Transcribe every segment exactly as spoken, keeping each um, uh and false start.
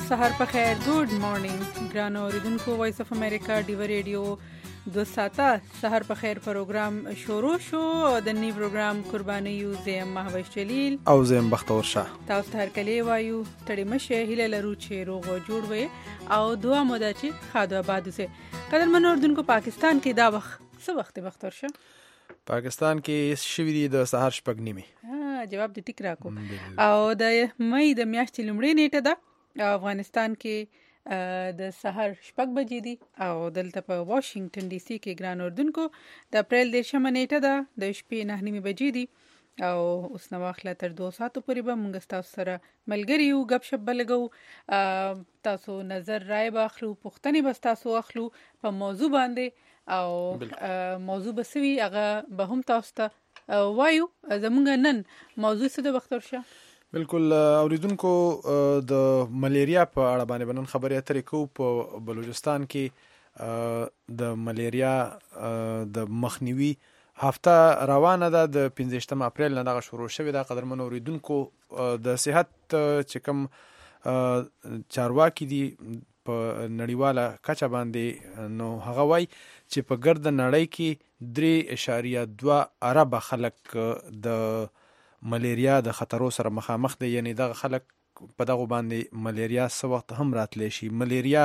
سحر په خیر. ګډ مارنینګ ګرانو اوریدونکو. وایس اف امریکا ډیو ریډیو دو ساته سحر په خیر پروګرام شروع شو. د نی پروګرام قرباني یو زم مهوش جلیل او زم بختور شاه. تاسو هر کله وایو تړي مشه هله لرو چې روغ جوړ وي او دعا مو ده چې خاطر آباد وي. قدرمن اوریدونکو پاکستان کې دا وخت څه وخت بختور شه؟ پاکستان کې شوی دی د سحر شپږ نیمه. ها جواب دې ټیک راکو. او د مې د میاشتې لومړۍ نیټه ده. افغانستان کې د سحر شپږ بجې دي او دلته په واشنگټن ډي سي کې ګران اردوونکو د اپریل دیرشمه نیټه ده. د شپې نه نیمه بجې دي او اوس نو واخله تر دوه ساعتو پورې به موږ تاسو سره ملګری یو غب شپ بلګو. تاسو نظر رائے باخلو پښتني بس تاسو اخلو په موضوع باندې او موضوع بسوي هغه به هم تاسو ته وایو. زمونږ نن موضوع څه د بختور شه؟ بالکل اوریدونکو د ملیریا په اړه باندې بنن خبرې اترې کو. په بلوچستان کې د ملیریا د مخنیوي هفته روانه ده. د پنځه اپریل نه دغه شروع شوې ده. قدرمن اوریدونکو د صحت چې کوم چارواکي دي په نړیواله کچه باندې نو هغه وای چې په ګرد نړۍ کې درې اشاریه دوه ارب خلک د ملیریا د خطرو سره مخامخ دي. یعنی دغه خلک په دغه باندې ملیریا څه وخت هم راتلی شي. ملیریا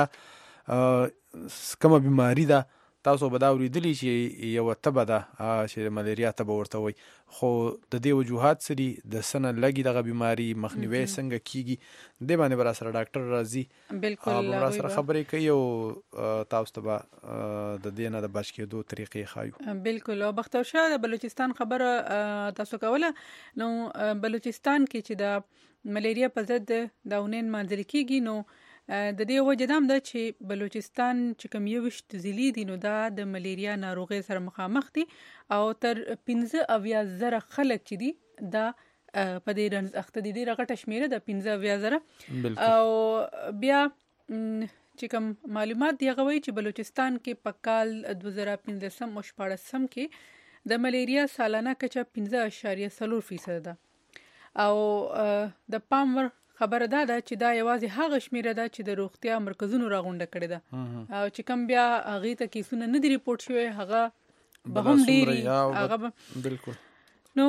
کومه بیماری ده؟ تاسو به دا اوریدلی چې یو تبه ده چې ملیریا تبه ورته وایي. خو د دې وجوهات څه دي؟ د سنه لګي دغه بیماری مخنیوي څنګه کیږي؟ دې باندې به راسره ډاکټر راځي بالکل راسره خبرې کوي او تاسو ته به د دې نه د بچ کېدو طریقې ښایو. بالکل. او بختور شه د بلوچستان خبره تاسو کوله. نو بلوچستان کې چې د ملیریا په ضد د اونین منځل کیږي نو د دې وجه دام ده چې بلوچستان چې کوم یوشت ضلعې دي نو دا د ملیریا ناروغي سره مخامخ دي او تر پنځه اویا زره خلک چې دي دا په دې رنځ اخته دي. ډېره غټه شمیره ده پنځه اویا زره. او بیا چې کوم معلومات دی هغه وایي چې بلوچستان کې په کال دوه زره پنځلسم او شپاړسم کې د ملیریا سالانه کچه پنځه اعشاریه څلور فیصد ده. او د پام وړ خبره ده دا چې دا یوازې هغه شمیره ده چې د روغتیا مرکزونو راغونډه کړې ده او چې کوم بیا هغه ته کیسونه نه دي ریپورت شوی هغه به هم ډېری هغه بالکل. نو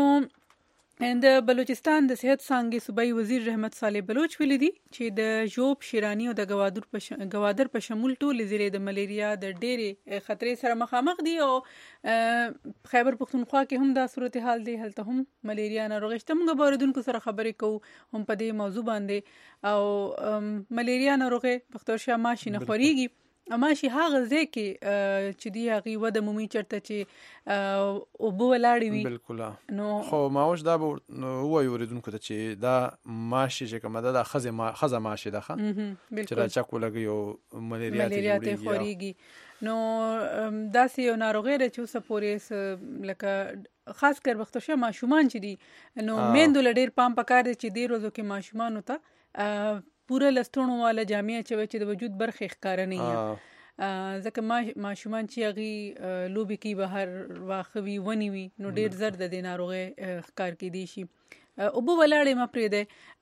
د بلوچستان د صحت څانګې صوبایي وزیر رحمت صالح بلوچ ویلي دي چې د ژوب، شیرانی او د گوادر په ش... گوادر په شمول ټول ضلع د ملیریا د ډېرې خطرې سره مخامخ دي او خیبر پختونخوا کې هم دا صورتحال دی. هلته هم ملیریا ناروغي شته. موږ به اوریدونکو سره خبرې کوو هم په دې موضوع باندې. او ملیریا ناروغي پختور شه ماشي نه خوريږي. ماشي هغه ځای کې چې دی هغه وده مومي چرته چې او بو ولاړی وي. بالکل. نو خو ماوش دا وایي اوریدونکو ته چې دا ماشي چې کومه ده د خزه ما خزه ماشي ده چې را چکو لګي او ملیریا ته خوريږي. نو داسې یو ناروغي ده چې اوس پورې لکه خاص کر وختشه ماشومان چې دي نو میندو لډیر پام پکار دي چې ډیر روزو کې ماشومان وته پوره لستونو والا جامعه چې چې د وجود برخه ښکار نه وي. ځکه ما ماشومان چې هغه لوبي کې بهر واخوي ونی وي نو ډیر زر د ناروغي ښکار کې دي شي. او بو ولاړې ما پرې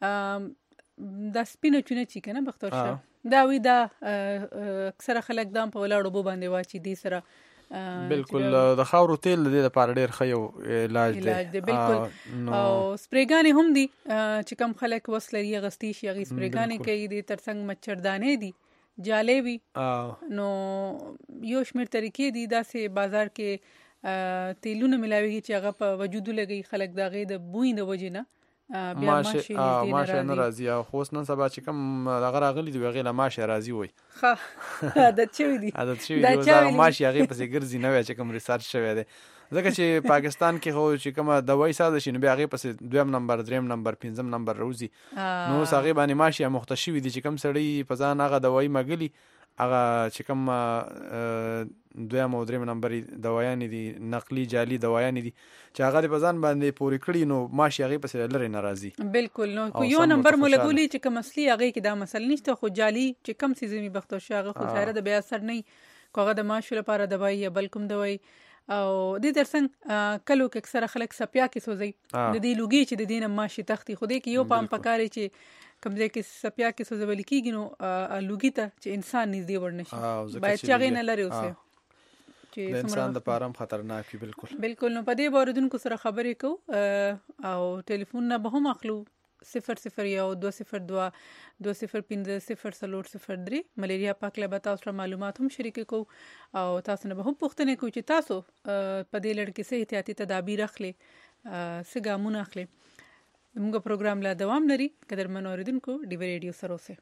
ده د سپینو چونه چې کنه بختور شه دا وی دا اکثره خلک دام په ولاړو بو باندې واچي دي سره. بالکل. د خاورو تیل د دې لپاره ډیر ښه یو علاج دی. بالکل. او سپریګانې هم دي چې کم خلک وسلري غستی شي هغه سپریګانې کوي دي ترڅنګ مچردانې دي جالې وي. نو یو شمیر طریقې دي داسې بازار کې تیلونه ملاويږي چې هغه په وجود لګي خلک داغه د بوین د وجې نه بیا ماشي ماشي نه راځي. او خو نن سبا چې کوم هغه راغلي دی هغه لا ماشي راځي وای. ها عادت شوی دی عادت شوی دی دا ماشي هغه پسې ګرځي نه وای چې کوم ریسرچ شوی دی. ځکه چې پاکستان کې خو چې کومه دوايي ساده شي نو بیا هغه پسې دویم نمبر دریم نمبر پنځم نمبر روزي نو هغه باندې ماشي مختشوي دي چې کوم سړی په ځان هغه دوايي مګلی هغه چې کوم دویم او دریم نمبر دوايان دي نقلي جعلي دوايان دي چې هغه په ځان باندې پوری کړی نو ماشي هغه پسې لری ناراضي. بالکل. نو یو نمبر مولګولي چې کوم اصلي هغه کې دا مسله نشته خو جعلي چې کم سيزمي بختو شاغه خو سره د بیا اثر نه کوغه د ماشو لپاره دوايي یا بلکم دوايي او د درڅنګ کلو کې اکثره خلک سپیا کې سوځي د دې لوګي چې د دینه ماشي تختی خو دې کې یو پام پکاري چې کمزې کې سپیا کې سوزول کیږي نو لوګي ته چې انسان نږدې ورنشي باید چې هغه نه لري اوسه چې د انسان د پاره خطرناک وي. بالکل بالکل. نو په دې باندې سره خبرې کو او ټلیفون نه به هم اخلو صفر صفر یو دو صفر دو دو صفر پنځه صفر څلور صفر درې ملیریا پاک له تاسو سره معلومات هم شریک کو او تاسو نه به هم پوښتنه کوي چې تاسو په دې لړ کې څه احتیاطي تدابیر اخلي څه ګامونه اخلي. موږ پروګرام لا دوام لري قدرمن اوریدونکو ډي وی ریډیو سره اوسه.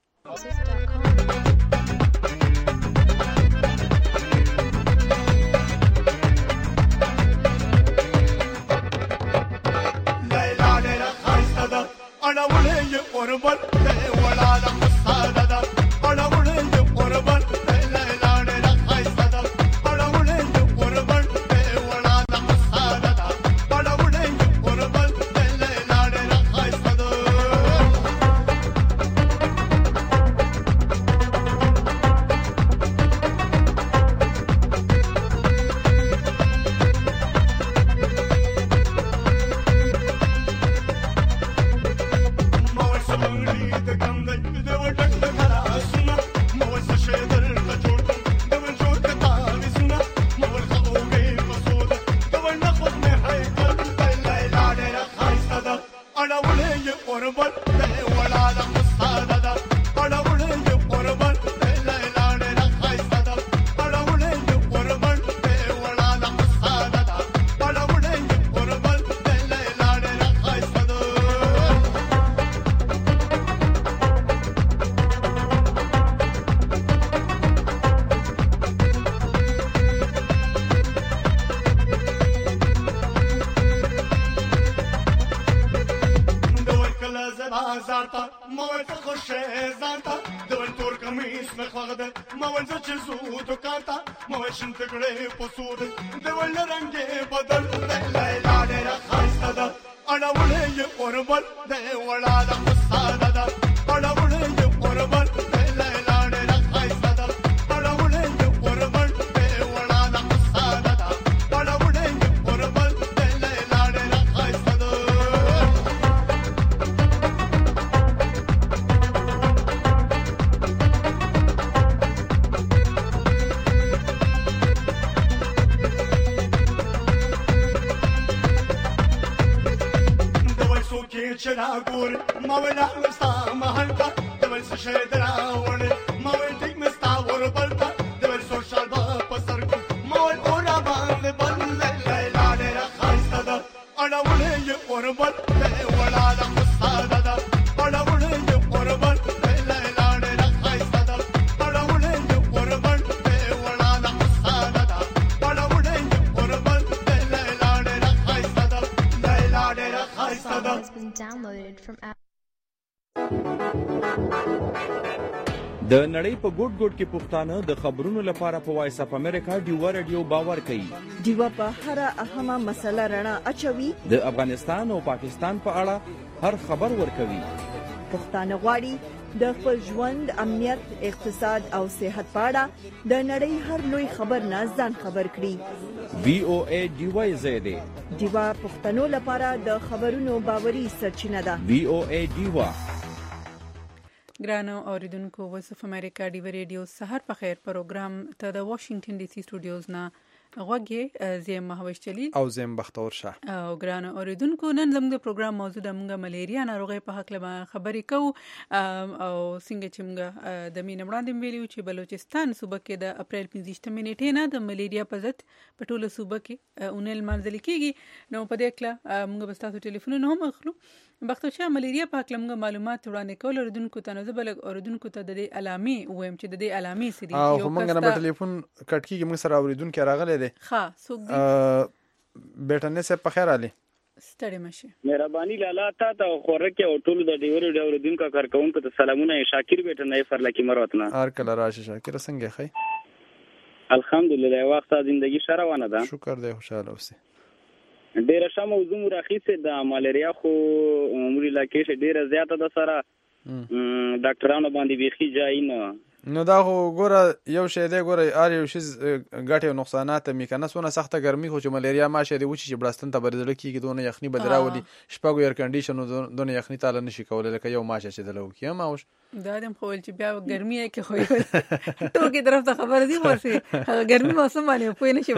انا ولي قربان ولا على مصادده انا ولي قربان لا لا لا خايسده انا ولي قربان ولا على مصادده انا ولي قربان لا لا لا خايسده د نړۍ په ګوټ ګوټ کې پښتانه د خبرونو لپاره په وایس اپ امریکا ډیوا رادیو باور کوي. ډیوا په هر اهمه مسله رڼا اچوي. د افغانستان او پاکستان په اړه هر خبر ورکوي. پښتانه غواړي د خپل ژوند، امنیت، اقتصاد او صحت په اړه د نړۍ هر لوی خبر نه ځان خبر کړي. وی او ای ډیوا زیاده ډیوا پښتنو لپاره د خبرونو باوري سرچینه ده. وی او ای ډیوا. ګرانو اوریدونکو، وایس اف امریکا ډي وی ریډیو سحر په خیر پروګرام ته د واشنگټن ډي سي سټوډیوز نه غوږی زیم مهوش چلی او زیم بختور شه. او ګرانو اوریدونکو، نن زموږ د پروګرام موضوع د موږ ملیریا ناروغي په حق لمه خبرې کوو او څنګه چې موږ د مینه وړاندې ویلو چې بلوچستان صوبه کې د اپریل پنځه نیټې نه د ملیریا په ضد په ټوله صوبه کې اونل منځل کېږي. نو په دې کله موږ به تاسو ټلیفونونه هم اخلو. بختور شه ملیریا په حق لمه معلومات وړاندې کول اوریدونکو ته نو زبل اوریدونکو ته د علامې وایم چې د دې علامې سړي او موږ نه په ټلیفون کټ کېږي موږ سره اوریدونکو راغلي دي. ها څوک دی؟ بیٹنه سه په خیر علي ستړي مشه. مهرباني لاله تا ته خورکه او ټول د ډیوري ډیوري دین کا کارکونکو ته سلامونه. شاکر بیٹنه فرلکی مروتنا هر کله راشه. شاکر څنګه خی؟ الحمدلله وخت زندگی شروانه ده. شکر دی خوشاله اوسه. ډیره ښه موضوع راخیسه د ملیریا خو عمر علاقې ډیره زیاته ده سره ډاکټرانو باندې بيخي ځای نه نو دا خو ګوره یو شی دی ګوره هر یو شي ګټې او نقصانات مې که نه څونه سخته ګرمي خو چې ملیریا ماشه دی وچی چې بړستن ته به زړه کېږي دونه یخني به دې راولي شپږو ایر کنډیشن دونه یخني تاله نه شي کولی لکه یو ماشه چې دله وکړي هم اوش دا دې خو چې بیا ګرمي یې کې خو ټوکې طرف ته خبره دي ورسې هغه ګرمي موسم باندې پوه نه شي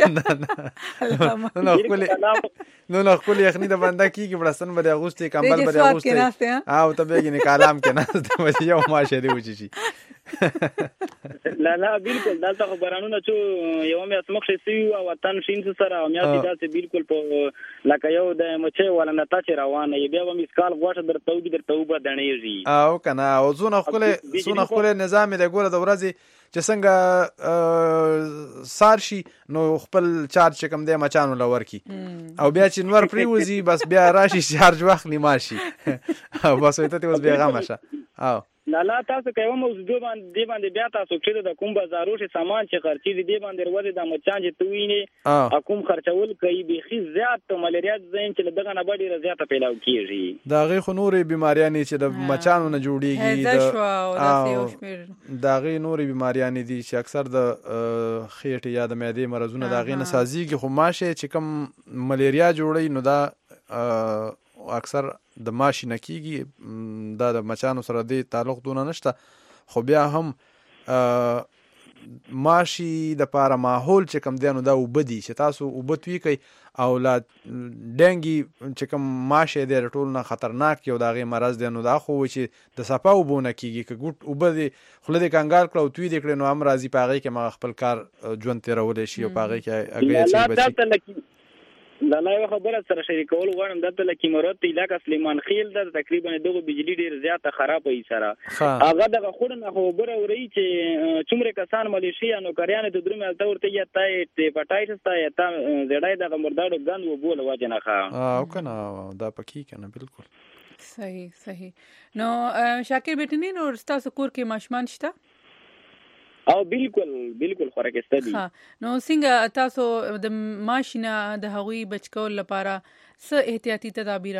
بس نو نو خپل یخني د بنده کېږي بړستن به دې اغوستې کمبل به دې اغوستې او ته بېګې کالام کې ناسته به یو ماشه دی وچی شي لا لا بالکل دلته خو بارانونه چې یو میاشت مخکې سوي وو او وطن شین سره او میاشتې داسې بالکل په لکه یو د مچۍ والا نتا چې روانه یې بیا به مسکال غوښه درته وږي درته اوبه دڼېږي او که نه او څونه ښکلی څونه ښکلی نظام یې دی ګوره د ورځې چې څنګه سار شي نو خپل چارج چې کوم دی مچانو له ورکړي او بیا چې نور پرېوځي بس بیا راشي چارج واخلي ماشي او بس وایي ته ترې اوس بېغمه شه او لا لا تاسو کوم موضوع باندې دی باندې بیا تاسو چې د کوم بازارو شي سامان چې خرچي دی باندې ورته د مچان چې توینه کوم خرچول کوي بيخي زیات ملیریا زین چې دغه نه باندې زیاته پیلاو کیږي دا غي خو نورې بیماریاں چې د مچانو نه جوړیږي دا غي نورې بیماریاں دي چې اکثر د خېټې یا د معدې مرزونه دا غي نه سازيږي خو ماشه چې کوم ملیریا جوړي نو دا اکثر د ماشي نه کېږي دا د مچانو سره دی تعلق دونه نشته خو بیا هم ماشي د پاره ماحول چې کوم دی نو دا اوبه دي چې تاسو اوبه توی کوئ او لا ډنګي چې کوم ماشه دی ټول نه خطرناک یو د هغې مرض دی نو دا خو چې د صفا اوبو نه کېږي که ګوټ اوبه دي خوله دې کنګال کړه او توی دې کړې نو هم راځي په هغې کې مغه خپل کار ژوند تېرولی شي او په هغې کې هګۍ اچوي دا لا یو خبره سره شریکول غواړم دلته لکه مراد علاقه سلیمان خیل د تقریبا دغه بجلی ډیر زیاته خراب وي سره هغه دغه خور نه خبره وري چې څومره کسان ملیشیا نو کریانه د درمه تورته یا تای هپاتایټس تا یا تا زړای دغه مرداړو غند و بوله واجنه ښه او کنه دا پکې کنه بالکل صحیح صحیح نو شاکر بیٹنی نو تاسو کور کې ماشمان شته او بالکل بالکل خوراک استدي ها نو څنګه تاسو د ماشینه د هغوی بچکول لپاره څه احتیاطي تدابیر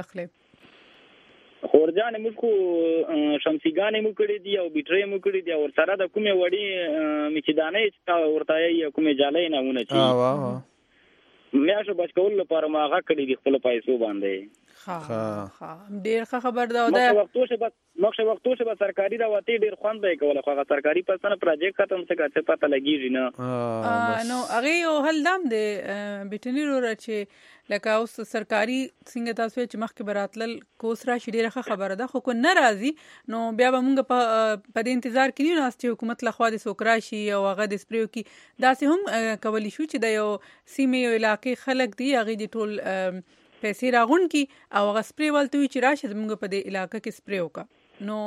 اخلئ خورجان موږ خو شمسیګانې مو کړې دي او بیټرۍ مو کړې دي او سره د کومې وړي میچدانې چې ورته یې کومې جالۍ نه ونه چی ها وا مې شو بچکول لپاره ما هغه کړې دي خپل پیسو باندې ها ها ډیر ښه خبر دا ده مخه وختو شه بس مخه وختو شه بس سرکاري دا وتی ډیر خوان دی کوله خو سرکاري پسنه پروجیکټ ختم څه څه پته لګیږي نه نو هغه یو حل دام دی بیٹنی رو چې لکه اوس سرکاري څنګه تاسو چې مخکې براتل کوس را شي ډیره خبره ده خو کو ناراضي نو بیا به موږ په په انتظار کې نه ناستي حکومت له خوا د سوکرا شي او هغه د سپریو کې داسې هم کولی شو چې د یو سیمې علاقې خلک دی هغه د ټول پیسې راغون کی او هغه سپری ولته وی چې راشه زموږ په دې علاقې کې سپری وکا نو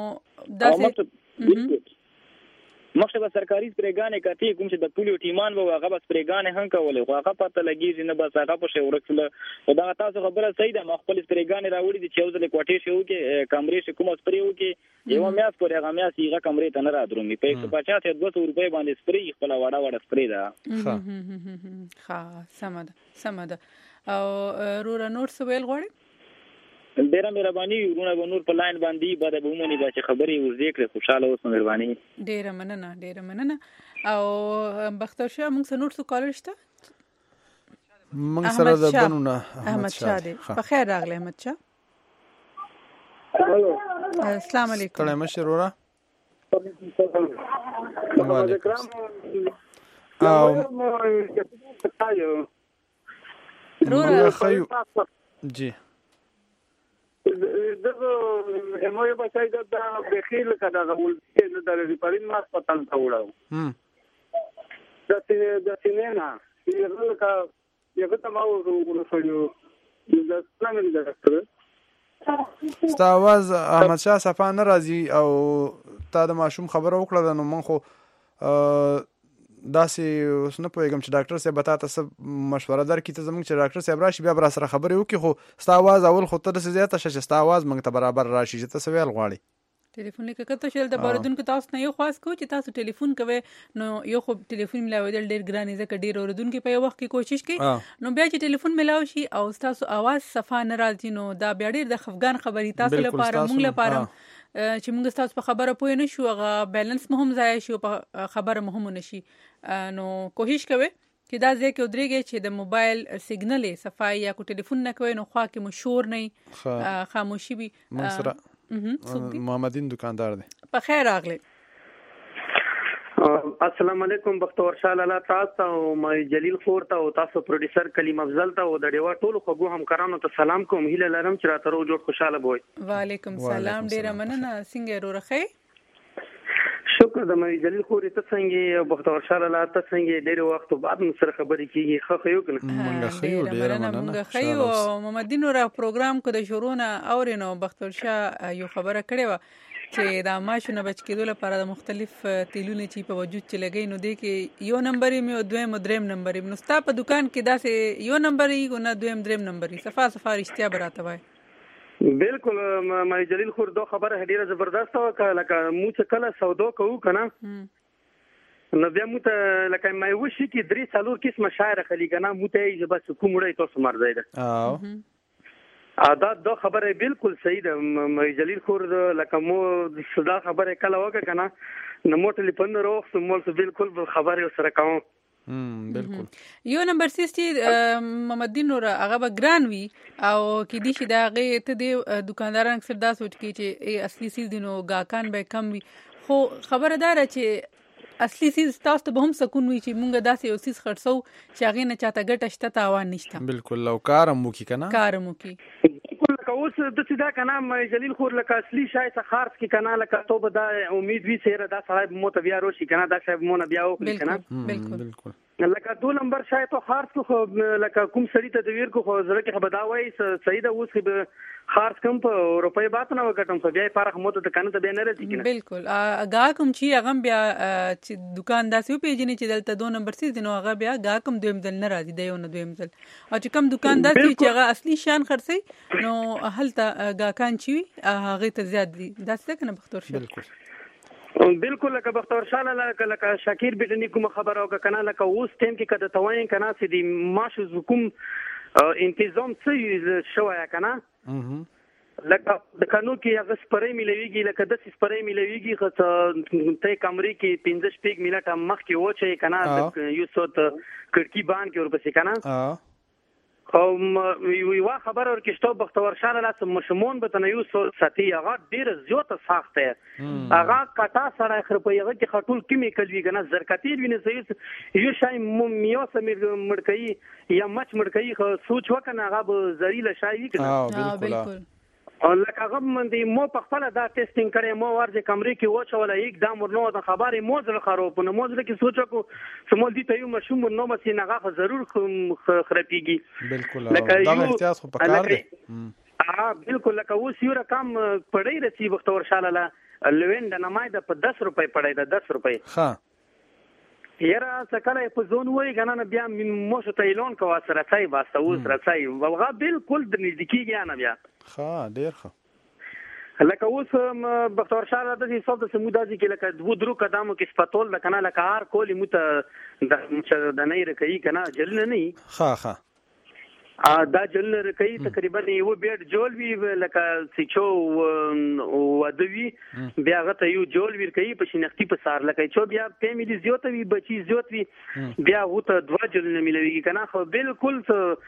داسې مخشه به سرکاري سپریګانې کتی کوم چې د پولیو ټیمان وو هغه به سپریګانې هم کولې خو هغه پته لګیږي نه بس هغه په شی ورکله خدا تاسو خبره صحیح ده ما خپل سپریګانې راوړي دي چې یو ځل کوټې شو کې کمرې شي کوم سپری وو کې یو میاس پورې هغه میاس یې کمرې ته نه رادرومي په ایک سو پچاس یا دوه سو روپۍ باندې سپری خپل وړا وړا سپری ده ها سمده سمده او رورا نور سویل غواړي ډیره مهرباني ورونه به نور په لاین باندې بعد به ومني چې خبرې ورځې کړې خوشاله اوس مهرباني ډیره مننه ډیره مننه او بختور شه موږ سره نور څه کالر شته موږ سره د بنونه احمد شاه دی په خیر راغلی احمد شاه الو السلام علیکم کله مشر ورا وعلیکم او رورا خیو جی دغه هموی بچای د بخیل کدا غول نه د ریپارین ماس پتن تا وړو هم د د سینما یغه کا یغه ته ما ورسولو د څنګه د ډاکټر ستا आवाज احمد شاه صفا ناراضي او تا د ماشوم خبره وکړه نو من خو داسې اوس نه پوهېږم چې ډاکټر صاحب به تا ته څه مشوره درکړي ته زموږ چې ډاکټر صاحب راشي بیا به را سره خبرې وکړي خو ستا اواز اول خو ته داسې زیاته شه چې ستا اواز موږ ته برابر راشي چې ته څه ویل غواړې ټلیفون لیکه کته شل د باردونکو تاسو نه یو خاص کو چې تاسو ټلیفون کوئ نو یو خو ټلیفون ملاویدل ډیر ګران ځکه ډیر اوردونکو په یو وخت کې کوشش کوي نو بیا چې ټلیفون ملاو شي او تاسو اواز صفا نه راځي نو دا بیا ډیر د خفګان خبري تاسو لپاره موږ لپاره چې موږ تاسو په خبره پوه نه شو هغه بیلانس مهم ځای شي په خبره مهم نشي نو کوشش کوئ چې دا ځای کې ودرېږئ چې د موبایل سیګنل صفای یا کو ټلیفون نه کوئ نو خوا کې مو شور نه خاموشي وي. محمدین دکاندار دی. په خیر راغلی. السلام علیکم بختور شاه لاله تاسو او مې جلیل خور ته او تاسو پروډوسر کلیم افضل ته او د ډیوا ټولو خو همکارانو ته سلام کوم. هیله لرم چې راته رو جوړ خوشاله بوي. وعلیکم سلام. ډیره مننه. څنګه رو رخې؟ شکر د مې جلیل خور ته څنګه بختور شاه لاله ته څنګه ډیره وخت بعد مو سره خبرې کیږي. خو خو یو کنه مونږ خو ډیره مننه. مونږ خو محمدین را پروګرام کو د شروع نه اورینو بختور شاه یو خبره کړې و چې دا ماشونه بچ کېدو لپاره د مختلف تیلونه چې په وجود چې لګي نو دی کې یو نمبر یې او دویم دریم نمبر یې نو ستا په دکان کې داسې یو نمبر یې نه دویم دریم نمبر یې صفه صفه رښتیا براته وای. بالکل مې جلیل خور دو خبره ډیره زبردست و لکه مو چې کله سودا کوو کنه نو بیا مو ته لکه مې وشي کې درې څلور قسمه شاعر خلی کنه مو ته یې بس کوم وړي تاسو مرزه ده. او دا دا خبره بالکل صحیح ده مې جلیل خور لکه مو صدا خبره کله وکړه کنه نو مو ټلیفون وروخ مو بالکل خبره سره کوم. بالکل یو نمبر سیستي محمدین نور هغه به ګران وي او کې دي چې دا هغه ته د دکانداران اکثر دا سوچ کوي چې اصلي سیز دي نو گاکان به کم وي خو خبردار چې اصلي سیز تاسو ته به هم سکون وي چې مونږ داسې یو سیز خرڅو چې هغه نه چاته ګټه شته تاوان نشته. بالکل لو کارم مو کی کنه کارم مو کی لکه اوس د څه دا کنه مې جلیل خور لکه اصلي شای څخه خارج کی کنه لکه توبه دا امید وی سره دا صاحب مو ته بیا روشي کنه دا صاحب مو نه بیا وکړي کنه. بالکل بالکل لکه دو نمبر شای ته خارج کو لکه کوم سړی ته د ویر کو خو زړه کې بداوي صحیح ده اوس به خارج کوم په روپۍ بات نه وکټم خو بیا فرق مو ته کنه ته به نه راځي کنه. بالکل اګه کوم چې هغه بیا چې دکان داسې پیژنې چې دلته دو نمبر سیز نو هغه بیا اګه کوم دویم ځل نه راځي دی نو دویم ځل او چې کوم دکاندار چې هغه اصلي شان خرڅي نو هلته اګه چی هغه ته زیات دي دا څه کنه بختور شه. بالکل بالکل لکه بختور شاه لکه لکه شاکر بډنی کوم خبر او کنه لکه اوس ټیم کې کده توای کنه چې دی ماش کوم انتظام څه شویا کنه لکه د قانون کې هغه سپرې ملويږي لکه د سپرې ملويږي خو ته کمرې کې پنځه شپږ منټه مخ کې وچه کنه یو څوت کړکی بان کې ورپسې کنه خو یو خبر ورکشته بختور شاه لاله مشمون به تنه یو ساتي هغه ډیر زیاته ساخته هغه کټا سره خر په هغه کې خټول کیمیکل وی کنه زرکتی ویني صحیح یو شای میو سمیر مړکې یا مچ مړکې خو سوچ وکنه هغه به زریله شای وی کنه. بالکل لکه هغه باندې مو په خپل دا ټیسټینګ کړي مو ورځ کمرې کې وچوله یک دام ورنو د خبرې موزل خراب نه موزل کې سوچ کو سمول دي ته یو مشوم نو مې نه غاخه ضرور خرابيږي. بالکل دا احتیاط خو پکار دی. اه بالکل لکه اوس یو رقم پړې رسی بختور شاه لاله لوین د نمای د په دس روپۍ پړې د دس روپۍ ها یرا سکه په زون وای غنه بیا مو شو تایلون کو سره ځای واسه اوس راځي وغه بالکل د نزدیکی نه بیا ها ډیر ښه لکه اوس بختور شاه د دې صوت سمودازي کې لکه دو درو قدمو کې سپاتول لکه نه لکه هر کولی مت د د نه رکې کنه جل نه ها ها ا دا جل رکې تقریبا یو بیډ جول وی لکه سچو ودوی بیا غته یو جول وی کوي په شنختي په سار لکه چو بیا فیملی زیوت وی بچی زیوت وی بیا وته دوا جل نه ملوي کنه خو بالکل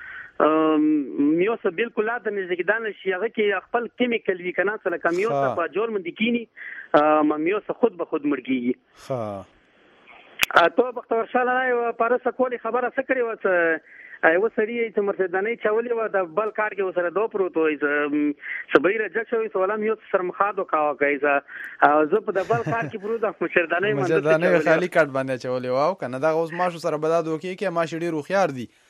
میوسه بالکل لا د نزدیکدان شي هغه کې خپل کیمیکل وی کنه سره کمیوسه په جوړ مند کینی میوسه خود به خود مړکیږي. ها ته بختور شاه لاله پارسه کولی خبره سکړی و ایو سړی چې مرتدانه چولې و د بل کار کې وسره دو پروت وای سبیر جک شوی سوالم یو سرمخادو کاوه کایزه زه په د بل کار کې پروت د مرتدانه مرتدانه خالی کارت باندې چولې واو کنه دا اوس ماشو سره بدادو کې کې ماشي ډیر خوخيار دي.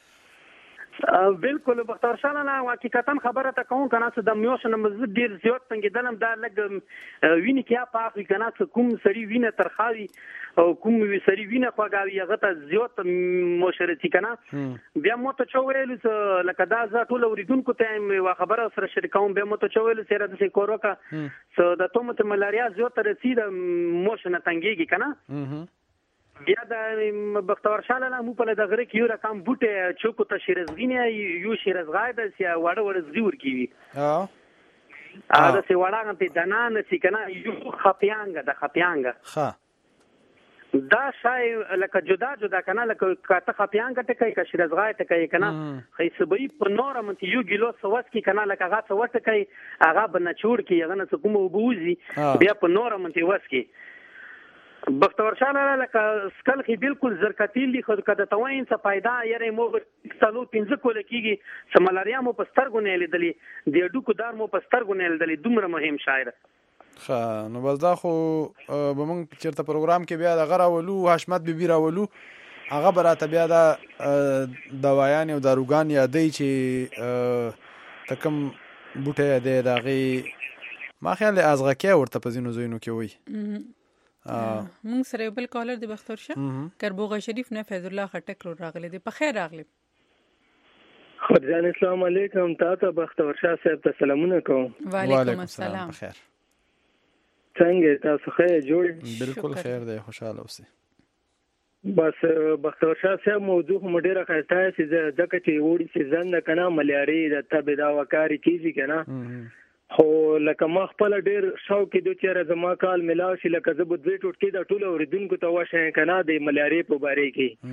بالکل بختور شاه لاله حقیقتا خبره ته کوم کنه چې د میوشن مزد ډیر زیات څنګه دلم دا لګ ویني کې پاک کنه کوم سړی وینه ترخاوي او کوم وی سړی وینه خواږي هغه ته زیات مشرتی کنه بیا مو ته چویل لکه دا ز ټول اوریدونکو ته خبره سره شریکوم بیا مو ته چویل سره د کوروکا سو د تومت ملاریا زیات رسید موشن تنګيږي کنه بیا د بختور شاه لاله مو په دغه کې یو رقم بوټه چوکو ته شیرزغینه یو شیرزغای د سیا وړ وړ زیور کیوي. ها ا د سی وړاغه په دنان سی کنه یو خپیانګه د خپیانګه ها دا شای لکه جدا جدا کنه لکه کاته خپیانګه ټکای ک شرزغای ټکای کنه خیسبې په نور منت یو ګیلو سوت کی کنه لکه هغه سوت ټکای هغه بنچور کی هغه نه کوم وبوزي بیا په نور منت وس کی بختور شاه لکه سکل کی بالکل زرکتیل دي خود کده توین څه پیدا یره مو څلو پنځه کول کیږي سملاریا مو پستر غونې لیدلې د ډوکو دار مو پستر غونې لیدلې دومره مهم شاعر. خا نو بس دا خو به مونږ چیرته پروګرام کې بیا د غره ولو حشمت بیبي راولو هغه براته بیا دا دوايان او داروګان یادې چې تکم بوټه یادې داغي ما خیال ازغکه ورته پزینو زینو کې وای مونږ سره بل کالر دی بختور شه کربوغه شریف نه فیض الله خټک رو راغلی دی په خیر راغلی. خدای السلام علیکم تاسو بختور شاه صاحب ته سلامونه کوم. وعلیکم السلام. بخیر. څنګه تاسو خیر جوړ؟ بالکل خیر دی خوشاله اوسئ. بس بختور شاه صاحب موضوع مو ډیره خاصه چې ځکه چې وړي سیزن نه کنه ملیاري د تبه دا وکاري کیږي کنه خو لکه ما خپل ډیر شوق کې دوه چیرې زما کال ملاو شي لکه زه به دوی ټوټ کې د ټولو اوریدونکو ته واشه کنه د ملیاري په باره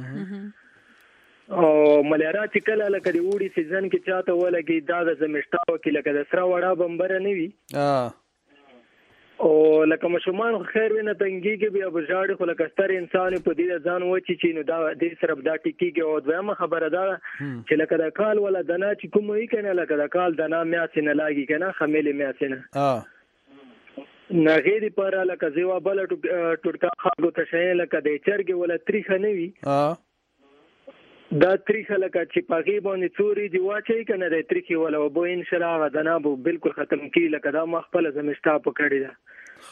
کې او ملیارا چې کله لکه د وړي سیزن کې چاته ولګي دا د زمشتاو کې لکه د سره وړا بمبر نه وي اه او لکه مشومان خیر وینه تنګي کې بیا بجاړي خو لکه ستر انسان په دې ځان و چې چې نو دا دې سره دا ټکی کې او دویمه خبره ده چې لکه د کال ولا دنا چې کوم وی کنه لکه د کال دنا میا سینه لاګي کنه خمیلې میا سینه اه نغېری پر لکه زیوا بل ټوټکا خاګو ته شې لکه د چرګ ولا تریخه نه وي اه دا تریخه لکه چې پاغي باندې چوري دی واچي کنه د تریخي ولا وبو ان شاء الله غدنا به بالکل ختم کی لکه دا مخبل زمشتا پکړی دا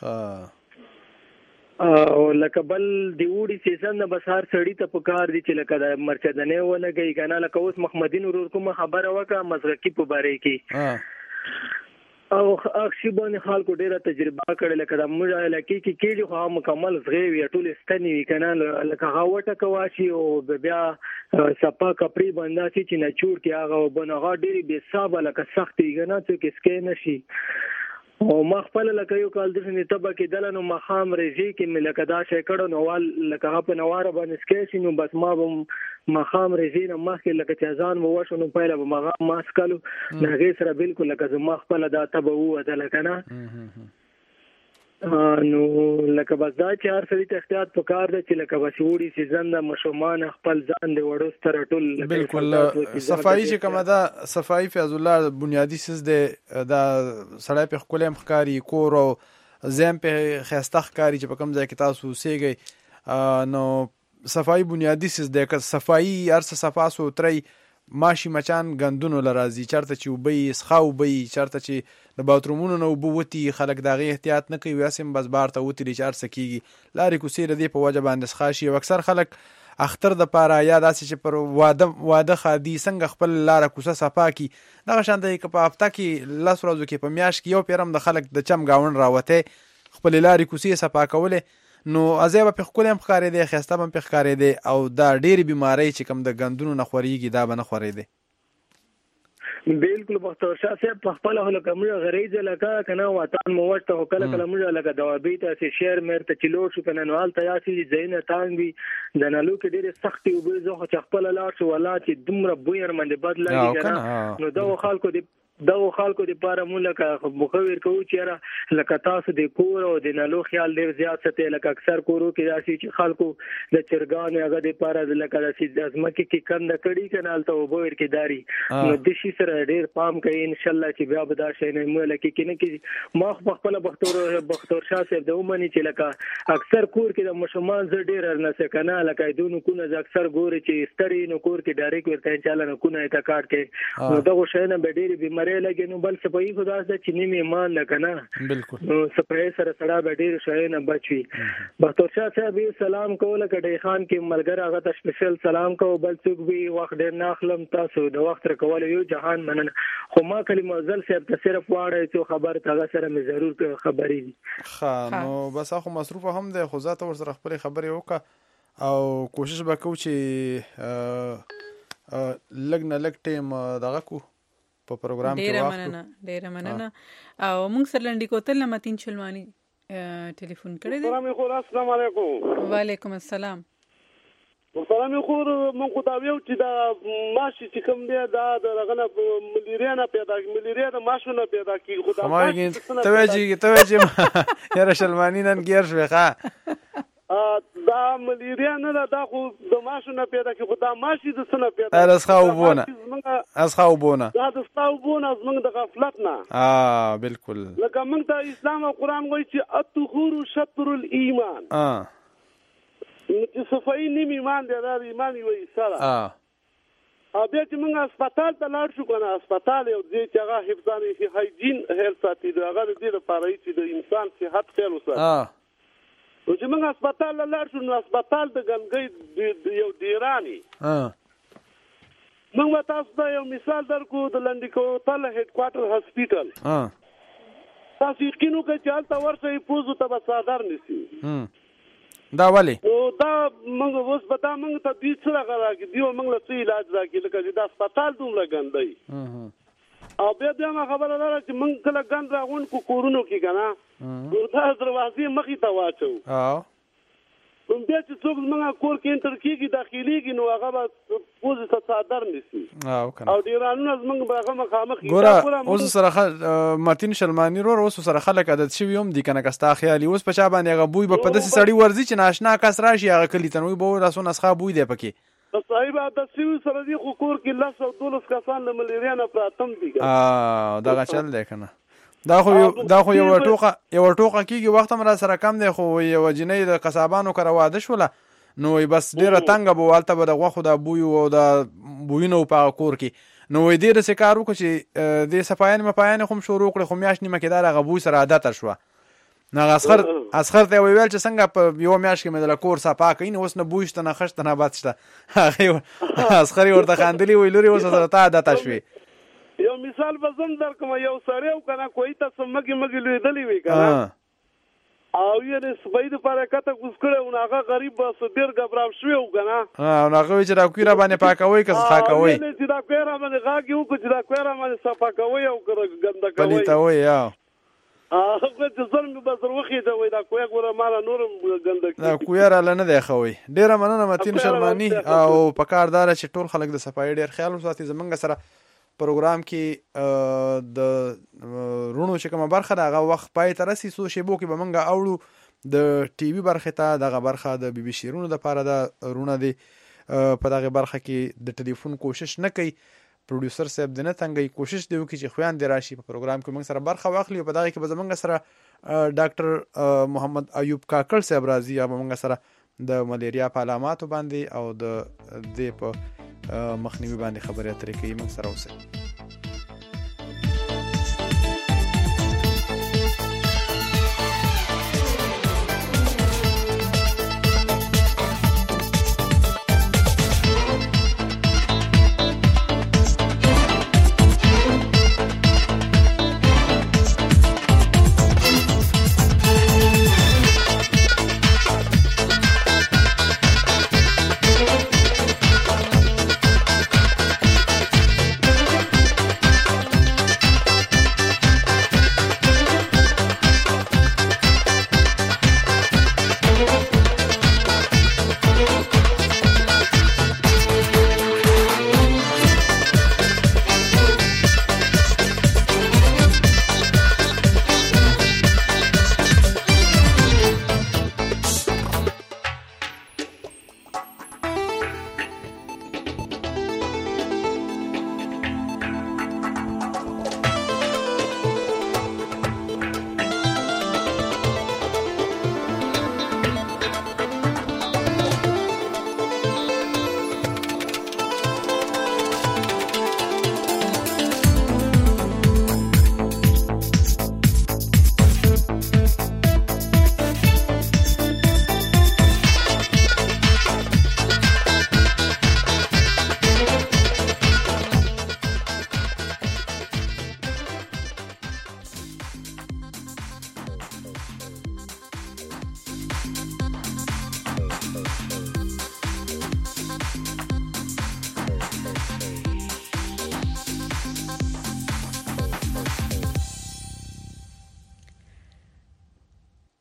ها او لکه بل دی وړي سیزن نه بسار سړی ته پکار دي چې لکه د مرچدنه ولګي کنه لکه اوس محمدین ورور کوم خبره وکړه مزرکی په باره کې ها او اخشي باندې خلکو ډیره تجربه کړل لکه د موږ علاقې کې کېږي خو مکمل زغوي ټول ستنی وی کنه لکه هاوټه کواشي او بیا صفا کپړی باندې چې نه چور کې هغه بنغا ډیری به حساب لکه سختي کنه چې کسکې نشي او ما خپل لکه یو کال د نه تبه کې دلنو مخام رېجی کې ملکه دا شي کړه نو وال لکه په نواره باندې سکې نو بس ما مخام رېجی نه مخکې لکه چې ځان مو وښونو پهله به مغام ماسکلو نه غي سره بالکل لکه زما خپل دا تبه وو د لکه نه نو لکه بس دا چې هر څه ته احتیاط وکړ د چې لکه بس وړي سیزن د مشومان خپل ځان دی وړو ستر ټول بالکل صفائی چې کومه دا صفائی فیض الله بنیادی سیس دی دا سړی په خپل مخکاری کور او زم په خسته ښکاری چې په کوم ځای کې تاسو سیږي نو صفائی بنیادی سیس دی که صفائی ارس صفا سو تري ماشي مچان غندونو لرازي چرته چې وبي سخاو بي چرته چې د باترومونو نو بووتي خلک داغه احتیاط نه کوي واسم بس بار ته وتی لچار سکیږي لاري کو سیر دی په وجه باندې ښاشي او اکثر خلک اختر د پاره یا داسې چې پر واده واده خادي څنګه خپل لار کوسه صفا کی دغه شان د په هفته کې لاس ورځو کې په میاش کې یو پیرم د خلک د چم گاون راوته خپل لاري کوسه صفا کوله نو ازیبه په خپل هم ښکارې دی خسته هم په ښکارې دی او دا ډېری بیماری چې کوم د غندونو نه خوريږي دا به نه خوري دی بالکل بختور شاه صاحب په خپل هله کوم غریزه لکه کنه وطن مو ورته کله کله موږ لکه دوابې ته چې شهر مرته چلو شو کنه نو حالت یاسي زینه تانګي د نالو کې ډېر سختي او به زه چې خپل لاړ شو ولا چې دومره بویر باندې بدلایي کنه نو دا خلکو دی دا خلکو د پاره مولکه مخویر کوي چې لکه تاسو د کور او د نالو خیال ډیر زیات ستې لکه اکثر کورو کې راشي چې خلکو د چرګان هغه د پاره لکه د ازمکه کې کند کړي کنال ته وبویر کې داري نو د شي سره ډیر پام کوي ان شاء الله چې بیا به دا شي نه مولکه کې نه کې ما خپل بختور بختور شاه صاحب د ومني چې لکه اکثر کور کې د مشومان ز ډیر نه سکنه لکه دونو کو نه اکثر ګوري چې ستړي نو کور کې ډایرک ورته چاله نه کو نه تا کاټ کې نو دا شي نه به ډیر بیماری لګي نو بل صفائی خدا سے چینی میمان نه کنه بالکل نو صفائی سره سره به ډیر شای نه بچوي بختور شاه صاحب سلام کوله کډی خان کې ملګر هغه ته سپیشل سلام کو بل څوک به وخت ډیر ناخلم تاسو د وخت را کول یو جهان مننه خو ما کلمه ځل صاحب ته صرف واړی چې خبر ته سره مې ضرور خبرې دي ښه نو بس اخو مصروف هم ده خو ذات ور سره خبرې خبرې وکړه او کوشش وکړو چې لګ نه لګ ټیم دغه کو په پروګرام کې ډیر واخلو. مننه ډیر مننه. او موږ سره لنډی کوتل متین شلمانی ټلیفون کړی دی. سلام خو السلام علیکم. وعلیکم السلام. سلام خو مونږ خو دا ویو چې دا ماشي چې کوم دی دا د رغنه ملیریا نه پیدا ملیریا د ماشو نه پیدا کیږي. خو دا ماشي ته وایي ته وایي یاره شلمانی نن ګیر شوې ښه دا ملیریا نه دا خو د ماشو نه پیدا کیږي. خو دا ماشي د څه نه پیدا کیږي؟ از خاوبونه از خاوبونه دا د خاوبونه زمونږ د غفلت نه. اه بالکل. لکه موږ ته اسلام او قرآن وایي چې الطهور شطر الایمان. اه چې صفائی نیم ایمان دی، دا ایمان یو سره. اه او بیا چې موږ هسپتال ته لاړ شو کنه، هسپتال یو ځای چې هغه حفظاني هایجین هیل ساتي، دا هغه د دې لپاره چې د انسان صحت خیال وساتي. اه نو چې موږ هسپتال ته لاړ شو، نو هسپتال د ګنګۍ یو ډیرانی. اه موږ به تاسو ته یو مثال درکو د لنډی کوتل هډ کوارټر هسپتال. اه تاسو یقین وکړئ چې هلته ورشئ پوزو ته به څادر نیسي. هم دا ولې؟ نو دا موږ اوس به دا موږ ته دوی څه راکړي، دوی موږ له څه علاج راکړي، لکه چې دا هسپتال دومره ګندی. او بیا بیا ما خبره لرله چې موږ کله ګند راغونډ کو کورونو کې که نه، دا دروازې مخې ته واچوو. بیا چې څوک زموږ کور کې انټر کېږي داخلېږي، نو هغه به پوزې ته څادر نیسي او ډیرانونه زموږ به هغه مخامخ وي. ګوره اوس سره متین شلمانی ورور اوس سره خلک عادت شوي هم دي که نه، که ستا خیال اوس په چا باندې هغه بوی به په داسې سړي ورځي چې ناشنا کس راشي هغه کلي ته، نو وایي به وایي لاسونه اسخا بوی دی پکې. صاحب عادت شوي سره دي، خو کور کې لس او دولس کسان له ملیریا نه پراته هم دي. دغه چل دی که نه. دا خو دا خو یو ټوقه یو ټوقه کېږي، وخت هم را سره کم دی. خو یو جنۍ د قصابانو کره واده شوله، نو بس ډېره تنګه به هلته به د غوښو دا بوی او دا بویونه و په هغه کور کې. نو وایي دې داسې کار وکړو چې دې صفایانې مفایانې خو هم شروع کړې، خو میاشت نیمه کې دا هغه بوی سره عادته شوه. نو هغه اسخر اسخر ته یې ویل چې څنګه په یوه میاشت کې مې د کور صفا کوي، نو اوس نه بوی شته نه ښه شته نه بد شته. هغې اسخر یې ورته خندلي، وایي لورې اوس سره ته عادته شوې. یو مثال به زم درکړم، یو سړی و که نه کوهي ته څه مږې مږې لوېدلې وي که نه، او یې سپۍ دپاره کته کوز کړی و، نو هغه غریب به څه ډېر ګبراب شوی و که نه، نو هغه وایي چې دا کوي را باندې پاکوئ که څښا کوئ، چې دا کوی را باندې غاږ یې وکړو چې دا کوی را باندې صفا کوئ او که ګنده کوئ پلیتوئ. هغه چې زر مې به سر وخېږه، وایي دا کوی ګوره ما له نور هم ګنده دا کویه راله نه دی ښه. وایي ډېره مننه متین شلماني، او په کار دا ده چې ټول خلک د صفایي ډېر خیال وساتي. زمونږ سره پروګرام کې د رونو چې کومه برخه ده هغه وخت پای ته رسي، څو شیبو کې به موږ اوړو د ټي وي برخې ته. دغه برخه د بي بي شیرونو دپاره ده. رونه دی په دغه برخه کې د ټلیفون کوشش نه کوي، پروډیوسر صاحب دی نه تنګوي، کوشش دی وکړي چې خویان دی راشي په پروګرام کې موږ سره برخه واخلي. او په دغه کې به زموږ سره ډاکټر محمد ایوب کاکړ صاحب راځي، یا به موږ سره د ملیریا په علاماتو باندې او د دې په مخنیوي باندې خبرې اترې کوي. موږ سره اوسئ.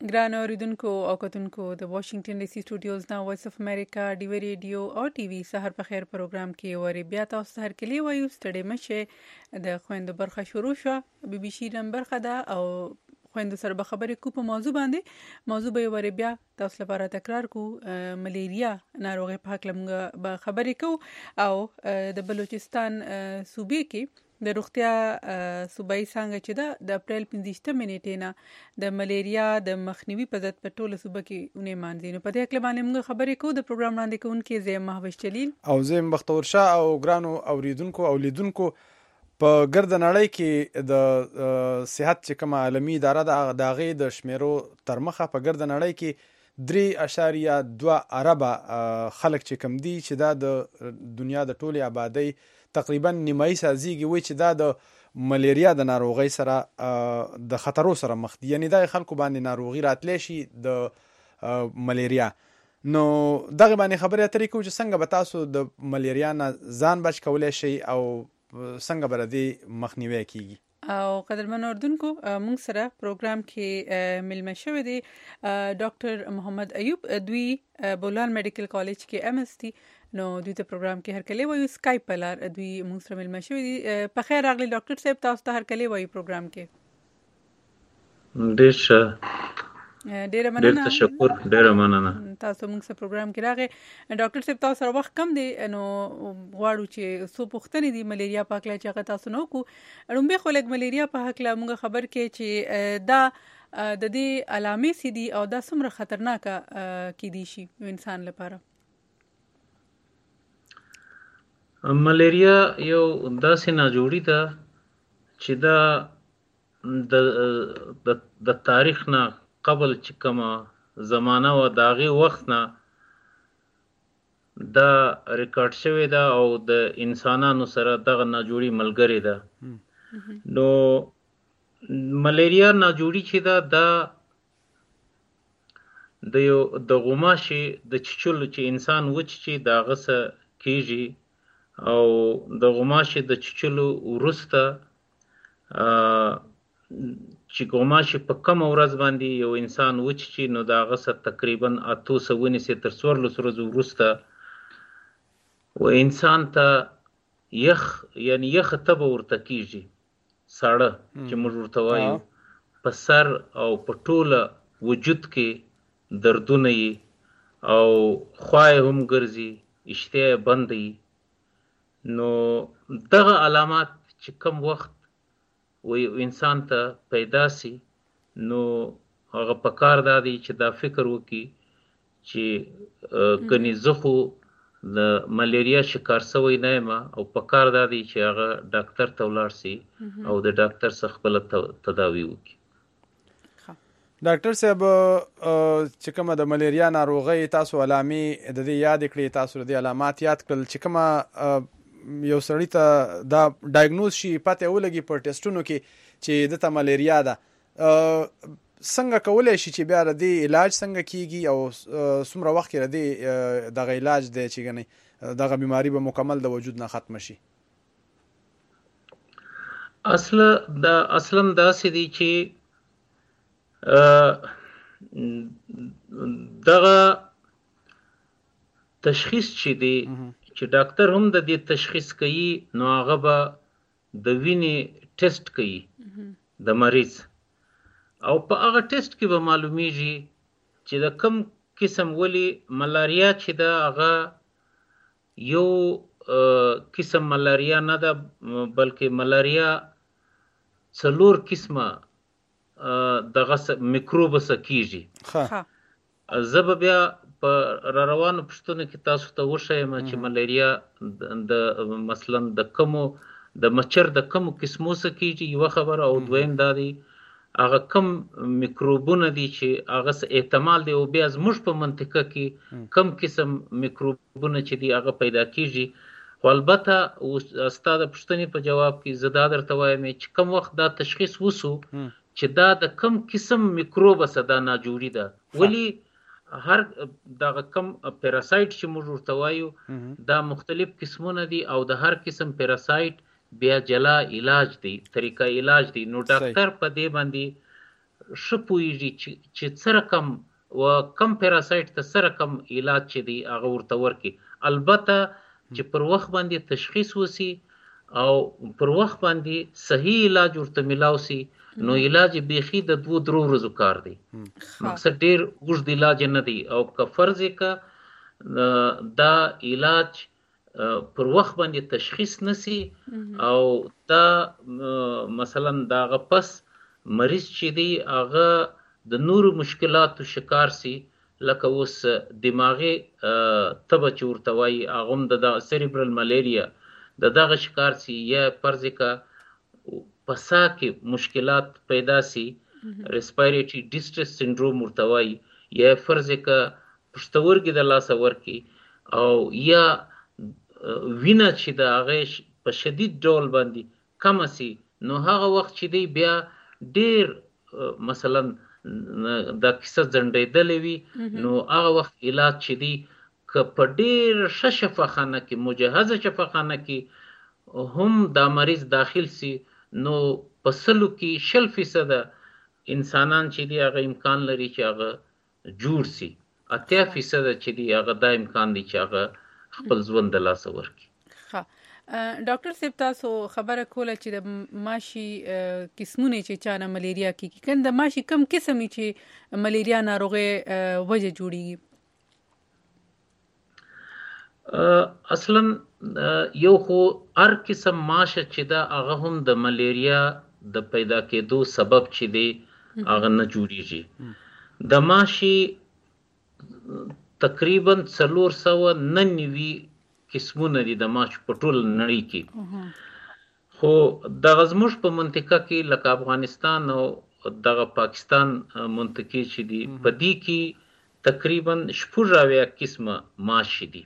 ګران اوریدونکو او کتونکو د واشنگټن ډي سي سټوډیوز نه وایس اف امریکا ډي وی ریډیو او ټي وي سحر په خیر پروګرام کې وری بیا تاسو سحر کې لیوایو ستړي مشه د خويندو برخه شروع شو بي بي سي نمبر خدا او خويندو سره به خبرې کو په موضوع باندې موضوع به وری بیا تاسو لپاره تکرار کو ملیریا ناروغي په حق لمغه به خبرې کو او د بلوچستان صوبې کې د روغتیا صوبایي څنګه چې دا د اپریل پنځه نیټې نه د ملیریا د مخنیوي په ضد په ټوله صوبه کې اونې مانځي. په دې اړه باندې موږ خبرې کوو. د پروګرام وړاندې کوونکي زه مهوش جلیل او زه بختور شاه او ګرانو اوریدونکو او لیدونکو په ګرد نړۍ کې د صحت چې کومه عالمي اداره د داغې د شمیرو تر مخه په ګرد نړۍ کې درې اشاریه دوه اربه خلک چې کم دي چې دا د دنیا د ټولي آبادی تقریبا نیمایي سازيږي وي چې دا د ملیریا د ناروغي سره د خطرو سره مخ دي. یعنی د خلکو باندې ناروغي راتلی شي د ملیریا. نو دغه باندې خبرې اترې کوو چې څنګه به تاسو د ملیریا نه ځان بچ کولی شئ او څنګه به د دې مخنیوی کیږي. او قدرمن اوردونکو موږ سره پروګرام کې ملمه شوی دی ډاکټر محمد ایوب دوی بولان میډیکل کالج کې ام اس ټي نو دوی ته پروګرام کې هر کله وایو سکایپ په لار دوی موږ سره ملمه شوی دي. په خیر راغلی ډاکټر صاحب تاسو ته هر کله وایو پروګرام کې. ډیر ښه ډیر مننه ډیر تشکر ډیر مننه تاسو موږ سره پروګرام کې راغی. ډاکټر صاحب تاسو سره وخت کم دی نو غواړو چې څو پوښتنې دي ملیریا په اړه چې هغه تاسو نو کو اړومبه خو لګ ملیریا په اړه موږ خبر کې چې دا د دې علامې سي دي او دا څومره خطرناک کې دي شي انسان لپاره. ملیریا یو داسې ناجوړی ده چې دا د د تاریخ نه قبل چې کومه زمانہ و داغي وخت نه دا ریکارډ شوی ده او د انسانانو سره دغه ناجوړی ملګری ده. نو ملیریا ناجوړی چې دا دا د یو د غوماشي د چچلو چې انسان وچ چې دا غسه کیږي او د غوماشي د چچلو ورسته چې غوماشي په کم ورځ باندې یو انسان وچ چې نو دا غسه تقریبا اته سوه ونیسي تر څوارلس ورځې ورسته و انسان ته یخ یعنی یخ تب ورته کیږي ساړه چې موږ ورته وایو په سر او په ټوله وجود کې دردونه یې او خوای هم ګرځي اشتها بند یې. نو دغه علامات چې کم وخت و انسان ته پیدا سي نو هغه پکار دادی چې دا فکر وکي چې کني زخو د ملیریا شکار سوی نه ما او پکار دادی چې هغه ډاکټر ته ولاړ سي او د ډاکټر څخه خپل تداوی وکي. ډاکټر صاحب چې کومه د ملیریا ناروغي تاسو علامې د دې یاد کړې تاسو د علامات یاد کړل چې کومه یو سړی ته دا ډایګنوز شي پته ولګي په ټیسټونو کې چې د ملیریا ده څنګه کولای شي چې بیا د علاج څنګه کیږي او څومره وخت کې د دغه علاج دی چې غني دغه بیماری به مکمل د وجود نه ختم شي. اصل دا اصلا داسې دی چې دغه تشخیص چې دی چې ډاکټر هم د دې تشخیص کوي نو هغه به د وینې ټیسټ کوي د مریض او په هغه ټیسټ کې به معلومیږي چې د کم قسم ولی ملاریا چې دا هغه یو قسم ملاریا نه ده بلکې ملاریا څلور قسمه دغه میکروب سکیږي. زه به بیا په را روانو پښتنو کې تاسو ته وښیم چې ملیریا د مثلا د کمو د مچر د کمو قسمو سکیږي یو خبره او دویم دا دی هغه کم میکروبونه دي چې هغه احتمال دی او بیا زموږ په منطقه کې کم قسم میکروبونه چې دي هغه پیدا کیږي. خو البته استاد پښتني په جواب کې زدا درته وایم چې کم وخت دا تشخیص وسو چې دا د کم قسم میکروب صدا ناجوړی ده ولی هر دغه کم پیراسایت چې موږ ورته وایو دا مختلف قسمونه دي او د هر قسم پیراسایت بیا جلا علاج دی طریقه علاج دی. نو ډاکټر په دې باندې ښه پوهېږي چې څه رقم و کم پیراسایټ ته څه رقم علاج چې دی هغه ورته ورکړي. البته چې پر وخت باندې تشخیص وسی او پر وخت باندې صحیح علاج ورته ملاو سي نو علاج بیخي د دوه درو ورځو کار دی. مقصد ډیر اوږد علاج نه دی او که فرض که دا علاج پر وخت باندې تشخیص نسی او دا مثلا دا هغه پس مریض چې دی هغه د نورو مشکلاتو شکار سي لکه اوس دماغي تبه چې ورته وایي هغه هم د سیریبرل ملیریا د دغه شکار سي یا فرض که په ساه کې مشکلات پیدا سي ریسپایریټري ډسټرس سنډروم ورته وایي یا فرض که پښتورګي د لاسه ورکړي او یا وینه چې د هغې په شدید ډول باندې کمه سي نو هغه وخت چې دی بیا ډېر مثلا دا کیسه ځنډېدلې وي نو هغه وخت علاج چې دی که په ډېر ښه شفاخانه کې مجهزه شفاخانه کې هم دا مریض داخل سي نو په سلو کې شل فیصده انسانان چې دی هغه امکان لري چې هغه جوړ سي. اتیا فیصده چې دی هغه دا امکان دی چې هغه خپل ژوند د لاسه ورکړي. ښه ډاکټر صاحب تاسو خبره کوله چې د ماشي قسمونه چې چانه ملیریا کیږي کنه د ماشي کم قسم چې ملیریا ناروغي وجه جوړیږي؟ اصلا یو خو هر قسم ماشه چې دا هغه هم د ملیریا د پیدا کېدو سبب چې دی هغه نه جوړیږي. د ماشي تقریبا څلور سوه نهه نوي قسمونه دي د ماش په ټول نړۍ کې، خو دغه زموږ په منطقه کې لکه افغانستان او دغه پاکستان منطقې چې دي په دې کې تقریبا شپږ اویا قسمه ماش دي.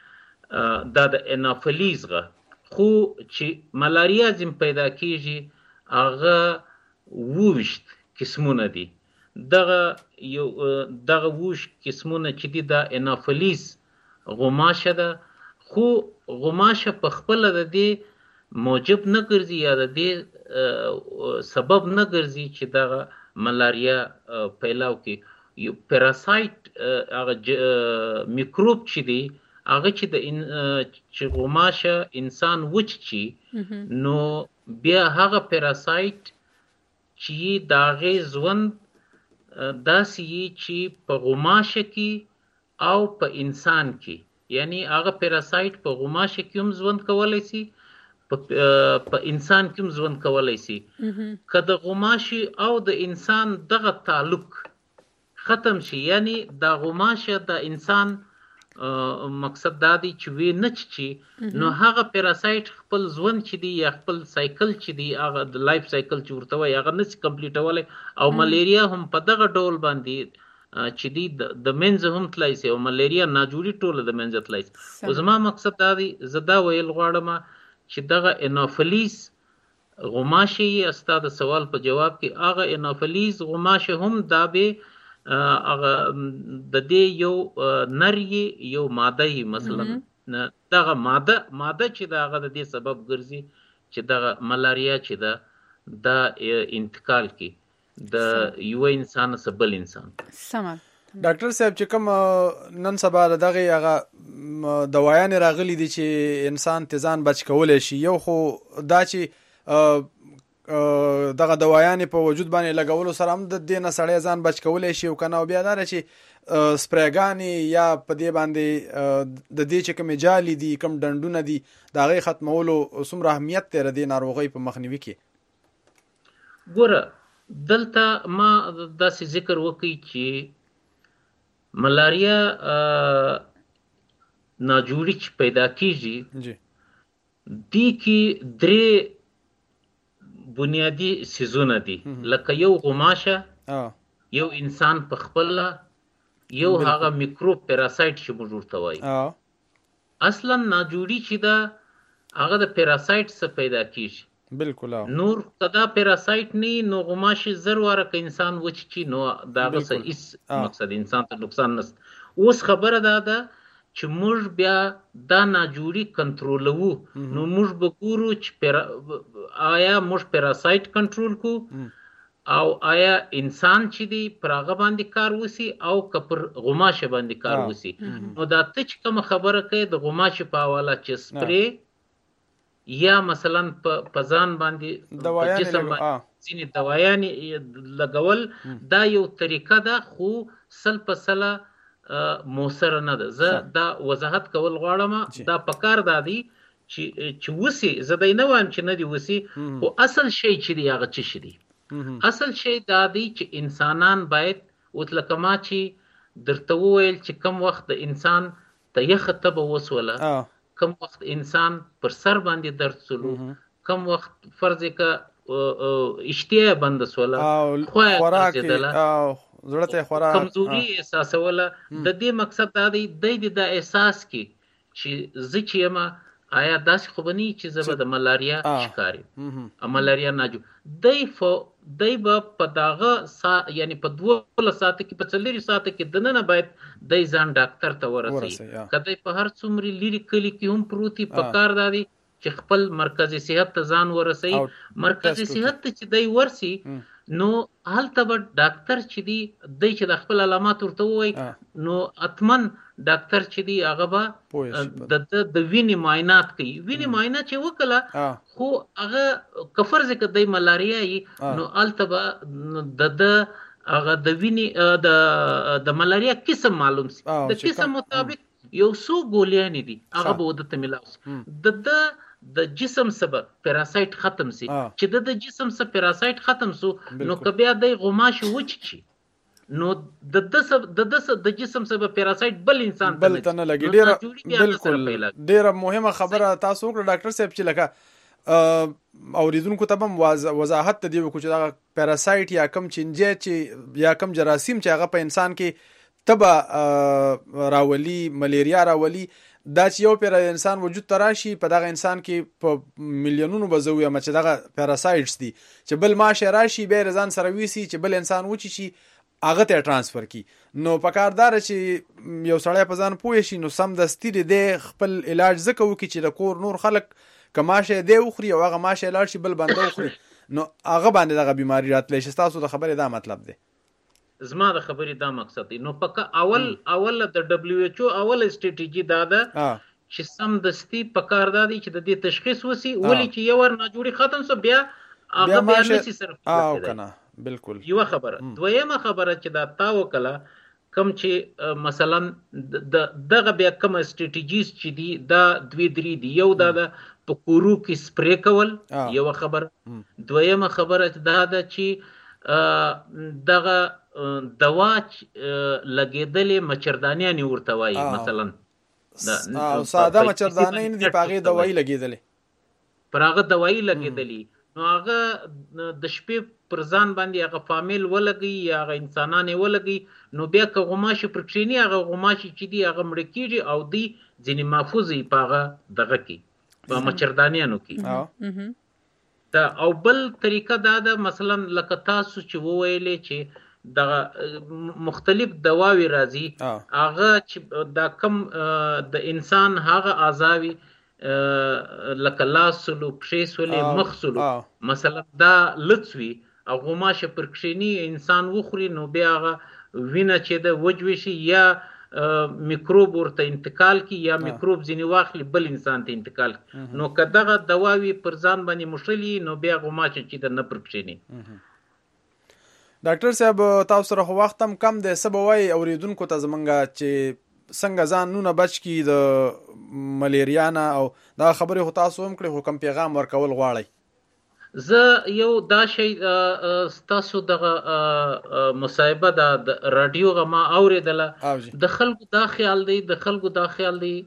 دا د انافلیز غه خو چې ملاریا ځم پیدا کیږي هغه وویشت قسمونه دي. دغه یو دغه وویشت قسمونه چې دي د انافلیز غوماشه ده، خو غوماشه په خپل د دې موجب نه ګرځي یا د دې سبب نه ګرځي چې دغه ملاریا پیلاو کې. یو پیراسایت هغه میکروب چې دی هغه چې د چې غوماشه انسان وچ چی نو بیا هغه پیراسایت چې د هغې ژوند داسې یي چې په غوماشه کې او په انسان کې، یعنی هغه پیراسایت په غوماشه کې هم ژوند کولی سي، په انسان کې هم ژوند کولی سي. که د غوماشي او د انسان دغه تعلق ختم شي، یعنی د غوماشه د انسان مقصد دا دی چې وی نه چی نو هغه پیراسایت خپل ژوند چې دی یا خپل سایکل چې دی هغه د لایف سایکل چې ورته وایي هغه نشي کمپلیټولی. او ملیریا هم په دغه ډول باندې چې دی د منځه هم تللی سي او ملیریا ناجوړي ټوله د منځه تللی سي. او زما مقصد دا دی زه دا ویل غواړم چې دغه انافلیز غوماشه یې ستا د سوال په جواب کې هغه انافلیز غوماشه هم دا به هغه د دې یو نری یو ماده یي، مثلا دغه ماده ماده چې دا هغه د دې سبب ګرځي چې دغه ملاریا چې دا د انتقال کې د یو انسان څخه بل انسان. سم ډاکټر صاحب چې کوم نن سبا دغه هغه دوايان راغلي دي چې انسان تزان بچ کولای شي، یو خو دا چې دغه دوايان په وجود باندې لګولو سره هم د دې نه سړی ځان بچ کولای شي او کنه او بیا دا چې سپریګانې یا په دې باندې د دې چې کوم جالي دي کوم ډنډونه دي د هغې ختمولو څومره اهمیت دی د دې ناروغۍ په مخنیوي کې؟ ګوره دلته ما داسې ذکر وکړي چې ملاریا ناجوړي چې پیدا کیږي دې کې درې بنیادی سیزونه دي، لکه یو غوماشه، یو انسان په خپل، یو هغه میکروب پیراسایت چې موږ ورته وایو. اصلا ناجوړي چې دا هغه د پیراسایت څخه پیدا کیږي. بالکل. نور کدا پیراسایت نه نو غوماشه زر واره که انسان وچ چی نو داغه څه هیڅ مقصد انسان ته نقصان نشته. اوس خبره دا ده چې موږ بیا دا ناجوړي کنټرولوو نو موږ به ګورو چې آیا موږ پیراسایت کنټرول کو او آیا انسان چې دی پر هغه باندې کار وسی او که پر غوماشه باندې کار وسی. نو دا ته چې کوم خبره کوي د غوماشه په حواله چې سپری یا مثلا په ځان باندې جسم ځینې دوايانې لګول دا یو طریقه ده خو سل په سله موثره نه ده. زه دا وضاحت کول غواړم. دا پکار دا دی چې وسی زه دا نه وایم چې نه دی وسی خو اصل شی چې دی هغه څه شي دی. اصل شی دا دی چې انسانان باید وتلکه ما چې درته وویل چې کم وخت د انسان ته یخه تبه وسوله کم وخت انسان پر سر باندې درد سولو کم وخت فرض که اشتیا بند سوله خوراک زړه خوراک کمزوري احساسوله. د دې مقصد دا دی د د احساس کې چې زه چې یم آیا داسې خو به نه چې زه به د ملاریا شکار یم ملاریا ناجو دی فو دی به په دغه سا یعنی په دولس ساعته کې په څلورو ساعته کې دننه باید دی ځان ډاکټر ته ورسوي. که دی په هر څومره لرې کلي کې هم پروت وي پکار دا دی چې خپل مرکزي صحت ته ځان ورسوي. مرکزي صحت ته چې دی ورسي نو هلته به ډاکټر چې دی دی چې د خپل علامات ورته ووایي نو اتمن ډاکټر چې دی هغه به د د وینې معاینات کوي. وینې معاینه چې وکړه خو هغه که فرض که دی ملاریا یي نو هلته به د د هغه د وینې د د ملاریا قسم معلوم سي. د قسم مطابق یو څو ګولیانې دي هغه به ودته ملاو سي. د د د جسم سبب پیراسایت ختم سي چې د د جسم سبب پیراسایت ختم سو نو که بیا د غوماشه وچ شي نو د د د جسم سبب پیراسایت بل انسان بل ته نه لګي. ډیره بالکل ډیره مهمه خبره تاسو وکړه ډاکټر صاحب چې لکه اوریدونکو ته هم وضاحت ته دی وکړو چې دا پیراسایت یا کم چینجه چې یا کم جراثیم چې هغه په انسان کې تبه راولي ملیریا راولي دا چې یو پیر انسان وجود ته راشي په دغه انسان کې په میلیونونو بزوي اما چې دغه پیراسایټس دي چې بل ماشه راشي به ځان سره ویسي چې بل انسان وچی شي هغه ته ترانسفر کی. نو پکاردار چې یو سړی په ځان پوه شي نو سم دستي دی خپل علاج زکه وکي چې د کور نور خلک کماشه دی وخري او هغه ماشه علاج شي بل بنده وخري نو هغه باندې دغه بیماری راتلی شي. تاسو د خبرې دا مطلب دی. زما د خبرې دا مقصد دی. نو پکا اول اول د دبليو ایچ او اول استراتیژي دا ده چې سم دستي پکار دا دی چې د دې تشخیص وسی ولې چې یو ور نه جوړي ختم سو بیا هغه بیا نشي صرف او کنه بالکل یو خبره. دویمه خبره چې دا تا وکړه کم چې مثلا دغه بیا کوم استراتیژیز چې دی دا دوی درې دی. یو دا د پکورو کې سپری کول یو خبره. دویمه خبره دا ده چې دغه دوا لګیدلې مچردانیان ورته وایي مثلا دا ساده مچردانې نه دی پاغه دوايي لګیدلې پر هغه دوايي لګیدلې نو هغه د شپې پر ځان باندې هغه فامیل ولګي یا هغه انسانان ولګي نو بیا که غوماشه پر کښینی هغه غوماشه چې دی هغه مړ کیږي او دی ځینې محفوظي پاغه دغه کی په مچردانیانو کې. دا او بل طریقه دا ده مثلا لکه تاسو چې وویلې چې د مختلف دواوی راځي هغه چې دا کم د انسان هغه اعضاوي لکه لاسلو پښېسولې مخسلو مثلا دا لڅوي او غوماشه پر کښینی انسان وخوري نو بیا هغه وینه چې د وجوي شي یا میکروب ورته انتقال کی یا میکروب ځینې واخلي بل انسان ته انتقال نو که دغه دواوی پر ځان باندې مشلي نو بیا غوماشه چې د نه پر کښینی. ډاکټر صاحب تاسو سره وخت هم کم دی سبوي اوریدونکو ته زمونږه چې څنګه ځان نونه بچ کی د ملیریا نه او دا خبره هو تاسو هم کړی حکم پیغام ورکول غواړي. زه یو دا شی تاسو دغه مصاحبه د رادیو غما اوریدله د خلکو دا خیال دی د خلکو دا خیال دی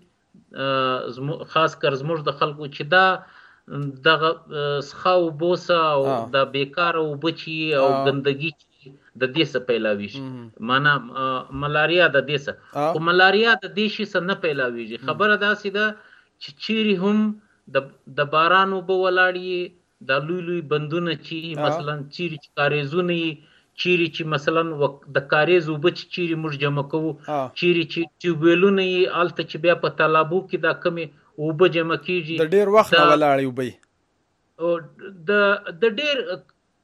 خاص کر زموږ د خلکو چې دا دغه سخاو بوسه او د بیکار او بچي او ګندګي د دې څخه پیلاوي معنا ملاریا د دې څخه او ملاریا د دې شي څخه نه پیلاوي. خبره دا سیده چې چیرې هم د د بارانو په ولاړی د لوی لوی بندونه چې مثلا چیرې چې کاریزونه چیرې چې مثلا د کاریزو بچ چیرې موږ جمع کوو چیرې چې ټیوبویلونه یې الته چې بیا په تالابو کې دا کمې اوبه جمع کیږي د ډیر وخت نه ولاړی وبې او د د ډیر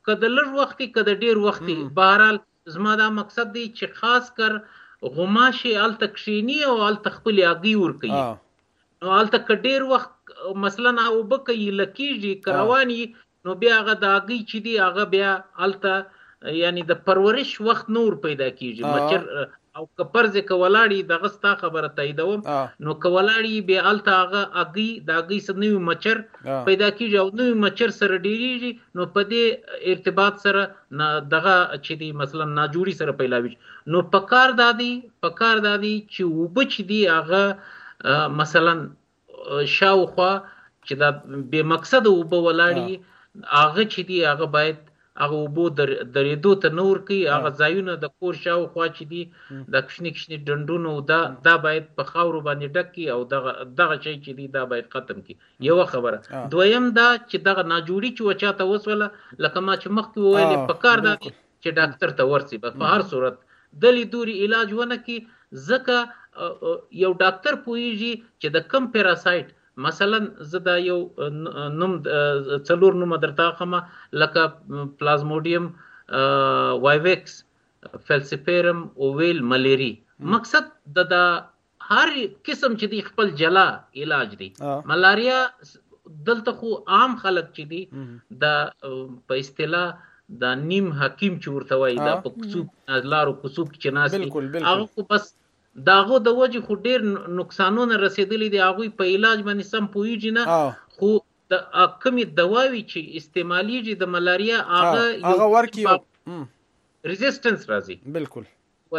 کده لږ وخت کده ډیر وخت بهرحال زما دا مقصد دی چې خاص کر غوماشي الته کښینی او الته خپل اگی ور کوي نو الته کډیر وخت مثلا او بکې لکیږي کروانی نو بیا هغه د اگی چې دی هغه بیا الته یعنی د پرورش وخت نور پیدا کیږي مچر او کپرځه کولاړي دغه ستا خبره تاییدوم نو کولاړي بیا الته هغه اگی د اگی سره نوی مچر پیدا کیږي او نوی مچر سره ډیریږي نو په دې ارتباط سره دغه چې دی مثلا ناجوړي سره پیلاوي نو پکار دادی پکار دادی چې وبچ دی هغه مثلا شاوخوا چې دا به مقصد وب ولاړي هغه چې دی هغه باید هغه وبو درېدو ته نور کوي هغه ځایونه د کور شاوخوا چې دي د کښنې کښنې ډنډونو دا دا باید په خاورو باندې ډک کړي او دغه دغه شی چې دی دا باید ختم کړي یوه خبره دویم دا چې دغه ناجوړي چې وچاته وسوله لکه ما چې مخکې وویلې پکار دا چې ډاکټر ته ورسي په هر صورت دلې دوري علاج ونه کړي ځکه یو ډاکټر پوهیږي چې د کم پیراسایت مثلا زه دا یو نوم څلور نومه درته اخمه لکه پلازموډیم وایویکس فلسپیرم اوویل ملیری مقصد د هر قسم چې دی خپل جلا علاج دی ملاریا دلته خو عام خلک چې دی د په اصطلاح د نیم حکیم چې ورته وایي دا په کوڅوب لارو کوڅوب کې ناست هغه خو بس داغو د وجه خو ډیر نقصانونه رسیدلی دي هغوی په علاج باندې سم پوهیږي نه خو د کمې دواوې چې استعمالیږي د ملاریا هغه هغه ورکي ریزیسټنس راځي بالکل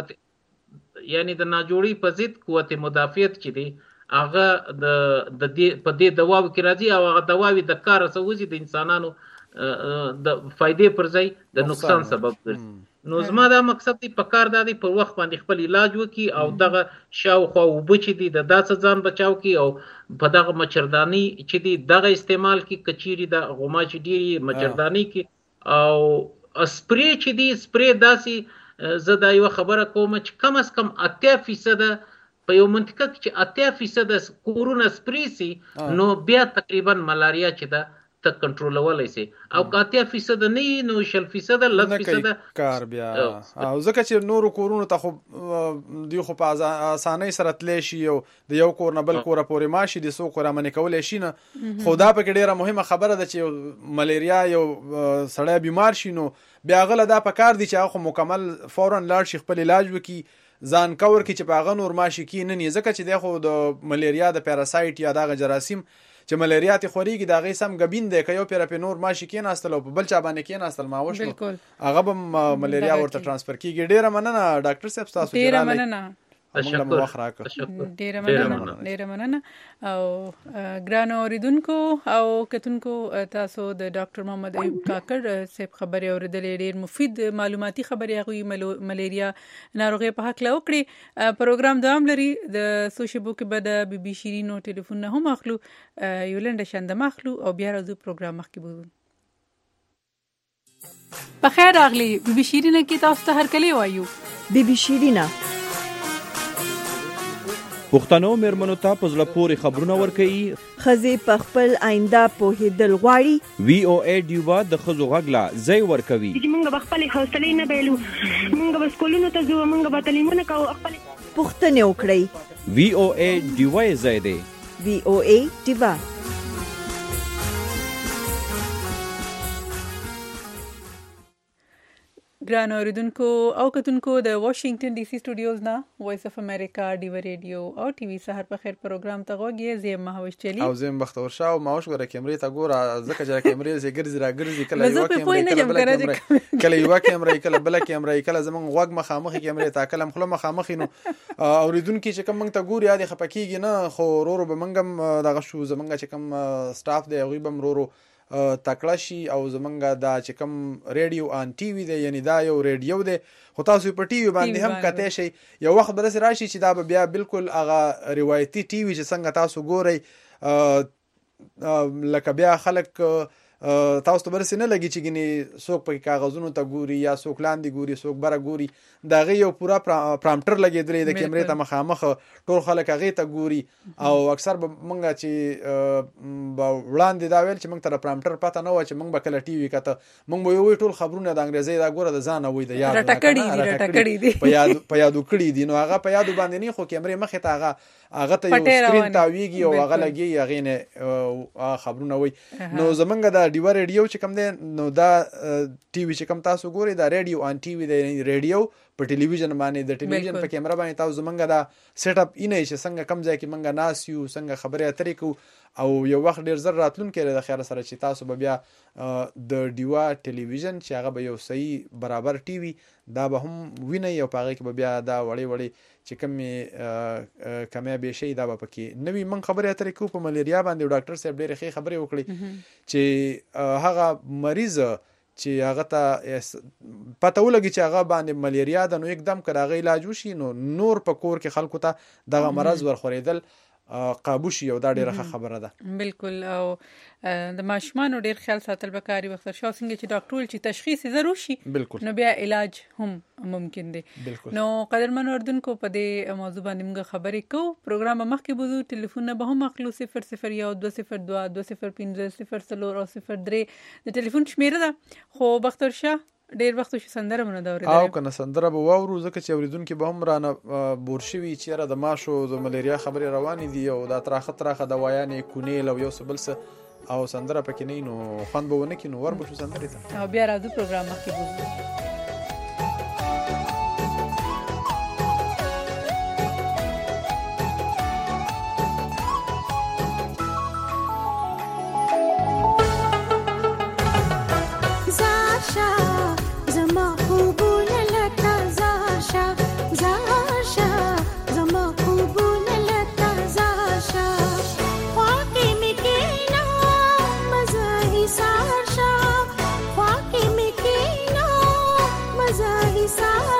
یعنی د ناجوړي په ضد قوت مدافعت چې دی هغه د دې په دې دواو کې راځي او هغه دواوې د کار سوځي د انسانانو د فائدې پر ځای د نقصان سبب ګرځي نو زما دا مقصد دی په کار دادی په وخت باندې خپل علاج وکي او دغه شاوخوا وبچ دي د داسې ځان بچاو کی او په دغه مچردانی چې دی دغه استعمال کی کچيري د غوماچ ډيري مچردانی کی او سپری چې دی سپری داسې زه دا یو خبره کوم چې کم از کم اتیا فیصد په یو منطقه کې چې اتیا فیصد کورونه سپری سي نو بیا تقریبا ملاریا چې دا ته کنټرولولای سي او اتیا فیصد نه نو شل فیصد لږ فیصد کار بیا او ځکه چې نور کورونو ته خو دی خو په اسانۍ سره تلی شي او د یو کور نه بل کور پورې ماشي د سو کور منې کولای شي نه خو دا په ډیره مهمه خبره ده چې ملیریا یو سړی بیمار شي نو بیا غله دا په کار دي چې هغه مکمل فورا لاړ شي خپل علاج وکي ځان کور کې چې په هغه نور ماشي کې نه نه ځکه چې د خو د ملیریا د پیراسایت یا دغه جراثیم چې ملیریا ته خوريږي دا غي سم غبین دی که یو پیر په نور ماشي کې ناستل او په بل چا باندې کې ناستل ما وښنو هغه به ملیریا ورته ترانسفر کیږي ډیره مننه ډاکټر صاحب تاسو ډیره مننه تشکر ډیره مننه ډیره مننه او ګرانو اوریدونکو او کتونکو تاسو د ډاکټر محمد ایوب کاکړ صاحب خبرې اوریدلې ډیر مفید معلوماتي خبرې هغه ملیریا ناروغي په حق له وکړي پروګرام دوام لري د سوشبو کې به د بي بي شیرینو ټلیفون نه هم اخلو یو لنډه شاند مخلو او بیا راځو پروګرام مخکې بوزو په خیر راغلی بي بي شیرینه کې تاسو ته هر کلی وایو بي بي شیرینه پښتنو مېرمنو ته په زړه پورې خبرونه ورکوي ښځې په خپل آینده پوهېدل غواړي وی او ای ډیوا د ښځو غږ لا ځای ورکوي چې موږ به خپلې حوصلې نه بایلو موږ به سکولونو ته ځو موږ به تعلیمونه کوو خپلې پوښتنې وکړئ وی او ای ډیوا یې ځای دی وی او ای ډیوا ګران اوریدونکو او کتونکو د واشنگټن ډي سي سټوډیوز نه وایس اف امریکا ډیو ریډیو او ټي وي سحر په خیر پروګرام ته غوږی زم مهوش چلی او زم بختور شاه او ماوش غره کیمرې ته ګوره ځکه چې کیمرې زی ګرځي را ګرځي کله یو کیمرې کله یو کیمرې کله بل کیمرې کله زمون غوږ مخامخ کیمرې ته کله مخله مخامخ نو اوریدونکو چې کوم ته ګوري یاد خپکیږي نه خو رورو به منګم دغه شو زمونږ چې کوم سټاف دی غوي بم رورو تکړه شي او زمونږ دا چې کوم ریډیو ان ټي وي دی یعنی دا یو ریډیو دی خو تاسو په ټي وي باندې هم کته شي یو وخت برس راشي چې دا بیا بالکل هغه روایتي ټي وي چې څنګه تاسو ګورئ لکه بیا خلک تاسو ته برسې نه لګي چې ګنې څوک په کاغذونو ته ګوري یا څوک لاندې ګوري څوک بره ګوري دا غي یو پورا پرامپټر لګېدلې د کیمرې ته مخامخ ټول خلک هغه ته ګوري او اکثر به مونږ چې وړاندې دا ویل چې مونږ ته پرامپټر پته نه و چې مونږ به کله ټي وي کته مونږ به یو ټول خبرونه د انګریزي دا ګوره د ځان وې د یاد راټکړې دي راټکړې دي په یاد په یادو کړې دي نو هغه په یادو باندې نه خو کیمرې مخې ته هغه هغه ته یو سکرین تاویږي او هغه لګي هغه نه خبرونه وي نو زمونږ د ډیو ریډیو چې کوم دی نو دا ټي وي چې کوم تاسو ګوري دا ریډیو ان ټي وي د ریډیو په ټلویزیون باندې د ټلویزیون په کیمرا باندې تاسو زمونږ دا سیټ اپ اینه چې څنګه کم ځای کې منګه ناس یو څنګه خبرې اترې کو او یو وخت ډیر زر راتلون کړي د خیر سره چې تاسو به بیا د ډیوا ټلویزیون چې هغه به یو صحیح برابر ټي وي دا به هم ویني او پاره کې به بیا دا وړي وړي چې کمی کمی به شي دا به پکې نوې من خبرې اترې کو په ملیریا باندې ډاکټر صاحب ډېر ښه خبرې وکړي چې هغه مریض چې هغه ته پته ولګي چې هغه باندې ملیریا د نو एकदम کراغه علاج وشي نو نور په کور کې خلکو ته دغه مرض ورخوریدل قابو شي او دا ډیره خبره ده بالکل او د ماشومان ډیر خیال ساتل وکاري وخت شاو څنګه چې ډاکټر چې تشخیص ضروري شي بالکل نو بیا علاج هم ممکن دی نو قدرمن اردوونکو په دې موضوع باندې موږ خبرې کوو پروګرام مخکې بوزو ټلیفون به هم اخلو صفر صفر یو دو صفر دو دو صفر پنځه صفر څلور او صفر درې د ټلیفون شمیره ده خو بختور شاه ډیر وخت شو سندره مونږ دا اوریدل او کنه سندره به واورو ځکه چې اوریدونکو به هم رانه بورشوي چې را د ماشو د ملیریا خبرې روانې دي او دا تراخه تراخه دوايانې کونیل او یو سبل څه او سندره پکې نه نو خوند به ونه کې نو ور به شو سندره ته او بیا راځو پروګرام مخکې بوزو Sa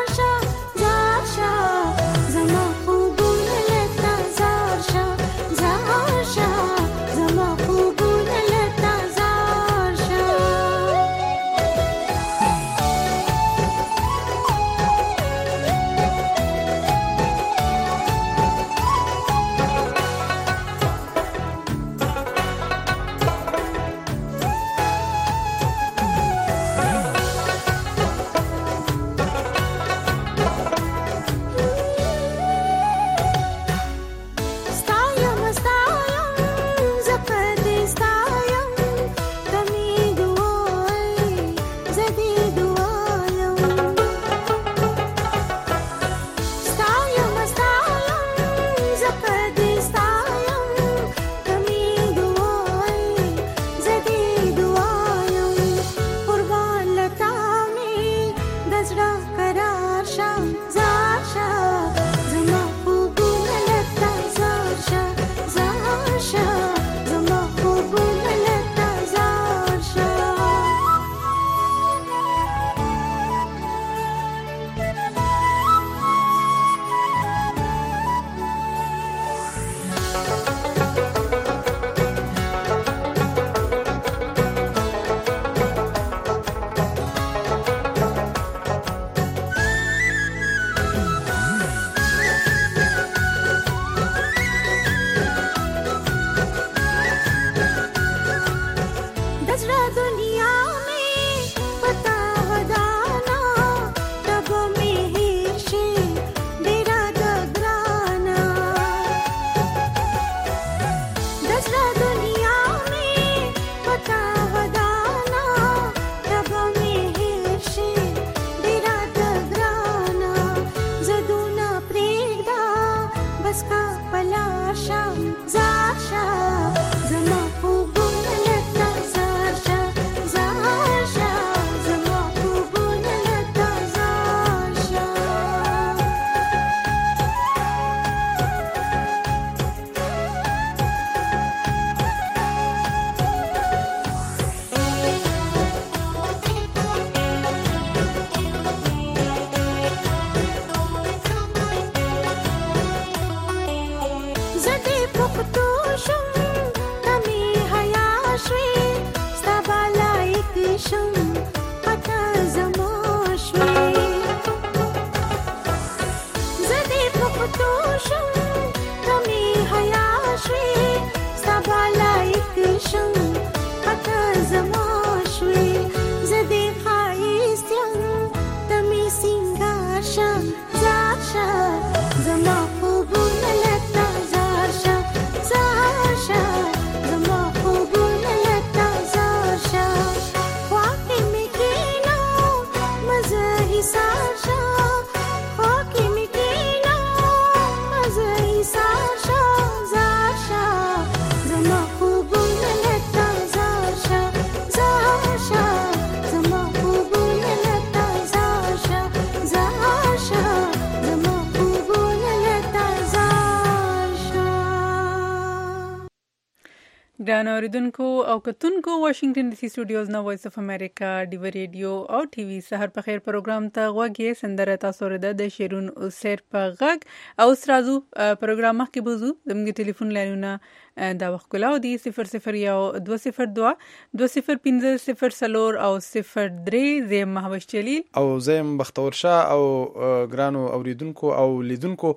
ګران اوریدونکو او کتونکو واشنگټن ډي سي سټوډیوز نو وایس اف امریکا ډیو ریډیو او ټي وي سحر په خیر پروګرام ته غوږی سندره تاسو رده د شیرون او سیر په غږ او سرازو پروګرام کې بوزو زموږ ټلیفون لایونه دا وخت کلاو دی صفر صفر یو دو صفر دو دو صفر پنځه صفر سلور او صفر درې زم مهوش جلیل او زم بختور شاه او ګرانو اوریدونکو او لیدونکو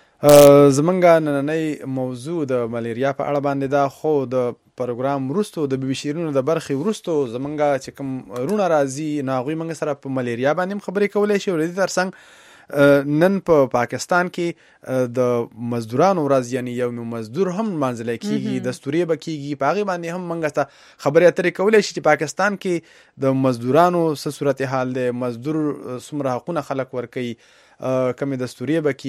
زمونږه نننۍ موضوع د ملیریا په اړه باندې دا خو د پروګرام وروستو د بي بي شیرونو د برخې وروستو زمونږه چې کوم رونه راځي نو هغوی موږ سره په ملیریا باندې هم خبرې کولی شي او د دې ترڅنګ نن په پاکستان کې د مزدورانو ورځ یعنی یو مزدور هم لمانځلی کېږي دستوري به کېږي په هغې باندې هم موږ ته خبرې اترې کولی شي چې پاکستان کې د مزدورانو څه صورتحال دی مزدور څومره حقونه خلک ورکوي کمې دستوري به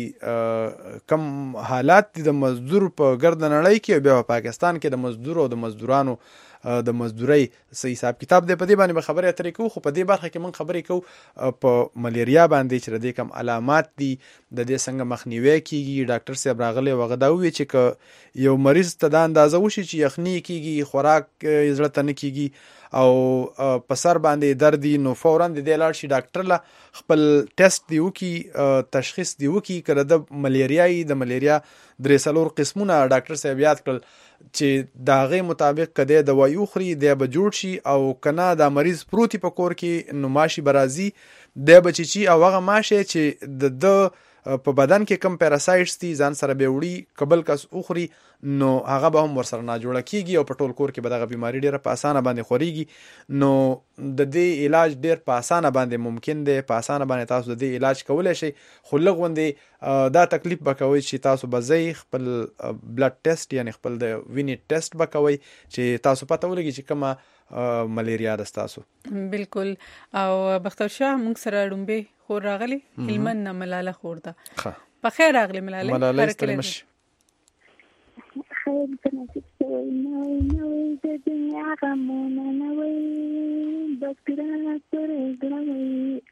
کېږي کم حالات دي د مزدور په ګرد نړۍ کې بیا په پاکستان کې د مزدور او د مزدورانو د مزدورۍ څه حساب کتاب دی په دې باندې به خبرې اترې کوو خو په دې برخه کې موږ خبرې کوو په ملیریا باندې چې د دې کم علامات دي د دې څنګه مخنیوی کېږي ډاکټر صاحب راغلی و هغه دا وویل چې که یو مریض ته دا اندازه وشي چې یخني کېږي خوراک یې زړه ته نه کېږي او په سر باندې درد نو فورا د دې لاړ شي ډاکټر له خپل ټیسټ دی وکړي تشخیص دی وکړي که د ملیریا یي د ملیریا درې څلور قسمونه ډاکټر صاحب یاد کړل چې د هغې مطابق که دی دوایي وخوري دی به جوړ شي او که نه دا مریض پروت په کور کې نو ماشي به راځي دی به چیچي او هغه ماشی چې د ده په بدن کې کم پیراسایټس دي ځان سره به وړي که بل کس وخوري نو هغه به هم ورسره ناجوړه کېږي او په ټول کور کې به دغه بیماري ډېره په اسانه باندې خورېږي نو د دې علاج ډېر په اسانه باندې ممکن دی په اسانه باندې تاسو د دې علاج کولی شئ خو لږ غوندې دا تکلیف به کوئ چې تاسو به ځئ خپل بلډ ټیسټ یعنی خپل د وینې ټیسټ به کوئ چې تاسو پته ولګي چې کومه ملیریا ده ستاسو بالکل او بختور شاه موږ سره ړومبې خور راغلی هلمند نه ملاله خور ده په خیر راغلی ملاله ملاله ستړې مشي خیر د نصیب سوی نوی نوی د دنیا غمونه نوی بس ګرانه سورې ګرانوي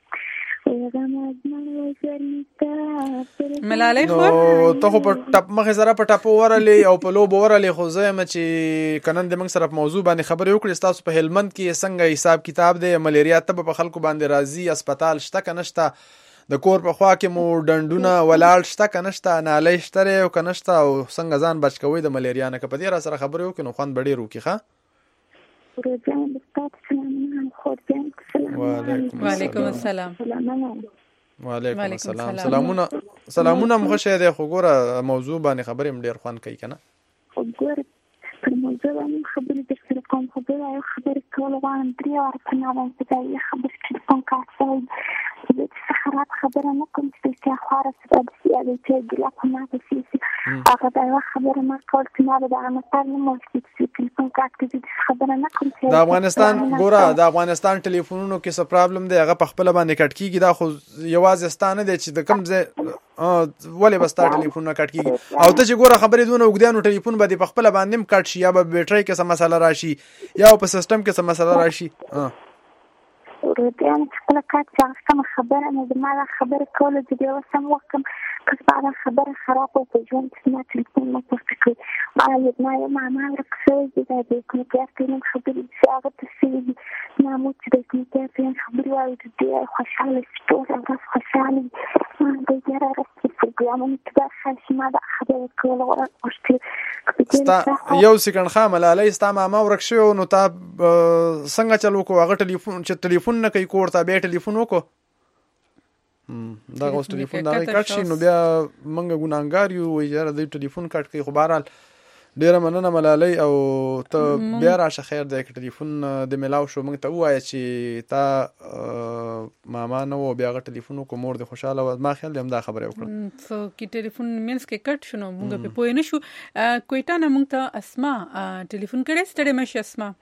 ملاله خو ته خو په ټپ مخې سره په ټپو ورلې او په لوبو ورلې خو زه یم چې که نن د موږ سره په موضوع باندې خبرې وکړې ستاسو په هلمند کې څنګه حساب کتاب دی ملیریا ته په خلکو باندې راځي اسپتال شته که نشته د کور په خوا کې مو ډنډونه ولاړ شته که نشته نالۍ شته دی او که نشته او څنګه ځان بچ کوئ د ملیریا نه که په دې را سره خبرې وکړې نو خوند به ډېر وکړي ښه وعلیکم السلام وعلیکم السلام سلامونه سلامونه هم ښه شی دی خو ګوره موضوع باندې خبرې هم ډېر خوند کوي که نه خو ګوره پر موضوع باندې خبرې در سره کوم خو بله یو خبرې کول غواړم درې واره په ما باندې دا یې خبرې ټلیفون کار شوی زه چې څه خراب خبره نه کوم چې بېخي خواره سبا د سیالۍ چې ګیله په ما پسې شي هغه دا یوه خبره ما کول چې ما به دغه مثال نه موجود چې ټلیفون کار کې زه داسې خبره نه کوم چې د افغانستان ګوره د افغانستان ټلیفونونو کې څه پرابلم دی هغه په خپله باندې کټ کېږي دا خو یوازې ستا نه دی چې د کوم ځای ولې به ستا ټلیفون نه کټ کېږي او ته چې ګوره خبرې دونه اوږدې نو ټلیفون به دې په خپله باندې هم کټ شي یا به بیټرۍ کې څه مسله راشي یا په سیسټم کې څه مسله راشي ورته خپل کار چې هغه سمه خبره نه ده ما دا خبره کوله چې بیا اوس هم وکړم که زما دا خبره خرابه په ژوند کې زما ټلیفون نه پورته کړي ما ما ما ما ورک شوی دي دا د کومکیار فلم خبرې چې هغه ته شوي دي ما مو چې د کومکیار فلم خبرې واورېدې ډېر خوشحاله شي ټوله ورځ خوشحاله وي ما د یاره ورځ چې پروګرامونه کې برخه شي ما دا خبره کوله غوښتې یو سکند ښه ملالۍ ستا ماما ورک شوی نو تا څنګه چل وکړو هغه ټلیفون چې ټلیفون نه کوي کور ته بیا ټلیفون وکړو دغه اوس ټلیفون دغه کټ شي نو بیا موږ ګناهګار یو وایي یاره دوی ټلیفون کټ کوي خو بهرحال ډېره مننه ملالۍ او ته بیا راشه خیر دی که ټلیفون د میلاو شو موږ ته ووایه چې تا ماما نه و بیا هغه ټلیفون وکړو مور دې خوشحاله وه زما خیال دی همدا خبره وکړه څو کې ټلیفون مینس کې کټ شو نو موږ پې پوه نه شو کویټا نه موږ ته اسما ټلیفون کړی ستړې مه شي اسما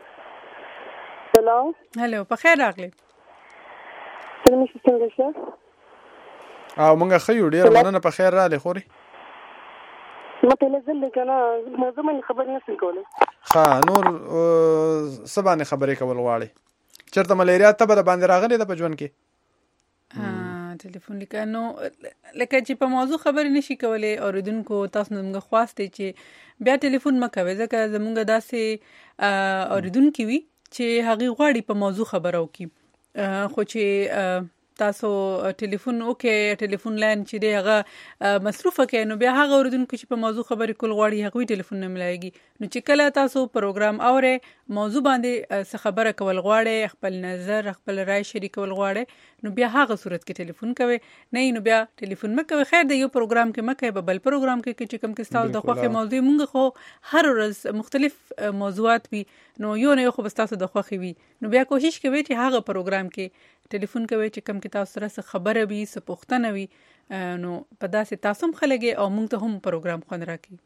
هلو هلو په خیر راغلی څنګه شې څنګه شه او مونږ ښه یو ډېره مننه په خیر راغلی خورې ما ته لازم دی که نه موضوع باندې خبرې نه شم کولی ښه نور څه باندې خبرې کول غواړې چېرته ملیریا ته به د باندې راغلې ده په ژوند کې ټلیفون لیکه نو لکه چې په موضوع خبرې نشي کولای اوریدونکو تاسو موږ خواسته چې بیا ټلیفون مکوي ځکه زموږ داسې اوریدونکو وي چې هغه غواړي په موضوع خبرو کې خو چې تاسو ټلیفون اوکې ټلیفون لاین چې دی هغه مصروفه کوي نو بیا هغه اوریدونکو چې په موضوع خبرې کول غواړي هغوی ټلیفون نه ملایږي نو چې کله تاسو پروګرام اورئ موضوع باندې څه خبره کول غواړئ خپل نظر خپل رائے شریکول غواړئ نو بیا هغه صورت کې ټلیفون کوئ نه نو بیا ټلیفون مه کوئ خیر د یو پروګرام کې مه کوئ په بل پروګرام کې چې کوم کې تاسو د خوښې موضوع مونږ خو هر ورځ مختلف موضوعات وي نو یو نه یو خو تاسو د خوښې وي نو بیا کوشش کوئ چې هغه پروګرام کې ټلیفون کوي چې کوم کې تاسو سره خبره وي څه پوښتنه وي نو په داسې تاسو هم خلګي او موږ ته هم پروګرام خوند راکړي.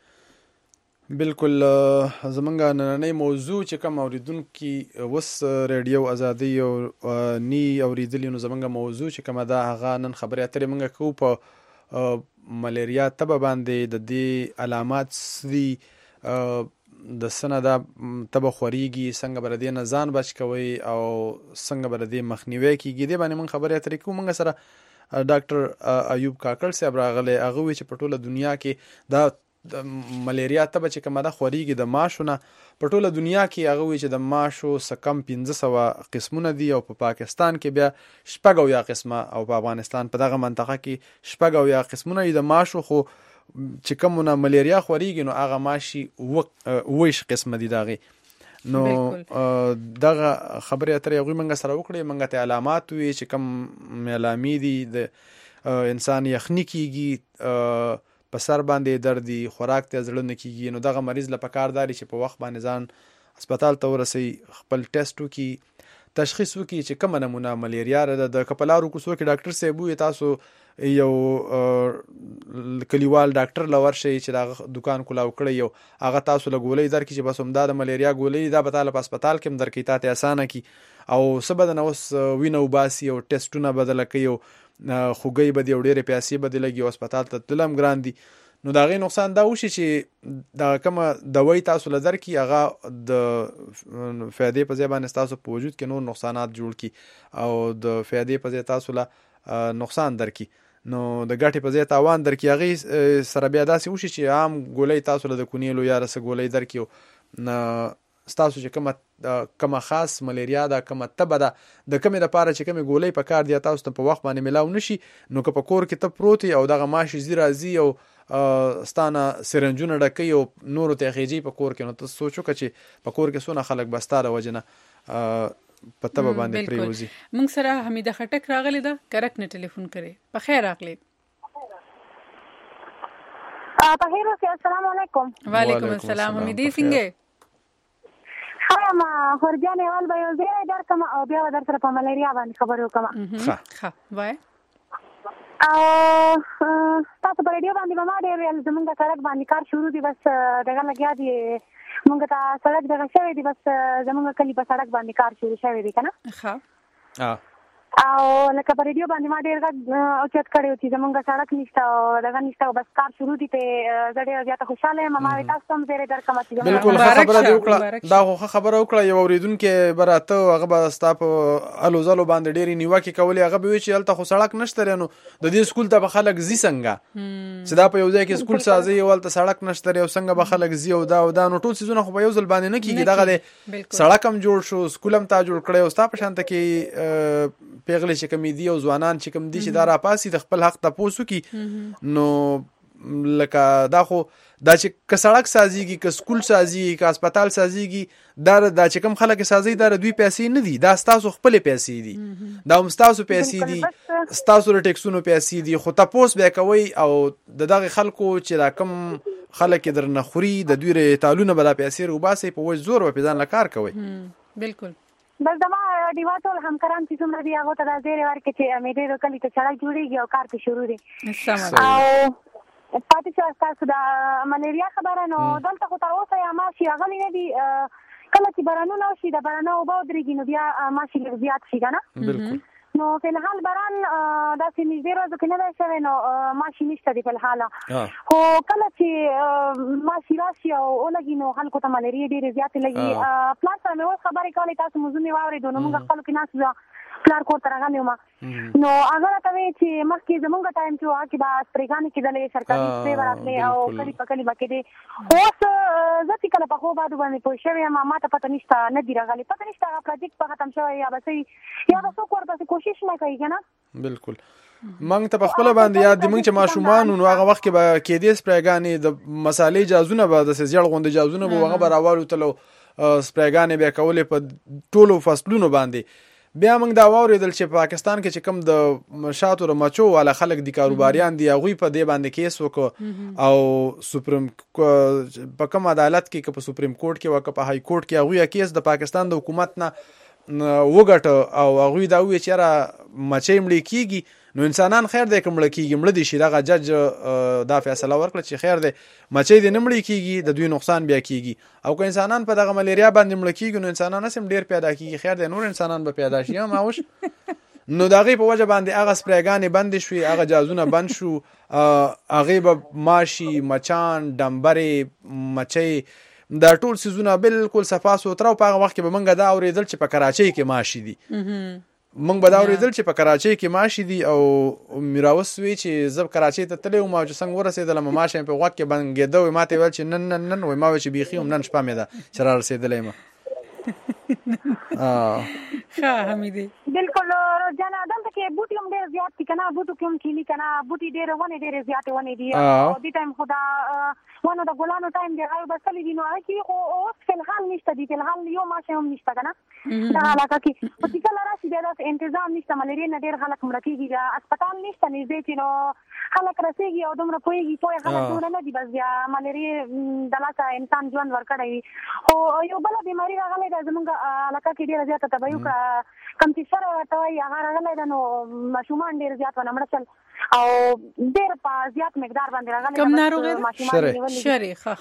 بالکل زمونږ نننۍ موضوع چې کوم اوریدونکو وس ریډیو ازادي او نی اوریدلی نو زمونږ موضوع چې کومه ده هغه نن خبرې اترې موږ کوو په ملیریا تبه باندې د دې علامات دي د سنه دا تبه خوريږي څنګه بر دې نه ځان بچ کوي او څنګه بر دې مخنیوي کیږي دې باندې موږ خبرې اترې کوو. موږ سره ډاکټر ایوب کاکړ صاحب راغلی هغه وی چې په ټوله دنیا کې دا د ملیریا تبه چې کومه ده خوريږي د ماشونه په ټوله دنیا کې هغه وی چې د ماشو سکم پنځه سوه قسمونه دي او په پا پاکستان کې بیا شپږ اویا قسمه او په افغانستان په دغه منطقه کې شپږ اویا قسمونه دي د ماشو خو چې کومونه ملیریا خوريږي نو هغه ماشي ویش قسمه دي داغي نو دغه خبرې اترې هغوی موږ سره وکړې موږ ته علامات وي چې کوم علامې دي د انسان یخني کیږي په سر باندې درد دي خوراک ته زړه نه کیږي نو دغه مریض له پکار داري چې په وخت باندې ځان هسپتال ته ورسي خپل ټیسټ وکي تشخیص وکي چې کومه نمونه ملیریا ده د کپلارو کوڅو کې ډاکټر صاحب وي تاسو یو کلیوال ډاکټر لور شي چې دا دکان کولاو کړی یو هغه تاسو له ګولې درکې چې بس همدا د ملیریا ګولې دا به تاسو په هسپتال کې هم درکې ته اسانه کی او سبد نه اوس وینو باسي او ټیسټونه بدل کوي او خوګي به دی ډېرې پیسې به دی لګي او هسپتال ته تلم ګران دي نو دا غي نقصان دا وشي چې دا کومه دوايي تاسو لدر کی هغه د فائدې په ځای باندې تاسو په وجود کې نور نقصانات جوړ کی او د فائدې په ځای تاسو له نقصان درکې نو د ګټې په ځای تاوان درکې هغه سره بیا داسې وشي چې عام ګولۍ تاسو له د کونیلو یا رس ګولۍ درکې نو تاسو چې کومه کومه خاص ملیریا ده کومه تبه ده د کومې لپاره چې کومې ګولۍ په کار دی تاسو ته په وخت باندې ملاو نشي نو که په کور کې ته پروت او دغه ماشي زی راځي او ستانه سرنجونه ډکې او نورو ته خېجي په کور کې نو ته سوچو چې په کور کې څونه خلک بستاره وجنه په تبه باندې پریوزي. موږ سره حمیده خټک راغلی ده کرک نه ټلیفون کړي په خیر راغلی. په خیر اوسئ. السلام علیکم. وعلیکم السلام. حمیده څنګه ها ما خورجانې اول به یو ځای درکم او بیا در سره په ملیریا باندې خبرې وکړم. ښه ښه وای او تاسو په ریډیو باندې ما ډېر ویل زمونږ سړک باندې کار شروع دي بس دغه لګیا دي مونږ ته سړک دغه شوی دي بس زمونږ کلي په سړک باندې کار شروع شوی دی که نه ښه او لکه په ریډیو باندې ما ډېر غږ اوچت کړی و چې زمونږ سړک نشته او دغه نشته او بس کار شروع دي ته زه ډېره زیاته خوشحاله یم ما وایي تاسو هم زیری درکړم چې بالکل ښه خبره دې وکړه دا خو ښه خبره وکړه یو اورېدونکی به راته هغه به ستا په الو ځلو باندې ډېرې نیوکې کولې هغه به وایي چې هلته خو سړک نشته دی نو د دې سکول ته به خلک ځي څنګه چې دا په یو ځای کې سکول سازي او هلته سړک نشته دی او څنګه به خلک ځي او دا او دا نو ټول څیزونه خو په یو ځل باندې نه کېږي دغه دی سړک هم جوړ شو سکول هم تا جوړ کړی او ستا په شانته کې پیغلې چې کومې دي او ځوانان چې کوم دي چې دا راپاسي د خپل حق تپوس وکړي نو لکه دا خو دا چې که سړک سازيږي که سکول سازيږي که هسپتال سازيږي دا دا چې کوم خلک سازي دا دوی پیسې نه دي دا ستاسو خپل پیسې دي دا هم ستاسو پیسې دي ستاسو د ټیکسونو پیسې دي خو تپوس به کوي او د دغه خلکو چې دا کوم خلک درنه خوري د دوی ریټالونه به دا پیسې روباسي په وجه زور په ځان لکار کوي. بالکل بس زما ډیوا ټول همکاران چې څومره دي هغه ته دا زیری ورکړي چې امید وکړي چې سړک جوړیږي او کار په شروع دي او پاتې چې تاسو د ملیریا خبره نو دلته خو تر اوسه یا ماشي غلي نه دي کله چې بارانونه وشي د بارانو اوبه ودرېږي نو بیا ماشي لږ زیات شي که نه بالکل نو فلحال باران داسې نږدې ورځو کې نه دی شوی نو ماشي نشته دی فلحاله خو کله چې ماشي راشي او ولګي نو خلکو ته ملیریا ډېرې زیاتې لګي پلان سره مې اوس خبرې کولې تاسو موضوع مې واورېدو نو موږ خپلو کې ناست پلار کور ته راغلی وم نو هغه راته وایي چې مخکې زمونږ ټایم چې وه کې به سپرېګانې کېدلې سرکاري سپرې به راتلې او کلي په کلي به کېدې اوس زه چې کله په خوب بادو باندې پوه شوې یم ما ته پته نشته نه دي راغلي پته نشته هغه پروجیکټ به ختم شوی یا به څه یا به څوک ورپسې کوشش نه کوي که نه بالکل موږ ته په خپله باندې یاد دي موږ چې ماشومان نو هغه وخت کې به کېدې سپرېګانې د مسالې جازونه به داسې زیړ غوندې جازونه به هغه به راوالوتل او سپرېګانې به یې کولې په ټولو فصلونو باندې بیا موږ دا واورېدل چې په پاکستان کې چې کوم د شاتو د مچو والا خلک دي کاروباریان دي هغوی په دې باندې کیس وکړو او سپریم په کوم عدالت کې که په سپریم کورټ کې وه که په های کورټ کې هغوی کیس د پاکستان د حکومت نه وګټه او هغوی دا وویل چې یاره مچۍ مړې کېږي نو انسانان خیر دی که مړه کېږي مړه دي شي دغه جج دا فیصله ورکړه چې خیر دی مچۍ دې نه مړې کېږي د دوی نقصان بیا کېږي او که انسانان په دغه ملیریا باندې مړه کېږي نو انسانان هسې هم ډېر پیدا کېږي خیر دی نور انسانان به پیدا شي هم اوش نو د هغې په وجه باندې هغه سپرېګانې بندې شوې هغه جازونه بند شو هغې به ماشي مچان ډمبرې مچۍ دا ټول سیزونه بالکل صفا سوتره او په هغه وخت کې به موږ دا اورېدل چې په کراچۍ کې ماشي دي موږ به دا اورېدل چې په کراچۍ کې ماشي دي او میراوس وی چې زه کراچۍ ته تللی وم او چې څنګه ورسېدلم ماشه مې په غوږ کې بنګېده وی ما ته یې ویل چې نن نن نن وی ما ویل چې بیخي هم نن شپه مې ده چې را رسېدلی یم ښه حمیدې بالکل روزانه دلته کې بوټي هم ډېر زیات دي که نه بوټو کې هم کیني که نه بوټي ډېرې ونې ډېرې زیاتې ونې دي او دې ټایم خو دا ونو د ګلانو ټایم دی هغه بسلې دي نو هغه کې خو اوس فلحال نشته دي فلحال یو ماشه هم نشته که نه دغه علاقه کې خو چې کله راشي بیا داسې انتظام نشته ملیریا نه ډېر خلک مړه کېږي بیا اسپتال نشته نږدې چې نو خلک رسېږي او دومره پوهېږي پوهې خلک دومره نه دي بس بیا ملیریا د لاسه انسان ژوند ورکړی وي خو یو بله بیماري راغلی ده زموږ علاقه کې ډېره زیاته تباهي وکړه کوم چې شر ورته وایي هغه راغلی ده نو ماشومان ډېر زیات ونه مړه شول او ډېر په زیات مقدار باندې راغلی کوم ناروغي ده شری ښه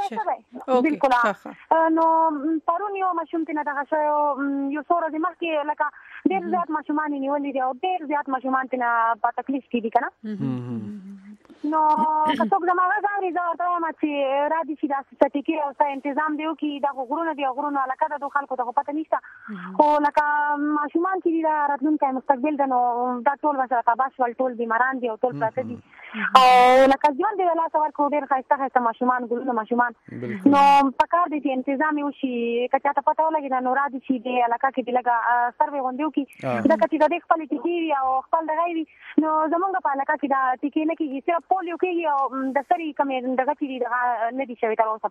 ښه بالکل نو پرون یو ماشوم ته نه دغه شوی یو څو ورځې مخکې لکه ډېر زیات ماشومان یې نیولي دي او ډېر زیات ماشومان ته نه په تکلیف کې دي که نه نو که څوک زما غږ اوري زه ورته وایم چې را دي شي داسې څه ټیکې او څه انتظام دی وکړي دا خو غرونه دي او غرونو علاقه ده دو خلکو ته خو پته نشته خو لکه ماشومان چې دي دا راتلونکی مستقبل ده نو دا ټول به سره تباه شول ټول بیماران دي او ټول پراته دي او لکه ژوند دې د لاسه ورکړو ډېر ښایسته ښایسته ماشومان ګلونه ماشومان نو پکار دی چې انتظام یې وشي که چاته پته ولګېده نو را دي شي دې علاقه کې دې لږه سروې غوندې وکړي ځکه چې د دې خپلې ټیکې وي او خپل دغه وي نو زمونږ په علاقه کې دا ټیکې نه کېږي صرف پولیو کېږي او د سرې کمې دغه چې دي دغه نه دي شوي تر اوسه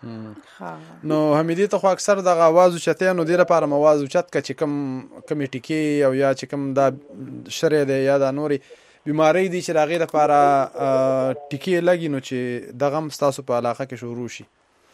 پورې نو حمیدې ته خو اکثر دغه اواز اوچتیانو دې لپاره م اواز اوچت که چې کوم کومې ټیکې او یا چې کوم دا شری دی یا دا نورې بیماری دي چې د هغې دپاره ټیکې لګي نو چې دغه هم ستاسو په علاقه کې شروع شي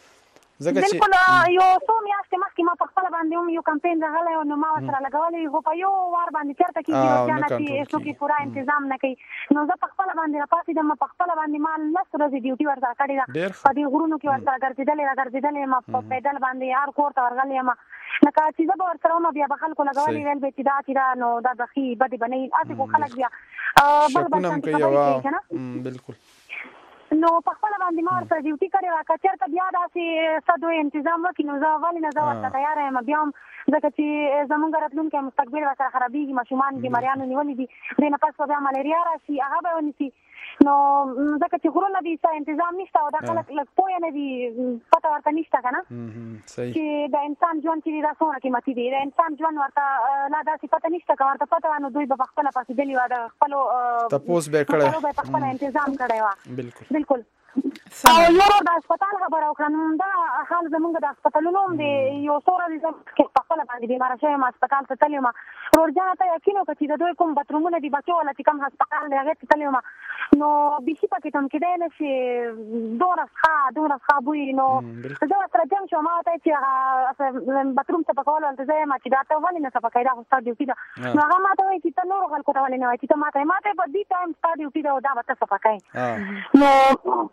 بالکل یو څو میاشتې مخکې ما په خپله باندې هم یو کمپین راغلی نو ما ورسره لګولی خو په یو وار باندې چېرته کېږي روزانه چې څوک یې پوره انتظام نه کوي نو زه په خپله باندې راپاڅېدم په خپله باندې ما لس ورځې ډیوټي ورسره کړې ده په دې غرونو کې ورسره ګرځېدلې را ګرځېدلې یم په پیدل باندې هر کور ته ورغلی یم لکه چې زه به ورسره وم بیا به خلکو لګولې ویل به چې دا چې دا نو دا بخي بدې به نه وي هسې خو خلک بیا بل بل شانتې خبرې کوي که نه بالکل نو په خپله باندې ما ورسره ډیوټي کړې وه که چېرته بیا داسې څه دوی انتظام وکړي نو زه ولې نه زه ورته تیاره یم بیا هم ځکه چې زمونږ راتلونکی مستقبل ورسره خرابېږي ماشومان بیماریانو نیولي دي دې نه پس به بیا ملیریا راشي هغه به ونیسي نو ځکه چې غرونه دي څه انتظام نشته او دا خلک لږ پوهه نه دي پته ورته نشته که نه چې د انسان ژوند چې دی دا څومره قیمتي دی د انسان ژوند ورته لا داسې پته نشته که ورته پته وه نو دوی به په خپله پاڅېدلي وه د خپلو تپوس به یې کړی به یې په خپله انتظام کړی وه بالکل بالکل او یو د هسپتال خبره وکړه نو دا حال زمونږ د هسپتالونو هم دی یو څو ورځې زه په خپله باندې بیماره شوې یم هسپتال ته تللې وم روزانه ته یقین وکړه چې د دوی کوم باترومونه دي بچو والا چې کوم هسپتال دی هغې ته تللې وم نو بیخي پکې تم کېدی نه شي دومره ښه دومره ښه بوی نو زه ورسره جنګ شوم ما ورته چې هغه باتروم صفا کول هلته زه یم چې دا ته ولې نه صفا کوې دا خو ستا ډیوټي ده نو هغه ما ته وایي چې ته نورو خلکو ته ولې نه وایې چې ته ما ته ما ته په دې ټایم ستا ډیوټي ده او دا به ته صفا کوې نو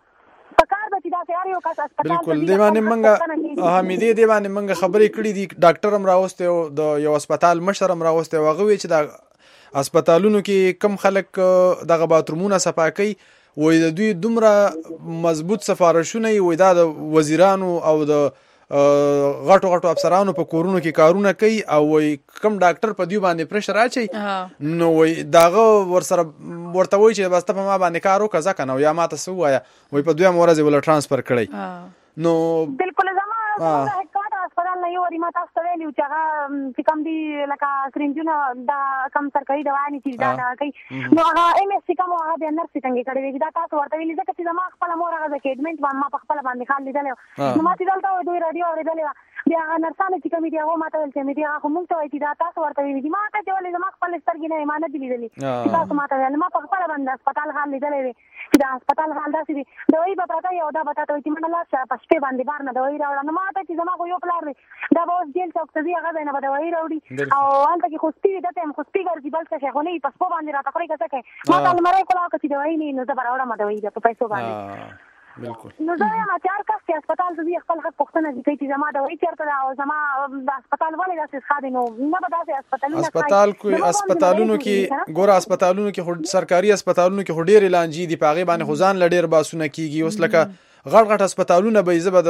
بالکل دی باندې منګه حمیدې دی باندې منګه خبرې کړې دي ډاکټر هم راوستی او د یو هسپتال مشر هم راوستی او هغه وی چې د هسپتالونو کې کم خلک دغه باترومونه صفا کوي وایي د دوی دومره مضبوط سفارشونه وي وایي دا د وزیرانو او د غټو غټو افسرانو په کورونو کې کارونه کوي او وای کم ډاکټر په دیو باندې پرشر اچي نو وای داغه ورسره ورته وای چې بس ته په ما باندې کار وکړه ځکه نو یا ما ته سو وایا وای په دویم ورځ ولا ترانسفر کړی نو بالکل زما هسپتال نه یو ورې ما تاسو ته ویلي چې هغه چې کوم دي لکه سرنجونه دا کم سرکاري دوايانې چې دا کوي نو هغه ایم ایس سی کوم هغه د نرسې څنګه کړی وي دا تاسو ورته ویلي ځکه چې زما خپله مور هغه د کېډمنټ باندې ما په خپله باندې خال لیدلی نو ما چې دلته دوی راډیو اورېدلې وه بیا هغه نرسانو چې کومې دي هغه ما ته ویل چې مې دي هغه خو مونږ ته وایي چې دا تاسو ورته ویلي دي ما ته چې ولې زما خپل سترګې نه ما نه دي لیدلي چې تاسو ما ته ویل ما په خپله باندې هسپتال حال لیدلی وي چې دا هسپتال حال داسې دي دوایي به پرته وي او دا به تا ته وایي چې منډه لاړ شه په شپې باندې بار نه دوایي راوړه نو ما ته چې زما خو یو پلار دی دا به اوس جیل چوک ته ځي هغه ځای نه به دوایي راوړي او هلته کې خو سپي وي دا ټایم خو سپي ګرځي بل څه شی خو نه وي په سپو باندې راته خوري که څه کوي ما ته المرۍ کولا که چې دوایي نه وي نو زه به راوړم دوایي بیا په پیسو باندې بالکل نو زه یم چې هر کس چې هسپتال ته ځي خپل حق پوښتنه کوي چې زما دوایي چېرته ده او زما د هسپتال ولې داسې ښه دی نو نه به داسې هسپتالونه هسپتال کوي هسپتالونو کې ګوره هسپتالونو کې خو سرکاري هسپتالونو کې خو ډېرې لانجې دي په هغې باندې خو ځان له ډېر باسونه کېږي اوس لکه غټ غټ هسپتالونه به زه به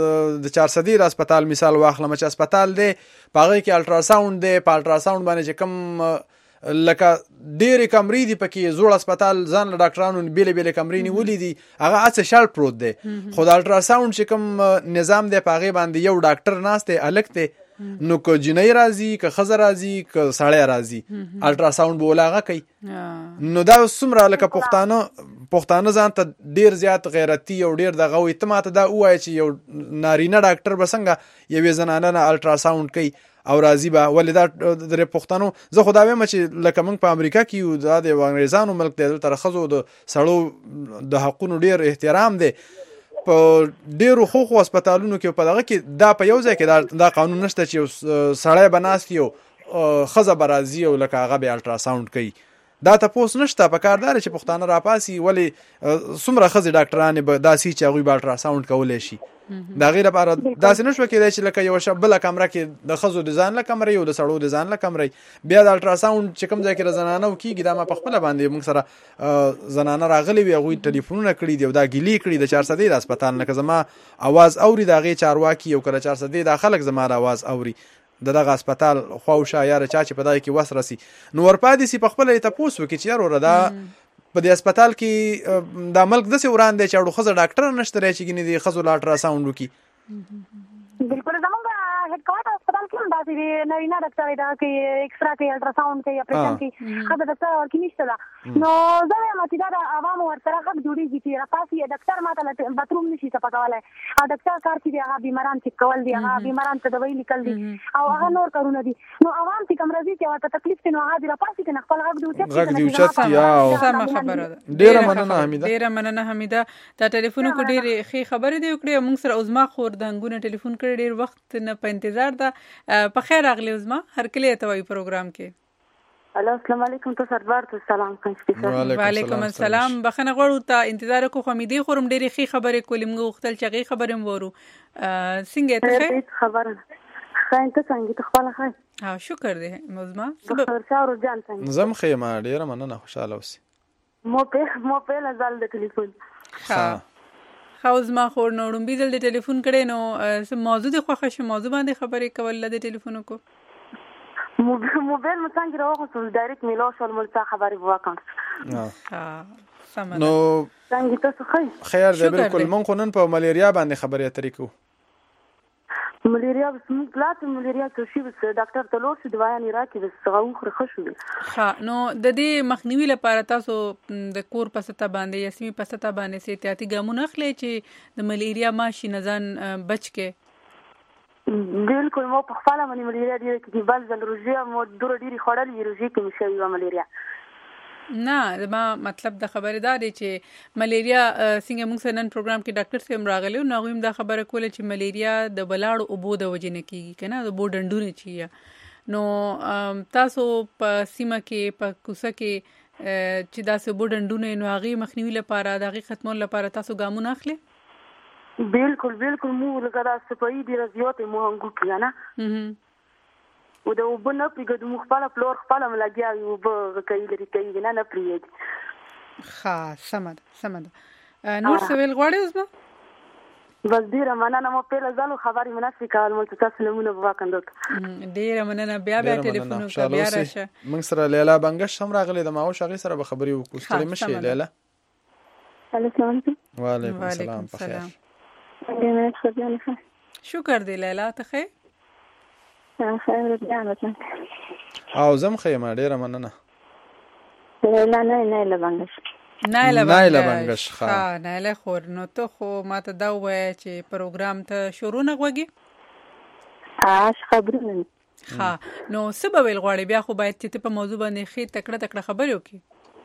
د چار صدې د هسپتال مثال واخلم چې هسپتال دی په هغې کې الټراساونډ دی په الټراساونډ باندې چې کوم لکه ډېرې کمرې دي پکې زوړ هسپتال ځان له ډاکټرانو بیلې بیلې کمرې نیولې دي هغه هسې شل پروت دی خو د الټراساونډ چې کوم نظام دی په هغې باندې یو ډاکټر ناست دی هلک دی نو که جنۍ راځي که ښځه راځي که سړی راځي الټراساونډ به ول هغه کوي نو دا څومره لکه پښتانه پښتانه ځان ته ډېر زیات غیرتي او ډېر دغه وي ته ماته دا ووایه چې یو نارینه ډاکټر به څنګه یوې زنانه نه الټراساونډ کوي او راځي به ولې دا د پښتنو زه خو دا وایم چې لکه موږ په امریکا کې یو دا د انګریزانو ملک دی دلته د ښځو د سړو د حقونو ډېر احترام دی په ډېرو خوخو هسپتالونو کې په دغه کې دا په یو ځای کې دا قانون نشته چې یو سړی به ناست وي او ښځه به راځي او لکه هغه به الټراساونډ کوي دا تپوس نشته په کار داره چې پښتانه راپاسي ولې څومره ښځې ډاکټرانې به داسې چې هغوی به الټراساونډ کولی شي د هغې لپاره داسې نه شوه کېدی چې لکه یوه بله کمره کې د ښځو د ځان له کمرې او د سړو د ځان له کمرې بیا د الټراساونډ چې کوم ځای کې د زنانه کېږي دا ما په خپله باندې موږ سره زنانه راغلې وي هغوی ټلیفونونه کړي دي او دا ګیلې کړي د چار صدې د هسپتال نه که زما اواز اوري د هغې چارواکي او که د چار صدې دا خلک زما د اواز اوري د دغه هسپتال خواوشا یاره چا چې په دغه کې وس رسي نو ورپاتې سي په خپله یې تپوس وکړي چې یاره دا په دې هسپتال کې دا ملک داسې وران دی چې اړو ښځه ډاکټره نشته دی چې ګینې د ښځو له الټراساونډ وکړي بالکل زمونږ هیډ کوارټر هسپتال کې هم داسې دی نارینه ډاکټر دی دغه کوي اکسرا کوي الټراساونډ کوي اپریشن کوي ښځه ډاکټر ورکې نشته ده نو زه وایم چې دا د عوامو ورسره حق جوړېږي چې راپاسي ډاکټر ما ته باتروم نشي صفا کولی او ډاکټر کار چې دی هغه بیماران چک کول دي هغه بیماران ته دوایي لیکل دي او هغه نور کارونه دي نو عوام چې کوم راځي چې ورته تکلیف دی نو هغه دې راپاسي که نه خپل غږ دې اوچت غږ دې اوچت کړي او سمه خبره ده ډېره مننه حمیده ډېره مننه حمیده دا ټلیفون کو ډېرې ښې خبرې دې وکړې موږ سره عظما خور د هنګونه ټلیفون کړی ډېر وخت نه په انتظار ده په خیر راغلی عظما هر کله ته وایي پروګرام کې الو السلام علیکم تو سرور تو سلام کوم وعلیکم السلام بخنه غواړو ته انتظار کو خمیدي خورم ډېرې ښې خبرې کولې موږ وختل چې هغې خبرې م ورو څنګه ته ښه خبره ښه ته څنګه ته خپله ښه ها شکر دی عظما بخیر شاور جان څنګه زم ښه ما ډېره مننه خوشاله اوسې مو په مو په لزال د ټلیفون ها خاوز ما خور نو ډومبي دل د ټلیفون کړي نو سم موضوع د خوښه شو موضوع باندې خبرې کول د ټلیفون کو موبایل مو څنګه راوخه ډایرکټ میلو شول مل څه خبرې وکړم ها سم نو څنګه تاسو ښه خیر دی بالکل مونږ خو نن په ملیریا باندې خبرې اترې کوو ملیریا بس موږ پلاټ ملیریا کې شي بس ډاکټر ته لور شي دوايانې راکې بس هغه خو ښه شو ها نو د دې مخنیوي لپاره تاسو د کور په سطح باندې یا سیمې په سطح باندې سي احتیاطي ګامونه اخلي چې د ملیریا ماشي نه ځان بچ کې بالکل مو په خپل باندې ملیریا ډیره کې بل ځل روزي مو ډور ډیری خړل روزي کې مشوي و ملیریا نه ما مطلب د خبره دا دی چې ملیریا څنګه موږ نن پروګرام کې ډاکټر سیم راغلی نو هغوی هم دا خبره کوله چې ملیریا د بلاړو اوبو د وجې نه کېږي که نه د اوبو ډنډونه چې نو تاسو په سیمه کې په کوڅه کې چې داسې اوبو ډنډونه نو هغې مخنیوي لپاره د هغې ختمولو لپاره تاسو ګامونه اخلئ بالکل بالکل مو لکه دا صفایي ډېره زیاتې مو هنګو کړي نه و د اوبه نه پرېږدو موږ خپله پلور خپله م لګیا وي اوبه کوي لرې کوي نه نه پرېږدي ښه سمه ده سمه ده نور څه ویل غواړې عظما بس ډیره مننه. مو پیله ځلو خبرې مناسبې کول مو تاسو نمونه به وکندو. ډیره مننه. بیا بیا ټلیفون وکړه بیا راشه. موږ سره لیلا بنگش هم راغلی د ماوش هغې سره به خبرې وکړو. ستړې مه شئ لیلا. السلام علیکم. وعلیکم السلام. بخیر. شکر دی لیلا. ته ښه او زم ښه یم. ډیره مننه. لیلا نه نایله بنگش. نایله بنگش. ها نایله خور. نو ته خو ماته دا ووایه چې پروګرام ته شروع نه غوږی. ها خبرونه. ها نو څه به ویل غواړې؟ بیا خو باید چې ته په موضوع باندې ښې تکړه تکړه خبرې وکړې.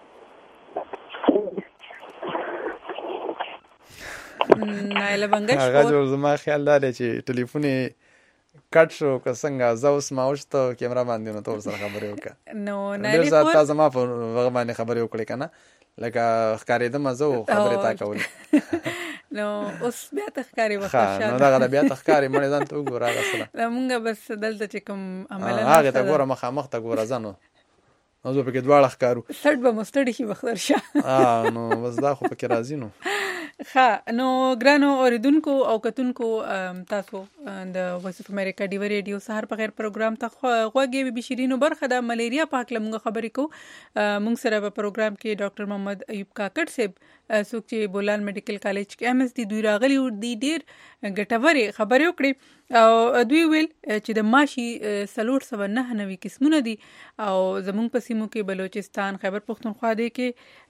نایله بنگش خور هغه جوړ زما خیال دا دی چې ټلیفون یې کټ شو که څنګه زه اوس ماوش ته کیمره باندې نو ته ورسره خبرې وکړه. نو نایله خور ډېر زیات تا زما په هغه باندې خبرې وکړې که نه لکه ښکارېدم زه و خبرې تا کولې. نو اوس بیا ته ښکارې به خوشحاله. نو دغه د بیا ته ښکارې مړې ځان ته وګوره هغه څه ده. مونږ بس دلته چې کوم عمله هغې ته ګوره مخامخ ته ګوره ځه نو نو زه پکې دواړه ښکارو. سټ به مو ستړي شي بختر شه. نو بس دا خو پکې راځي نو. ښه نو ګرانو اوریدونکو او کتونکو تاسو د وایس اف امریکا ډیو ریډیو سهار په خیر پروګرام ته غوږی بي شیرینو برخه د ملیریا په حق لمغه خبرې کو. موږ سره په پروګرام کې ډاکټر محمد ایوب کاکړ صاحب څوک چې بولان میډیکل کالج کې ایم ایس ډي دوی راغلي او د ډیر ګټورې خبرې وکړي او دوی ویل چې د ماشي سلور سوه نهه نوي قسمونه دي او زموږ په سیمو کې بلوچستان خیبر پښتونخوا دی کې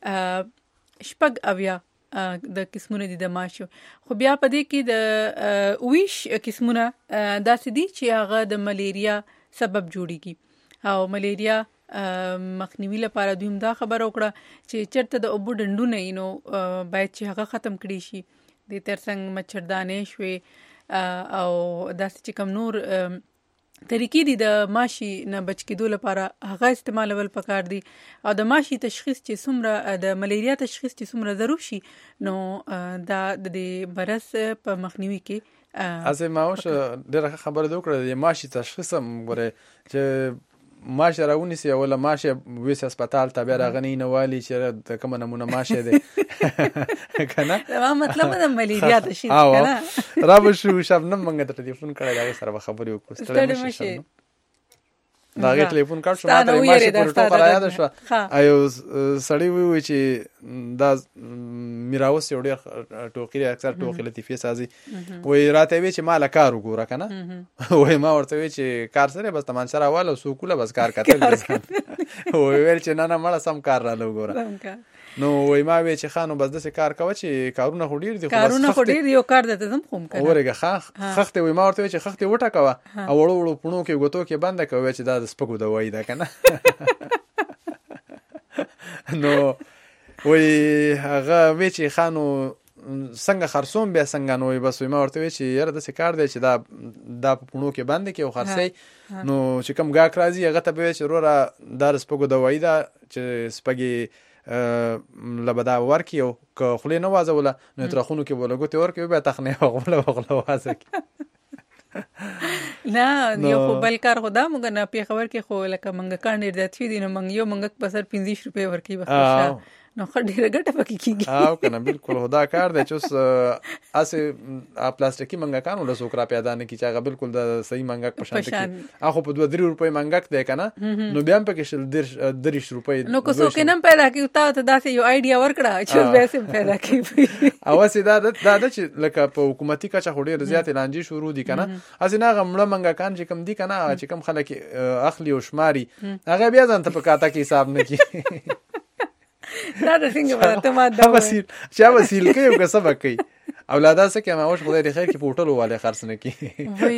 شپږ اویا د قسمونه دي د ماشو. خو بیا په دې کې د ویش قسمونه داسې دي چې هغه د ملیریا سبب جوړیږي او ملیریا مخنیوي لپاره دوی هم دا خبره وکړه چې چېرته د اوبو ډنډونه وي نو باید چې هغه ختم کړي شي. د ترڅنګ مچھردانې شوې او داسې چې کوم نور طریقې دي د ماشي نه بچ کېدو لپاره هغه استعمالول پکار دي او د ماشي تشخیص چې څومره د ملیریا تشخیص چې څومره ضرور شي نو دا د برس په مخنیوي کې اسه ماوش ډېره خبره ده وکړه. د ماشي تشخیص هم ګوره چې ماشه راونیسي ولا ماشه ویس هسپتال ته بیا راغنی نه والی چې د کومه نمونه ماشه ده کنه دا مطلب د ملیریا تشخیص کنه را به شو شبنم منګه ته ټلیفون کړی دا سره خبرې وکړو. ستړي مشه دا غي ټلیفون کار شو ماته ماشه پر ټوکر یاد شو. ایو سړی وی چې دا میراوس یو ډېر ټوکری اکثر ټوکې لطیفه سازي وای راته وی چې مال کار وګوره کنه وای ما ورته وی چې کار سره بس تمان سره واله سوکوله بس کار کتل وای ویل چې نه نه مړه سم کار را لوګوره نو وای ما وی چې خانو بس دسه کار کوي چې کارونه خډیر دي خو کارونه خډیر یو کار دته زم خوم کنه اورګه خخ خخته وای ما ورته وی چې خخته وټه کوه او وړو وړو پونو کې غوتو کې بند کوي چې دا د سپکو د وای دا کنه نو وای هغه وی چې خانو څنګه خرصوم بیا څنګه نو بس ما ورته وی چې یاره د څه کار دی چې دا دا پونو کې باندې کې او خرڅي نو چې کوم گاک راځي هغه ته به چې رورا دار سپګو د وای دا چې سپګي لبدا ورکی او که خلی نه وازوله نو ترخونو کې ولګوت ورکی بیا تخنه غوله غوله وازک نه یو خو بل کار خدا مونږ نه پی خبر کې خو لکه مونږ کار ډیر د تفیدی نو مونږ یو مونږ په سر پنځه روپے ورکی وخت نو خډیره ګټه پکې کیږي او کنه بالکل خدا کار دی چې اوس اسه پلاستیکي منګکان ول سو کرا پیدا نه کی چې هغه بالکل د صحیح منګک په شان کې اخو په دوه درې روپۍ منګک دی کنه نو بیا هم پکې شل درې روپۍ نو کو سو کې نم پیدا کی تا ته داسې یو آیډیا ورکړه چې ویسه پیدا کی او سیدا د دا چې لکه په حکومتي کچه خډیر زیات لانجی شروع دي کنه اسنه غمړه منګکان چې کم دي کنه چې کم خلک اخلي او شماري هغه بیا ځان ته په کاته کې حساب نه کی دا د څنګه ورته ما دا وسیل چا وسیل کوي او کسب کوي اولادا سره کې ما اوس خدای دې خیر کې پورټل والے خرڅ نه کی وای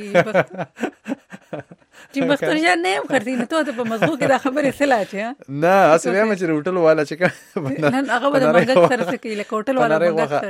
چې مختار جان نه خرڅې نه ته په مزغو کې دا خبره سلا چې نه اصل یې مې هوټل والا چې نن هغه به منګک سره کې له هوټل والا منګک سره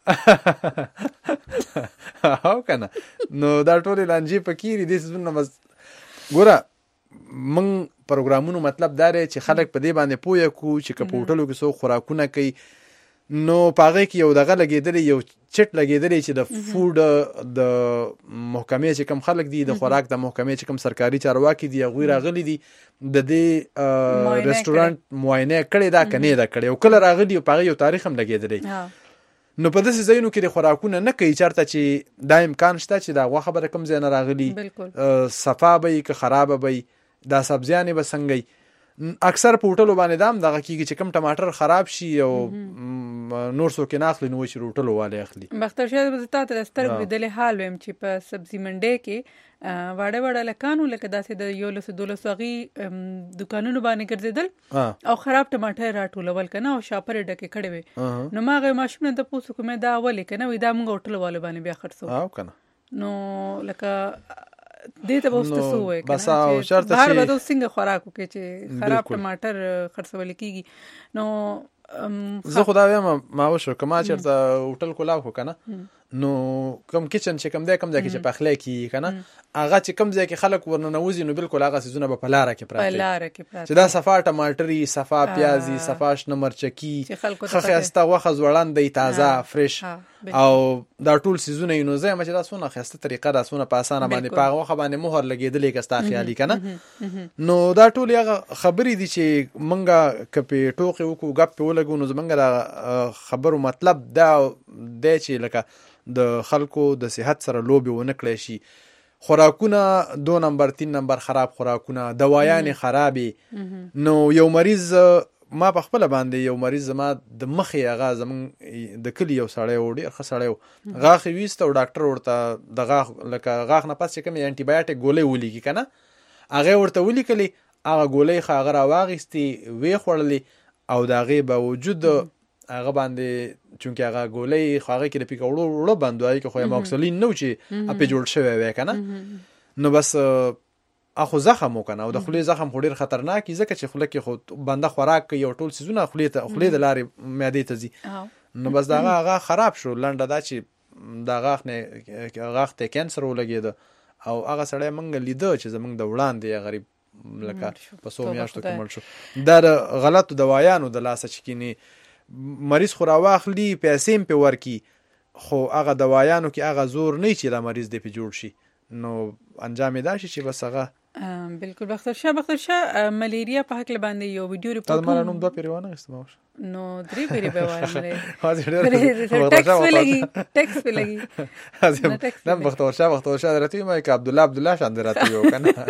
او کنه نو دا ټول لانجی پکې دي څه نه بس ګوره من پروګرامونو مطلب دا دی چې خلک په دې باندې پوهه کو چې کپورټلو کې سو خوراکونه کوي نو پاغه کې یو دغه لګیدلی یو چټ لګیدلی چې د فود د محکمې چې کم خلک دي د خوراک د محکمې چې کم سرکاري چارواکي دي غوی راغلي دي د دې ریسټورانټ معاینه کړي دا کني دا کړي او کله راغلي پاغه یو تاریخ هم لګیدلی نو په داسې ځایونو کې د خوراکونه نه کوي چېرته چې دا امکان شته چې دا غوښه به د کوم ځای نه راغلي صفا به وي که خرابه به وي دا سبزیانې به څنګه وي اکثر په هوټلو باندې دا هم دغه کېږي چې کوم ټماټر خراب شي او نور څوک یې نه اخلي نو وایي چې هوټلو والی اخلي. باختر شاه زه تا ته د سترګو لیدلې حال ویم چې په سبزي منډۍ کې واړه واړه لکانو لکه داسې د یولسو دولسو هغې دوکانونو باندې ګرځېدل او خراب ټماټر راټولول که نه او شاپر یې ډکې کړې وې. نو ما هغې ماشوم نه تپوس وکړو مې دا ولې که نه وایي دا موږ هوټل والو باندې بیا خرڅوو. نو لکه دې ته به اوس ته څه ووایې که نه چې بهر به ته اوس څنګه خوراک وکړې چې خراب ټماټر خرڅولی کېږي. نو زه خو دا وایم ما وشو که ما چېرته هوټل کولاو کړو که نه نو کوم کچن چې کوم دی کوم ځای کې چې پخلی کېږي که نه هغه چې کوم ځای کې خلک ورننوځي نو بالکل هغه څیزونه به په لاره کې پراته چې دا صفا ټماټر وي صفا پیاز وي صفا شنه مرچکي ښه ښایسته غوښه ځوړند وي تازه فرش او دا ټول څیزونه وي. نو زه یم چې دا څونه ښایسته طریقه ده څونه په اسانه باندې په هغه غوښه باندې مهر لګېدلی که ستا خیالي که نه. نو دا ټولې هغه خبرې دي چې موږ که پې ټوقې وکړو ګپ پې ولګو نو زموږ د خبرو مطلب دا دی چې لکه د خلکو د صحت سره لوبې ونه کړی شي. خوراکونه دو نمبر تین نمبر خراب خوراکونه دوایانې خرابې. نو یو مریض ما په خپله باندې یو مریض زما د مخې هغه زموږ د کلي یو سړی و ډېر ښه سړی و غاښ یې ویسته او ډاکټر ورته د غاښ لکه غاښ نه پس چې کوم انټي بایوټیک ګولۍ ولیکي که نه هغې ورته ولیکلې هغه ګولۍ ښه هغه راواخیستې ویې خوړلې او د هغې باوجود هغه باندې چونکې هغه ګولۍ خو هغې کې د پیکه وړو وړو بندوایي که خو یې ماکسلین نه و چې اپې جوړ شوی وی که نه. نو بس اخو زخم و که نه او د خولې زخم خو ډېر خطرناک وي ځکه چې خوله کې خو بنده خوراک کوي او ټول څیزونه خولې د لارې معدې ته ځي. نو بس د هغه هغه خراب شو. لنډه دا چې د غاښ نه غاښ ته کینسر ولګېده او هغه سړی موږ لیده چې زموږ د وړاندې غریب لکه په څو میاشتو کې مړ شو. دا د غلطو دوایانو د لاسه چې کینې مریض خو راواخلي پیسې هم پې ورکي خو هغه دوایانو کې هغه زور نه چې دا مریض دی پې جوړ شي. نو انجام یې دا شي چې بس هغه بالکل. باختر شاه باختر شاه ملیریا په هکله باندې یو ویډیو ریپورټ تا مالا نوم دوه پیرې وانه استعمال نو درې پیرې به وایم ټیکس پې لګي ټیکس پې لګي نه باختر شاه باختر شاه درته وایم که عبدالله عبدالله شان درته یو که نه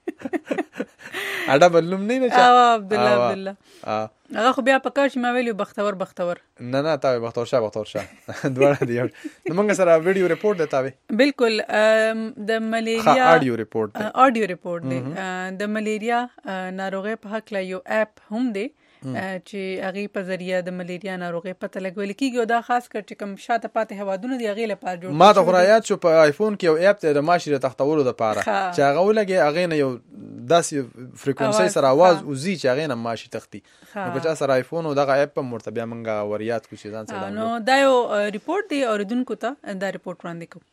اډه بل نوم نه نه او عبدالله عبدالله هغه خو بیا پکار چې ما ویلو بختور بختور نه نه تا بختور شاه بختور شاه دواړه دی. نو موږ سره ویډیو ریپورټ دی تا وی بالکل د ملیریا اډیو ریپورټ دی اډیو ریپورټ دی د ملیریا ناروغي په حق لا یو اپ هم دی چې هغه په ذریعہ د ملیریا ناروغي پته لګول کیږي او دا خاص کر چې کوم شاته پاتې هوادونه دی هغه لپاره جوړ ما ته خرایات شو په آیفون کې یو اپ ته د ماشي تختولو د پاره چې هغه ولګي هغه نه یو داسې فریکوئنسي سره आवाज اوزي چې هغه نه ماشي تختی. نو که چا سره آیفون او دغه اپ په مرتبه منګه وریات کو شي ځان سره. نو دا یو ریپورت دی اوریدونکو ته دا ریپورت وړاندې کوم.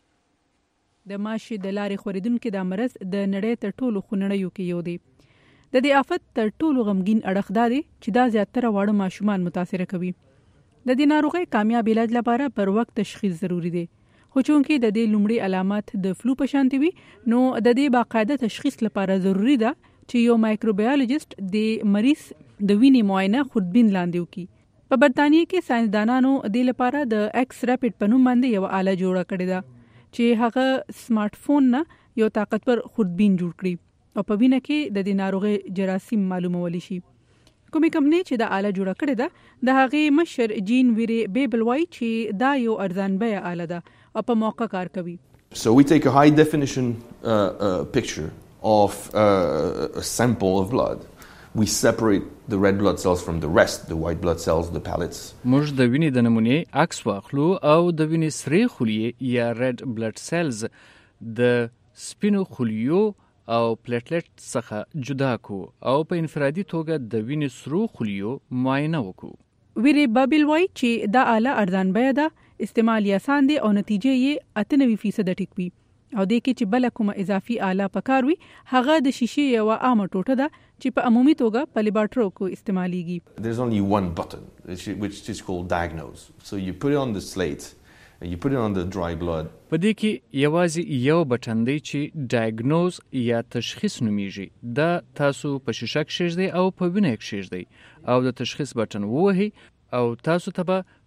د ماشي د لارې خوریدونکو د مرز د نړۍ تر ټولو خونړیو کې یو دی. د دې آفت تر ټولو غمګین اړخ دا دی چې دا زیاتره واړه ماشومان متاثر کوي. د دې ناروغۍ کامیاب علاج لپاره پر وخت تشخیص ضروری دی. خو چونکې د دې لومړي علامات د فلو په شان وي نو د دې باقاعده تشخیص لپاره ضروری ده چې یو مایکروبیولوژیست د مریض د وینې معاینه خودبین لاندې وکړي. په برتانیې کې ساينسدانانو د لپاره د ایکس ریپټ په نوم باندې یو آله جوړه کړې ده چې هغه سمارټ فون نه یو طاقتور خودبین جوړ کړي او په وینه کې د دې ناروغۍ جراثیم معلومول شي. کومې کمپنۍ چې د آله جوړه کړې ده د هغې مشر جین ویری بیبل وایي چې دا یو ارزان بیه آله ده او په موقع کار کوي. So we take a high definition uh, uh, picture of uh, a sample of blood. We separate the red blood cells from the rest, the white blood cells, the pellets. موږ د وینې د نمونې عکس واخلو او د وینې سرې خلیې یا red blood cells د سپینو خلیو او پلیټلیټ څخه جدا کو او په انفرادي توګه د وینې سرو خلیو معاینه وکړو. ویری بابل وای چې دا آله ارزان بیه ده، استعمال یې آسان دی او نتیجه یې اته نوي فیصد ټیک وي. او د کې چې بل کومه اضافي آله پکار وي هغه د شیشې یو عامه ټوټه ده چې په عمومي توګه په لیبارټرو کې استعماليږي. There's only one button which is called diagnose. So you put it on the slate, you put it on the dry blood. په دې کې یوازې یو بټن دی چې ډایګنوز یا تشخیص نومیږي. دا تاسو په شیشه کې شیږدئ او په وینه کې شیږدئ او د تشخیص بټن ووهئ او تاسو ته به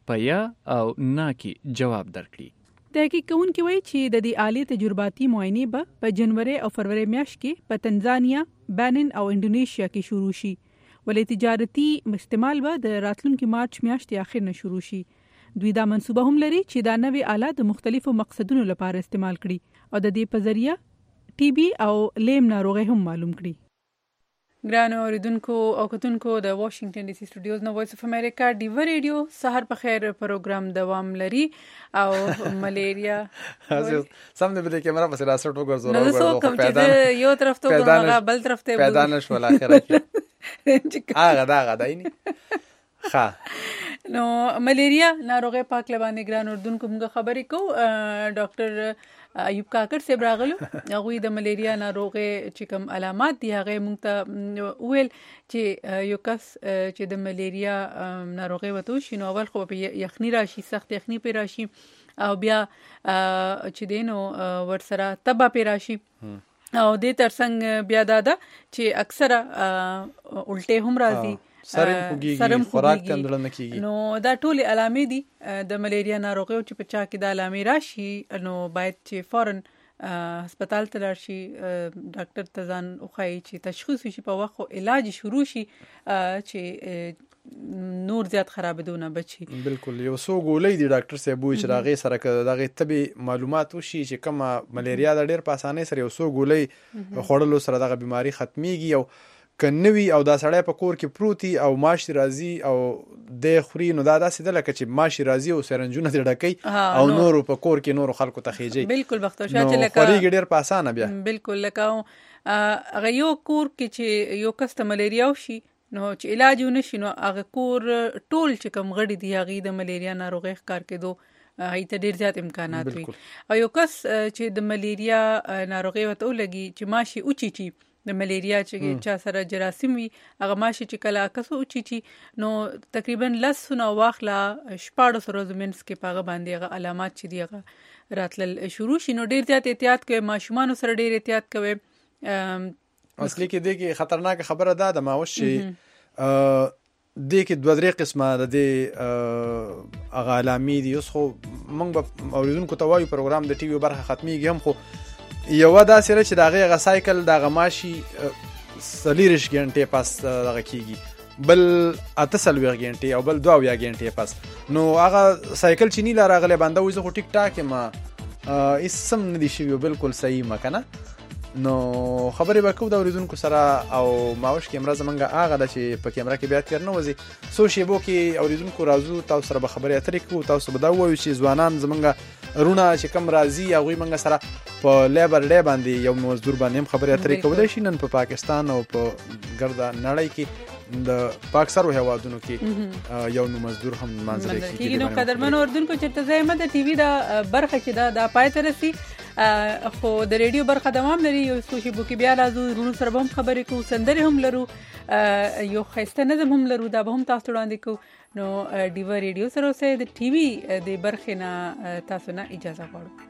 په یا او نه کې جواب درکړي. تحقیق کوونکي وایي چې د دې آلې تجرباتي معاینې به په جنوري او فروری میاشت کې په تنزانیا، بینن او انډونیشیا کې شروع شي، ولې تجارتي استعمال به د راتلونکي مارچ میاشتې اخر نه شروع شي. دوی دا منصوبه هم لري چې دا نوې آله د مختلفو مقصدونو لپاره استعمال کړي او د دې په ذریعہ ټي بي او لیم ناروغي هم معلوم کړي. ګرانو اوریدونکو او کتونکو د واشنگټن ډي سي سټوډیوز نو وایس اف امریکا ډیو ریډیو سحر په خیر پروګرام دوام لري او ملیریا سم دې بده کیمرا په سره سټو ګرځول نو څو کوم چې یو طرف ته ګورم بل طرف ته پیدا نشو اخر کې هغه دا غدا نه ښه نو ملیریا ناروغي پاک لبانې ګران اردوونکو موږ خبرې کو ډاکټر ایوب کاکر صاحب راغلو هغه د ملیریا ناروغي چې کوم علامات دي هغه موږ ته ویل چې یو کس چې د ملیریا ناروغي وته شي نو اول خو په یخني راشي سخت یخني په راشي او بیا چې دینو ورسره تبه په راشي او د ترڅنګ بیا دادا چې اکثره الټه هم راځي سرم خوږي خوراک کندل نه کیږي نو دا ټول علامې دي د ملیریا ناروغي چې په چا کې د علامې راشي نو باید چې فورن هسپتال ته لاړ شي ډاکټر ته ځان وښایي چې تشخیص شي په وخت علاج شروع شي چې نور زیات خرابېدو نه بچي. بالکل یو څو ګولۍ دي ډاکټر صاحب وایي چې راغې سره دغه طبي معلومات وشي چې کومه ملیریا د ډېر په اسانۍ سره یو څو ګولۍ خوړلو سره دغه بیماری ختميږي او کنوي او دا سړی په کور کې پروتي او ماشي راځي او د خوري نو دا داسې د لکه چې ماشي راځي او سرنجونه دې ډکې او نور په کور کې نور خلکو ته خېږي. بالکل بختو شاه چې لکه خوري ډېر په اسانه بیا بالکل لکه هغه یو کور کې چې یو کس ته ملیریا وشي نو چې علاج ونشي نو هغه کور ټول چې کوم غړي دی هغه د ملیریا ناروغي ښکار کېدو هي ته ډېر زیات امکانات وي او یو کس چې د ملیریا ناروغي وته لګي چې ماشي اوچی چی د ملیریا چې چا سره جراثیم وي هغه ماشي چې کله کسو اوچی چی نو تقریبا لسونه واخلا شپږ سو ورځې منس کې پاغه باندې هغه علامات چې دی هغه راتل شروع شي نو ډېر زیات احتیاط کوي ماشومان سره ډېر احتیاط کوي. اصلي کې د کې خطرناک خبره ده د ماوش شي د کې دوه درې قسمه د دې هغه علامې دي اوس خو موږ به اوریدونکو ته وایو پروګرام د ټي وي برخه ختميږي هم خو یو دا سره چې دغه غ سایکل دغه ماشي سلیرش غنټه پاس دغه کیږي بل اتصل وی غنټه او بل دوه وی غنټه پاس نو هغه سایکل چې نه لارغله باندې وځه خو ټیک ټاک ما اسم ندی شي بالکل صحیح ما کنه نو خبرې وکړو د اوریدونکو سره او ماوش کیمرا زمونږه هغه د چې په کیمرا کې بیا تیر نه وځي سو شی بو کې اوریدونکو راځو تاسو سره به خبرې اترې کوو تاسو به دا وایو چې ځوانان زمونږه رونه چې کم راځي هغه منګه سره په لیبر ډے باندې یو مزدور باندې خبرې اترې کولای شي نن په پاکستان او په ګردا نړۍ کې د پاکستان هوادونو کې یو نو مزدور هم منځري کېږي نو قدرمن اوردونکو چرته زایمه د ټي وي دا برخه کې دا د پای ته رسي خو د ریډیو برخه دوام لري یو سوشي بو کې بیا راځو رونو سره هم خبرې کوو سندري هم لرو یو خسته نظم هم لرو دا به هم تاسو وړاندې کوو نو ډیو ریډیو سره اوسه د ټي وي د برخه نه تاسو نه اجازه غواړو.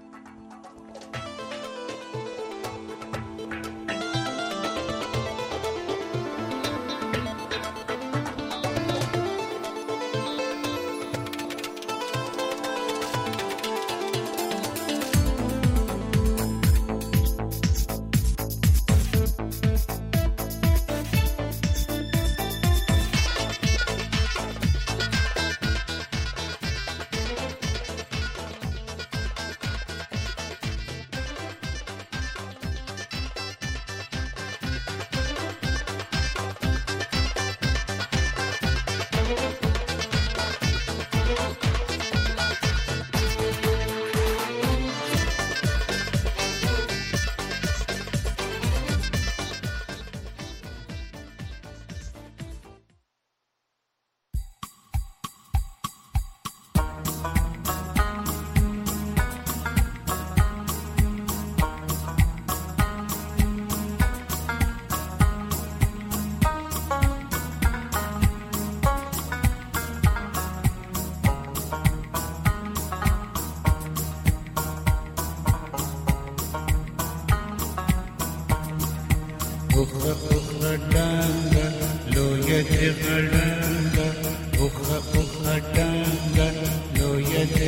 أخرى أخرى دانغا لو يجري غلانغا أخرى أخرى دانغا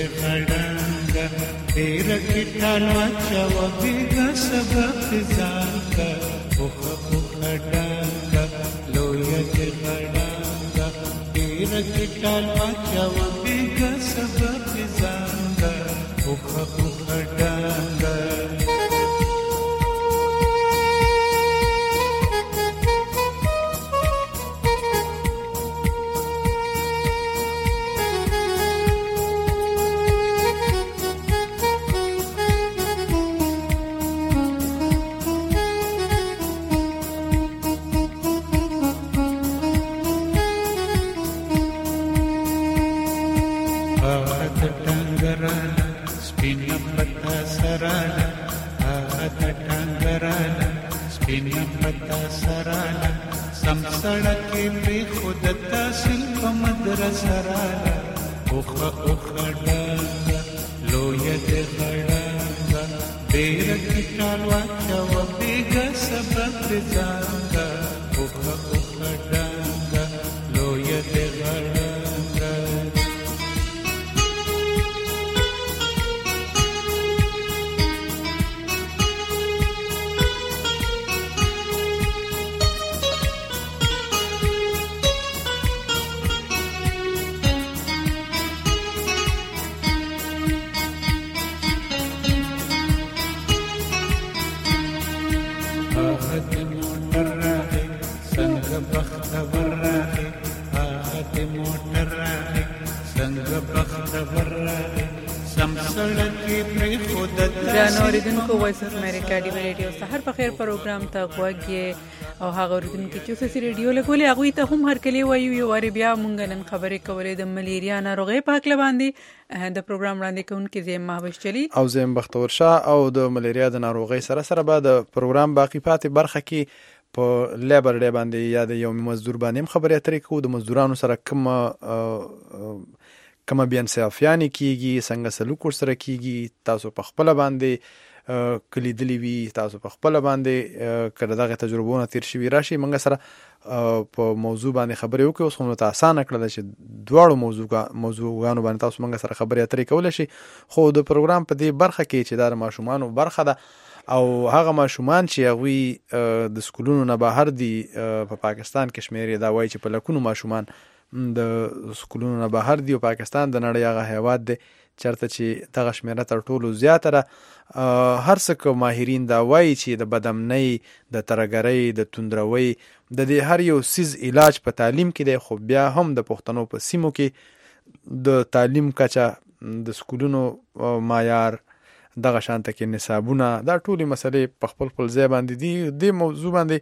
خړنګ ډېر کټانو چوا بیګه سبب ځانګ اوخ اوخ ډنګ لوی دې خړنګ ډېر کټانو چوا بیګه سبب ځانګ اوخ اوخ ډنګ سم سړکې پرې خود تحصیل په مدرسه راله اوخ اوخ ډنګ لویه دې غړنګ ډېره کټال واچوه بېګه سبق دې ځانګ اوخ اوخ ډنګ لویه دې غړنګ ګرانو اوریدونکو وایس اف امریکا ډي وی ریډیو سحر په خیر پروګرام ته غوږی او هغه اوریدونکو چې اوسې ریډیو لګولې هغه ته هم هر کلی وایو یو ور بیا مونږ نن خبرې کولې د ملیریا ناروغي په اړه باندې د پروګرام وړاندې کوونکې زم مهوش چلی او زم بختور شاه او د ملیریا د ناروغي سره سره به د پروګرام باقی پاتې برخه کې په لیبر ډے باندې یا د یو مزدور باندې خبرې اترې کوو د مزدورانو سره کوم کما بیان صافیانی کیږي څنګه سلوک سره کیږي تاسو په خپل باندې کلیدلی وی تاسو په خپل باندې کړه دغه تجربهونه تیر شوي راشي موږ سره په موضوع باندې خبرې وکړو خو نو تاسو نه کړل چې دواړو موضوع موضوعانو باندې تاسو موږ سره خبرې اترې کول شي خو د پروګرام په دې برخه کې چې د ماشومان برخه ده او هغه ماشومان چې هغه د سکولونو نه بهر دي په پاکستان کې شمیرې دا وایي چې په لکونو ماشومان د سکولونو نه بهر دی او پاکستان د نړۍ هغه هیواد دی چرته چې دغه شمیره تر ټولو زیاته ده هر څه کو ماهرین دا وایي چې د بدامنۍ د ترګرۍ د توندروي د دې هر یو سیز علاج په تعلیم کې دی خو بیا هم د پښتنو په سیمو کې د تعلیم کچا د سکولونو معیار دغه شانته کې نصابونه دا ټولې مسلې په خپل خپل ځای باندې دي د موضوع باندې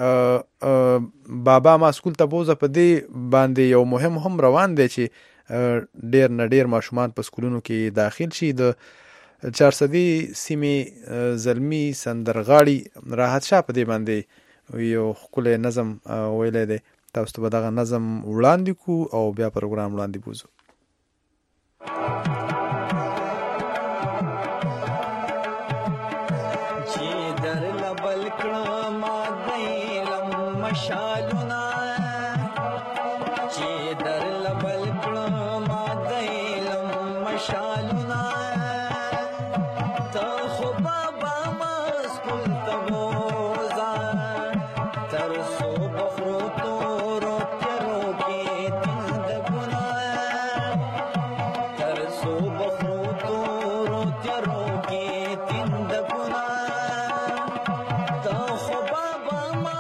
بابا ما سکول ته بوزه په دې باندې یو مهم هم روان دی چې ډیر نه ډیر ماشومان په سکولونو کې داخل شي د چارسدي سیمې زلمی سندرغاړي راحت شاه په دې باندې یو خپل نظم ویلې دی تاسو ته دغه نظم وړاندې کو او بیا پروګرام وړاندې بوزو مشالونا چې در لبل کړم ما دیلم مشالونا ته خو بابا ما سکول ته بوزا تر سو بخرو تورو تیرو کې تند ګنا تر سو بخرو تورو تیرو کې تند ګنا ته خو بابا ما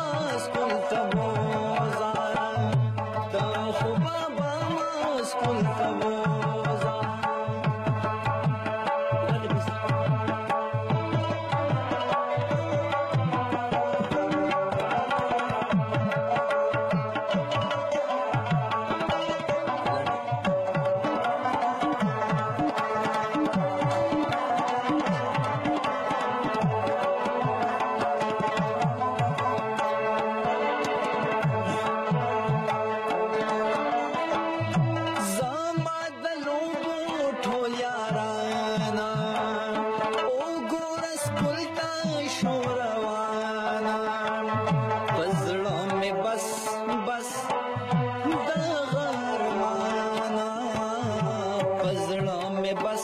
में बस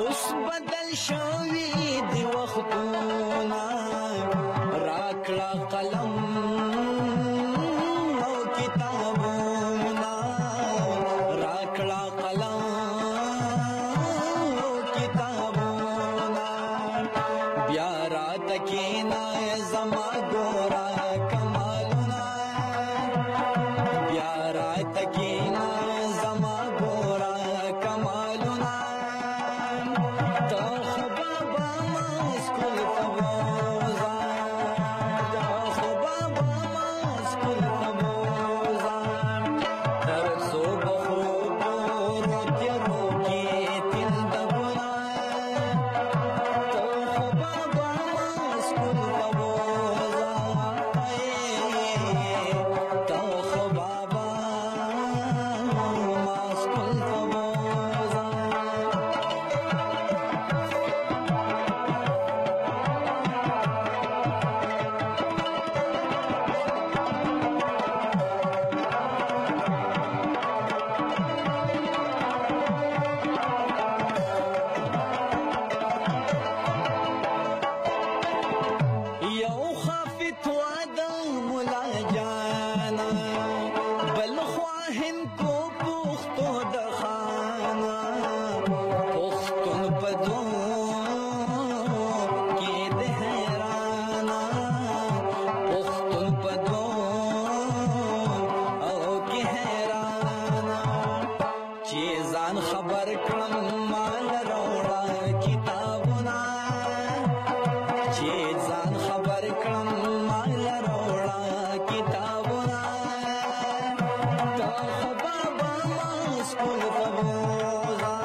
اوس بدل شوي دی وختونه راکړه قلم او کتابونه راکړه قلم او کتابونه بیا راته کېنه زما ګوره کمالونه بیا راته کېنه زما ګوره کمالونه ته خو بابا ما سکول ته بوځه ته خو بابا ما سکول ته بوځه تر څو به خوبو تیرو کې تندبونه ته خو بابا ما سکول ته بوځه ته خو بابا ما سکول ته بوځه یو خافت واده مولا جانا بل خواهن کو پختو د خانا پختون پدو کې د حیرانا پختون پدو او کې حیرانا چې ځان خبر کړم مال روړه کتابونه چې ځان خبر کړم مال روړه کتابونه ته خو بابا ما سکول ته بوځه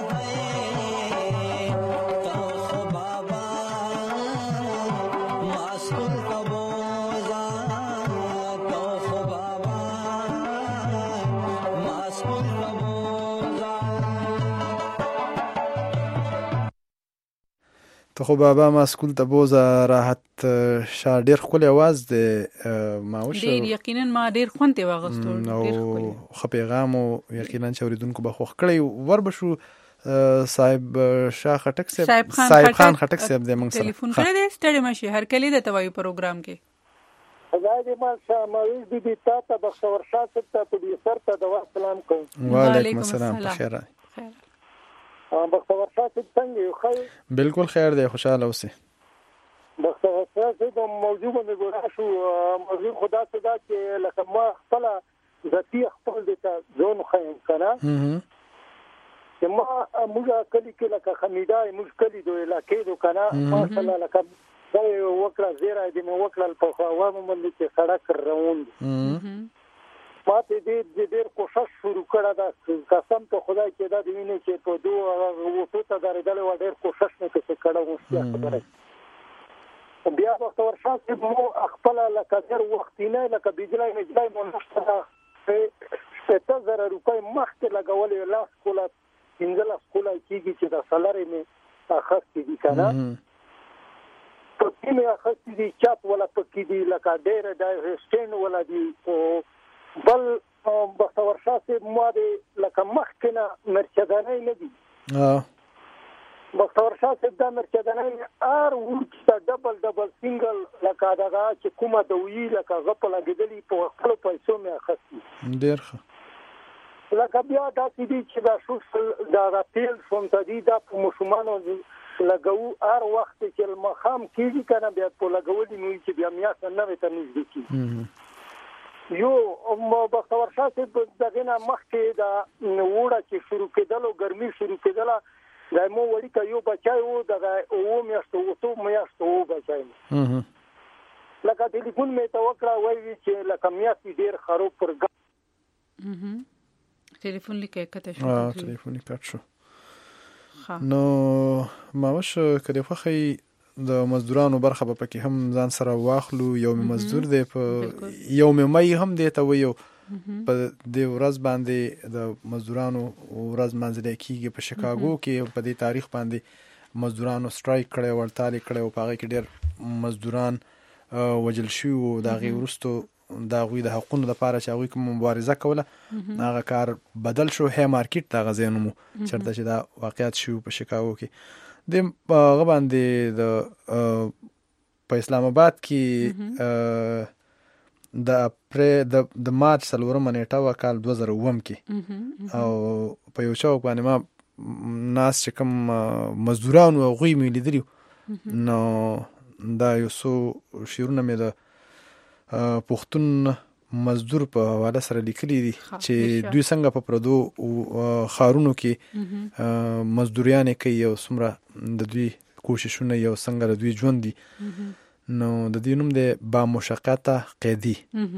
ته خو بابا ما سکول ته بوځه ته خو بابا ما سکول ته بوځه ته خو بابا ما سکول ته بوزه راحت شاه ډیر ښکلی اواز دی ماوش ډیر یقینا ما ډیر خوند یې واغستو نو ډیر ښکلی ښه پیغام او یقینا چې اورېدونکو به خوښ کړی ور به شو صاحب شاه خټک صاحب صاحب خان صاحب خان خټک صاحب د موږ سره ټلیفون کړی دی ستړی مشي هر کلی د توایو پروګرام کې خدای دې ما شاموي دي دي تا ته بختور شاه صاحب ته په دې سر ته د سلام کوم وعلیکم السلام بخیر بختور شاه صاحب څنګه یو خیر بالکل خیر دی خوشاله اوسئ بختور شاه صاحب موضوع باندې ګورا شو موضوع خدا صدا چې لکه ما خپل ذاتی خپل د ځون خاين کنه چې ما موږ کلی کې لکه خمیده موږ کلی دوی لکه دو کنه ماشاء الله لکه دا وکړه زیرا دې مې وکړل په عوامو باندې چې سړک روان ما ته دې ډېر کوشش شروع کړه دا قسم ته خدای چې دا دې نه چې په دوه وو ته درېدل و ډېر کوشش مې کړه وو خبره بیا وخت ورشاسې مو خپل لکه ډېر وخت نه لکه بجلی نه جلای مو نشته ستاسو زره روپۍ مخکې لګولې لاس کوله پنځه لاس کوله کېږي چې د سالارې مې اخیستې دي که نه پکې مې اخیستې دي چاپ ولا پکې دي لکه ډېره دا سټینډ ولا دي بل بختور شاه صاحب ما دې لکه مخکې نه مرچدانۍ نه دي بختور شاه صاحب دا مرچدانۍ هر وروچ ته ډبل ډبل سنګل لکه دغه چې کومه دویي لکه هغه په لګېدلي په خپلو پیسو مې اخیستي ډېر ښه لکه بیا داسې دي چې دا شو دغه تیل فونتدي دا په ماشومانو لګوو هر وخت چې المخام کېږي که نه بیا په لګولي مې وي چې بیا میاشته نوې ته نږدې کېږي یو بختور شاه صاحب دغې نه مخکې دا اوړه چې شروع کېدلو ګرمي شروع کېدله دا مو وړي یو بچای وو دغه اووه میاشتو اوتو میاشتو وو بچای لکه ټلیفون مې ته وکړه وایي چې لکه میاشتې ډېر خراب پر ټلیفون لیکه کته شو ټلیفون کټ شو نو ماوش کله خوخی د مزدورانو برخه په پکې هم ځان سره واخلو یو مزدور دی په یو مې هم دی ته ویو په دې ورځ باندې د مزدورانو ورځ منځلې کیږي په شیکاګو کې په دې تاریخ باندې مزدورانو سټرایک کړي ورتالي کړي او په هغه کې ډېر مزدوران وجل شو او دا غي ورستو د هغوی د حقونو لپاره چې هغوی کوم مبارزه کوله هغه کار بدل شو. هی مارکیټ ته هغه ځای نوم چېرته چې دا واقعیت شوي په شیکاګو کې. د هغه باندې د په اسلام آباد کې د اپریل د د مارچ څلورمه نیټه وه کال دوه زره اووم کې او په یو چوک باندې ما ناس چې کوم مزدوران و هغوی مې لیدلي نو دا یو څو شعرونه مې د پښتون مزدور په حواله سره لیکلي دي چې دوی څنګه په پردو ښارونو کې مزدوریانې کوي او څومره د دوی کوششونه یو څنګه د دوی ژوند دي. نو د دې نوم دی با مشقته قیدي.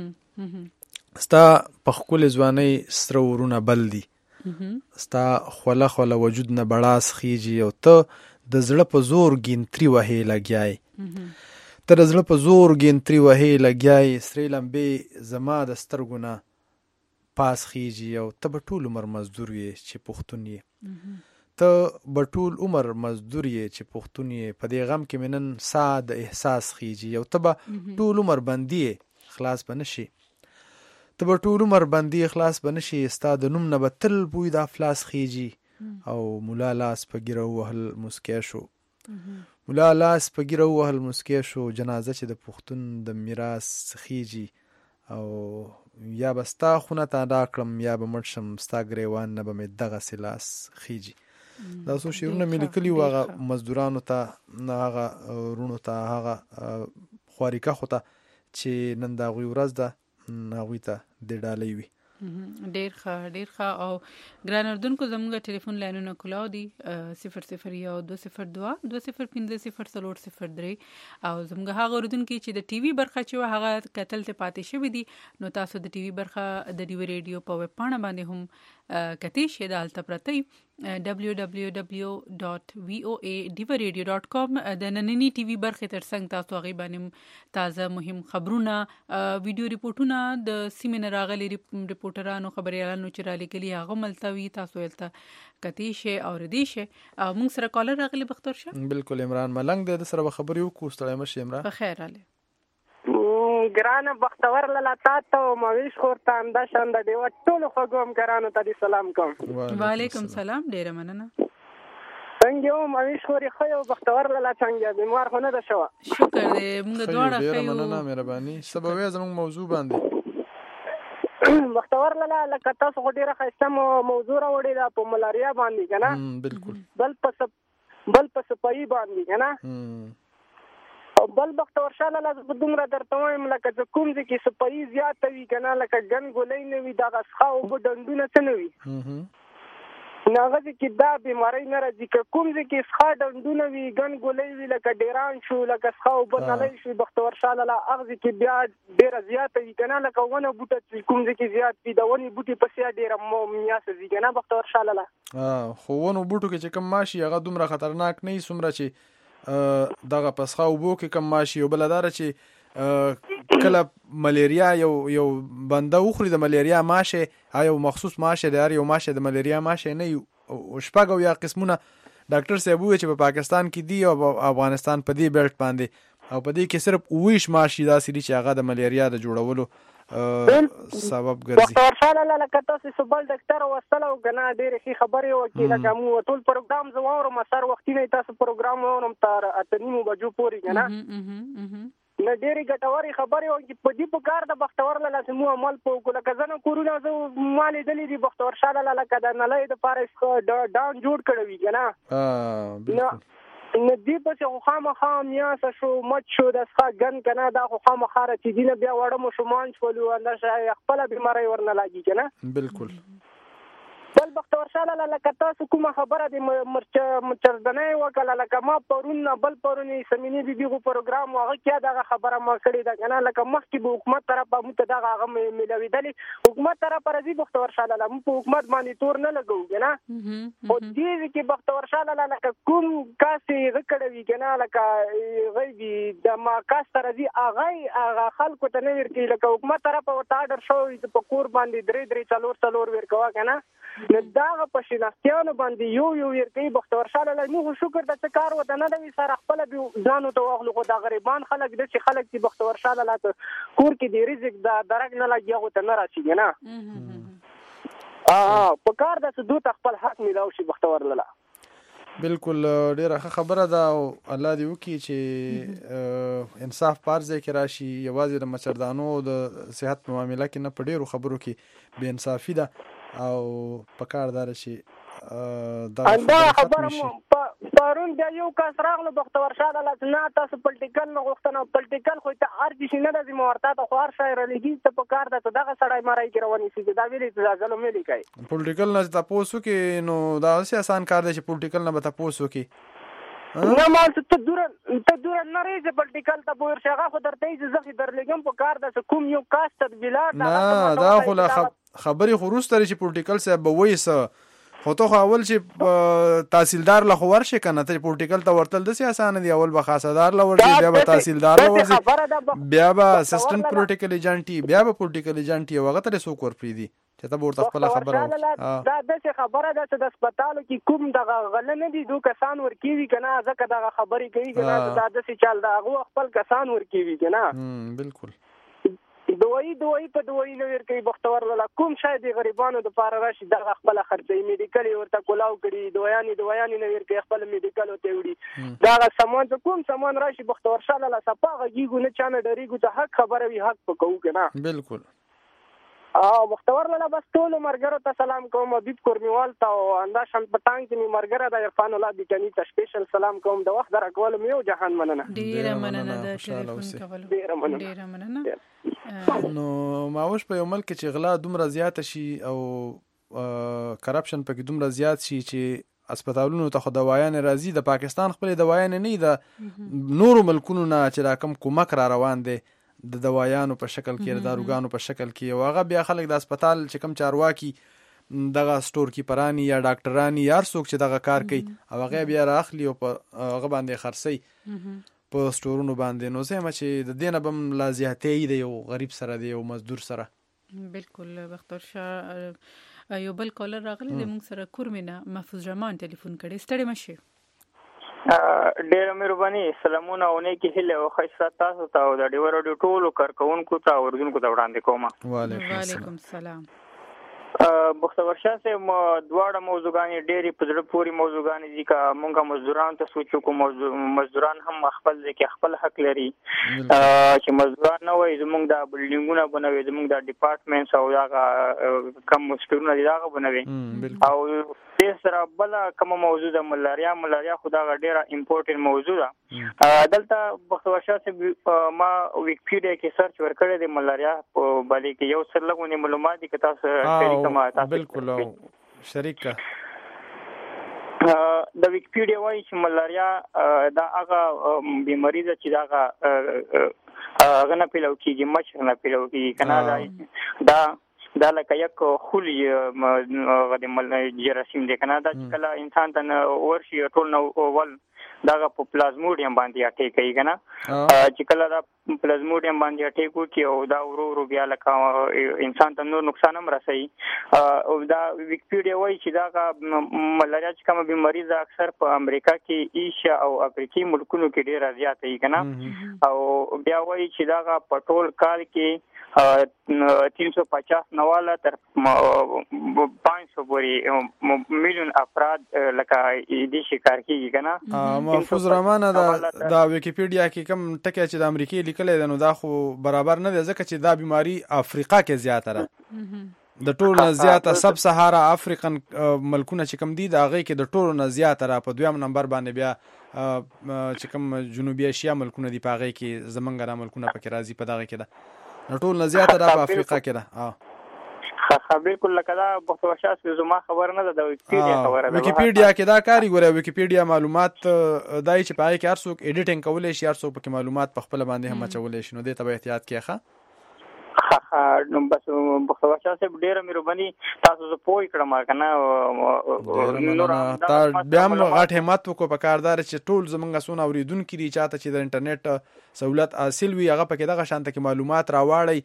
ستا په ښکلې ځوانۍ سره ورونه بل دي، ستا خوله خوله وجود نه بړاس خیږي او ته د زړه په زور ګینتري وهې لګیای. ته د زړه په زور ګینتري وهې لګیای، سرې لمبې زما د سترګو نه پاس خیږي او ته به ټول عمر مزدور یې چې پښتون یې. ته به ټول عمر مزدور یې چې پښتون یې. په دې غم کې مې نن سا د احساس خیږي او ته به ټول عمر بندي یې خلاص به نشي. ته به ټول عمر بندي یې خلاص به نشي. ستا د نوم نه به تل بوی د افلاس خیږي او مولا لاس په ګیره ووهل مسکی شو. مولا لاس په ګیره ووهل مسکی شو. جنازه چې د پښتون د میراث خیږي او یا به ستا خونه ته ادا کړم یا به مړ شم، ستا ګریوان نه به مې دغسې لاس خیږي. دا څو شعرونه مې لیکلي وو هغه مزدورانو ته، هغه وروڼو ته، هغه خواريکخو ته چې نن د هغوی ورځ ده، هغوی ته د ډالۍ وي. ډیر ښه ډیر ښه. او ګران اردوونکو زموږ ټلیفون لاینونه کلاو دي صفر صفر یو دو صفر دوه دوه صفر پنځه صفر څلور صفر درې او زموږ هغه اردوونکي چې د ټي وي برخه چې وه هغه کتل ته پاتې شوي دي نو تاسو د ټي وي برخه د ډیوی ریډیو په ویب پاڼه باندې هم کتی شي د هلته پرته دبلیو دبلیو دبلیو ډاټ وی او ای ډیوی ریډیو ډاټ کام د نننی ټي وي برخه ترڅنګ تاسو هغه باندې تازه مهم خبرونه، ویډیو ریپورتونه، د سیمینار راغلي ریپورټرانو خبريالانو چې را لګلي هغه ملتوي تاسو ولته کتی شي او ردی شي. او موږ سره کالر راغلي بختور شه. بالکل عمران ملنګ د سره خبري وکړو. ستړی مشه عمران. په خیر علي. ګرانه بختور لاله تاسو مویش خورته انده شاند دی و ټول خوګم ګرانه ته سلام کوم. وعلیکم سلام، ډیره مننه. څنګه یو مویش خوري خو یو بختور لاله څنګه بیمار خو نه ده شو. شکر دې موږ دواړه خو ډیره مننه مهرباني. سبب یې زموږ موضوع باندې بختور لاله لکه تاسو خو ډیره خسته موضوع راوړی دا په ملاریا باندې کنه. بالکل. بل پس بل پس پای باندې کنه. او بل بختور شاله لاله دومره درته وایم لکه چې کوم ځای کې سپایي زیاته وي کنه، لکه ګن ګولۍ نه وي، دغه څخه اوبه ډنډونه څه نه وي نو هغه ځای کې دا بیمارۍ نه راځي. که کوم ځای کې څخه ډنډونه وي، ګن ګولۍ وي، لکه ډیران شو، لکه څخه اوبه نلی شو، بختور شاله لاله هغه ځای کې بیا ډېره زیاته وي کنه، لکه ونه بوټه چې کوم ځای کې زیات وي د ونې بوټي پسې ډېره میاسه وي کنه بختور شاله لاله. خو ونو بوټو کې چې کوم ماشي هغه دومره خطرناک نه وي څومره چې دغه پسخه اوبو کې کم ماشي. او بلداره چې کله ملیریا یو یو بنده وخوري د ملیریا ماشه یو مخصوص ماشه د هر یو ماشه د ملیریا ماشه نه یو شپږ او یا قسمونه ډاکټر صاحب وایي چې په پاکستان کې دی او افغانستان په دې بیلټ باندې او په دې کې صرف اویش ماشي داسې دي چې هغه د ملیریا د جوړولو سبب ګرځي. ډاکټر شاله لاله کته سه بل ډاکټر وصله او کنه ډېر ښه خبرې وکړي لکه مو ټول پروګرام زوورم سر وختي نه تاسو پروګرام ورم تر اتنیمو بجو پوری کنه نه ډېری ګټوري خبرې وکړي په دې په کار د بختور لاله مو عمل په کوله کزنه کورونا زو مالې دلی دی بختور شاله لاله کده نه لای د پارس ډاون جوړ کړوي کنه. اه بالکل. نو دی په څو خامخا میاسه شو مچ شو د ښه ګن کنه دا خو خامخا چې دینه بیا وړه مو شومان شولو اندشه خپل بیماری ورنه لاګي کنه. بالکل. بل بختور شاله لکه تاسو کومه خبره د مرچردنۍ وکړه لکه ما پرون بل پرونی سمینی بي بيغو پروګرام هغه کې دغه خبره ما کړې ده کنه لکه مخکې به حکومت طرفه مو ته دغه هغه ملویدلې حکومت طرفه راځي بختور شاله مو په حکومت باندې تور نه لګو کنه. او دې کې بختور شاله لکه کوم کاسي غکړوي کنه لکه غيبي د ما کاس راځي هغه هغه خلکو ته نه ورکی لکه حکومت طرفه ورته آرډر شوی په کور باندې درې درې څلور څلور ورکوا کنه. نو دغه په شناختیانو باندې یو یو ورکوي بختور شاه لاله موږ شکر د څه کار وته نه دی سره خپل ځانو ته واخلو خو د غریبان خلک د چې خلک چې بختور شاه لاله کور کې د رزق د درک نه لګي هغه ته نه راشي نه اه په کار د څه دوه خپل حق میلاو شي بختور لاله بالکل ډیره ښه خبره ده او الله دې وکړي چې انصاف پارځه کې راشي یوازې د مچردانو د صحت په معاملې کې نه په ډیرو خبرو کې بې انصافي ده او په کار دار شي دا خبره مو پرون د یو کس راغلو بختور شاه لاله نه تاسو پولیټیکل نه غوښتنه پولیټیکل خو ته هر څه نه د ورته ته خو هر شاعر لګي ته په کار ده ته دغه سړی مړای کې رواني سي دا ویلې ځلو ملي کوي پولیټیکل نه تاسو کې نو دا سي آسان کار دی چې پولیټیکل نه به تاسو کې نه ما ته دور ته دور نه ریځ پولیټیکل ته پور شغه خو درته یې ځخې درلګم په کار ده کوم یو کاست تدبیلات نه دا خو خبري خروج ترې چې پولیټیکل سه به وایسه خو ته اول چې تحصیلدار له خو ورشي کنه ته پولیټیکل ته ورتل د سیاسان دی اول به خاصدار له ورشي بیا به تحصیلدار له ورشي بیا به اسسټنټ پولیټیکل ایجنټي بیا به پولیټیکل ایجنټي وغه ته څوک ورپری دي چې ته ورته خپل خبره دا د څه خبره ده چې د هسپتال کې کوم دغه غل نه دي دوه کسان ورکیوي کنه ځکه دغه خبرې کوي کنه دا د څه چل دا هغه خپل کسان ورکیوي کنه بالکل دوی دوی په دوی نه ورکوي بختور لاله کوم شاید غریبانو د پاره راشي دغه خپل خرڅي میډیکل ورته کولاو کړي دویانی دویانی نه ورکوي خپل میډیکل ته وړي دا سامان کوم سامان راشي بختور شاه لاله صفاغه کیږي نه چانه ډریږي ته حق خبره وي حق پکو کنه بالکل او بختور لاله بس ټول مرګرو ته سلام کوم حبیب کورنیوال ته او انداشن پټانګ کې مرګره د عرفان الله بیکانی ته سپیشل سلام کوم د وخت درکول مې او جهان مننه ډیره مننه د ټلیفون کولو ډیره مننه ډیره مننه نو ماوش په یو ملک چې غلا دومره زیات شي او کرپشن پکې دومره زیات شي چې هسپتالونو ته خو دوايان راځي د پاکستان خپل دوايان نه د نورو ملکونو نه چې راکم کومک را روان دي د دوايانو په شکل کې د داروګانو په شکل کې او هغه بیا خلک د هسپتال چې کم چارواکي دغه سٹور کیپرانی یا ډاکټرانی یار څوک چې دغه کار کوي او هغه بیا راخلی او په هغه باندې خرڅي په سٹورونو باندې نو زه ما چې د دینه بم لا زیاتې دی یو غریب سره دی یو مزدور سره بالکل بختور شاه یو بل کولر راغلی د موږ سره کورمینه محفوظ رحمان ټلیفون کړي ستړي مشه ډیره مهرباني سلامونه او نیکی هیله او خیسته تاسو ته او د ډیور اډیو ټولو کارکونکو ته اوردونکو ته وړاندې کوم وعلیکم السلام بختور شاه سه دواړه موضوعګانې ډېری په زړه پورې موضوعګانې دي که مونږه مزدوران ته سوچو کوم مزدوران هم خپل ځکه خپل حق لري چې مزدوران نه وي زمونږ د بلډینګونو بنوي زمونږ د ډپارټمنټس او دا کم مستورونه دي دا بنوي او دې سره بل کوم موضوع د ملاریا ملاریا خدا ډېره امپورټنت موضوع ده دلته بختور شاه سه ما ویکیپیډیا کې سرچ ورکړی دی ملاریا په باندې کې یو څه لګونی معلومات دي که تاسو بالکل او شریک د ویکیپیډیا وایي چې ملاریا دا هغه بیماری ده چې دا هغه نه پیلو کېږي مچ نه پیلو کېږي کنه دا دا لکه یک خولي د جراثیم دی کنه دا چې کله انسان ته ورشي ټول نو ول داغه په پلازموډیم باندې اټیک کوي کنه چې کله دا پلازموډیم باندې اټیک وکي او دا ورو ورو بیا لکه انسان ته نور نقصان هم رسي او دا ویکیپیډیا وایي چې دا ملاریا چې کومه بیماری ده اکثر په امریکا کې ایشیا او افریقي ملکونو کې ډیره زیاته وي کنه او بیا وایي چې دا په ټول کال کې تین سو پچاس نواله تر پانچ سو پورې میلیون افراد لکه دې شکار کیږي کنه محفوظ رحمان دا د ویکیپیډیا کې کوم ټکی چې د امریکای لیکل دی نو دا خو برابر نه دی ځکه چې دا بیماری افریقا کې زیاته ده د ټولو نه زیاته سب سهارا افریقن ملکونه چې کوم دي دا هغه کې د ټولو نه زیاته را په دویم نمبر باندې بیا چې کوم جنوبي ایشیا ملکونه دي په هغه کې زمونږ را ملکونه پکې راځي په دغه کې ده ټول نه زیاته را په افریقا کې ده ها بالکل لکه دا بختور شاه زما خبر نه ده د ویکیپیډیا خبره ده ویکیپیډیا کې دا کاری ګوره ویکیپیډیا معلومات دای چې پای کې هر څوک ایډیټینګ کولای شي هر څوک پکې معلومات په خپل باندې هم چولای شي نو دې ته به احتیاط کیخه نو بس بختور شاه صاحب ډیره مهرباني تاسو زه پوي کړم کنه نور تا بیا موږ غټ همت وکړو په کاردار چې ټول زمونږ سونه اوریدونکو لري چاته چې د انټرنیټ سہولت حاصل وي هغه پکې دغه شانته کې معلومات راوړی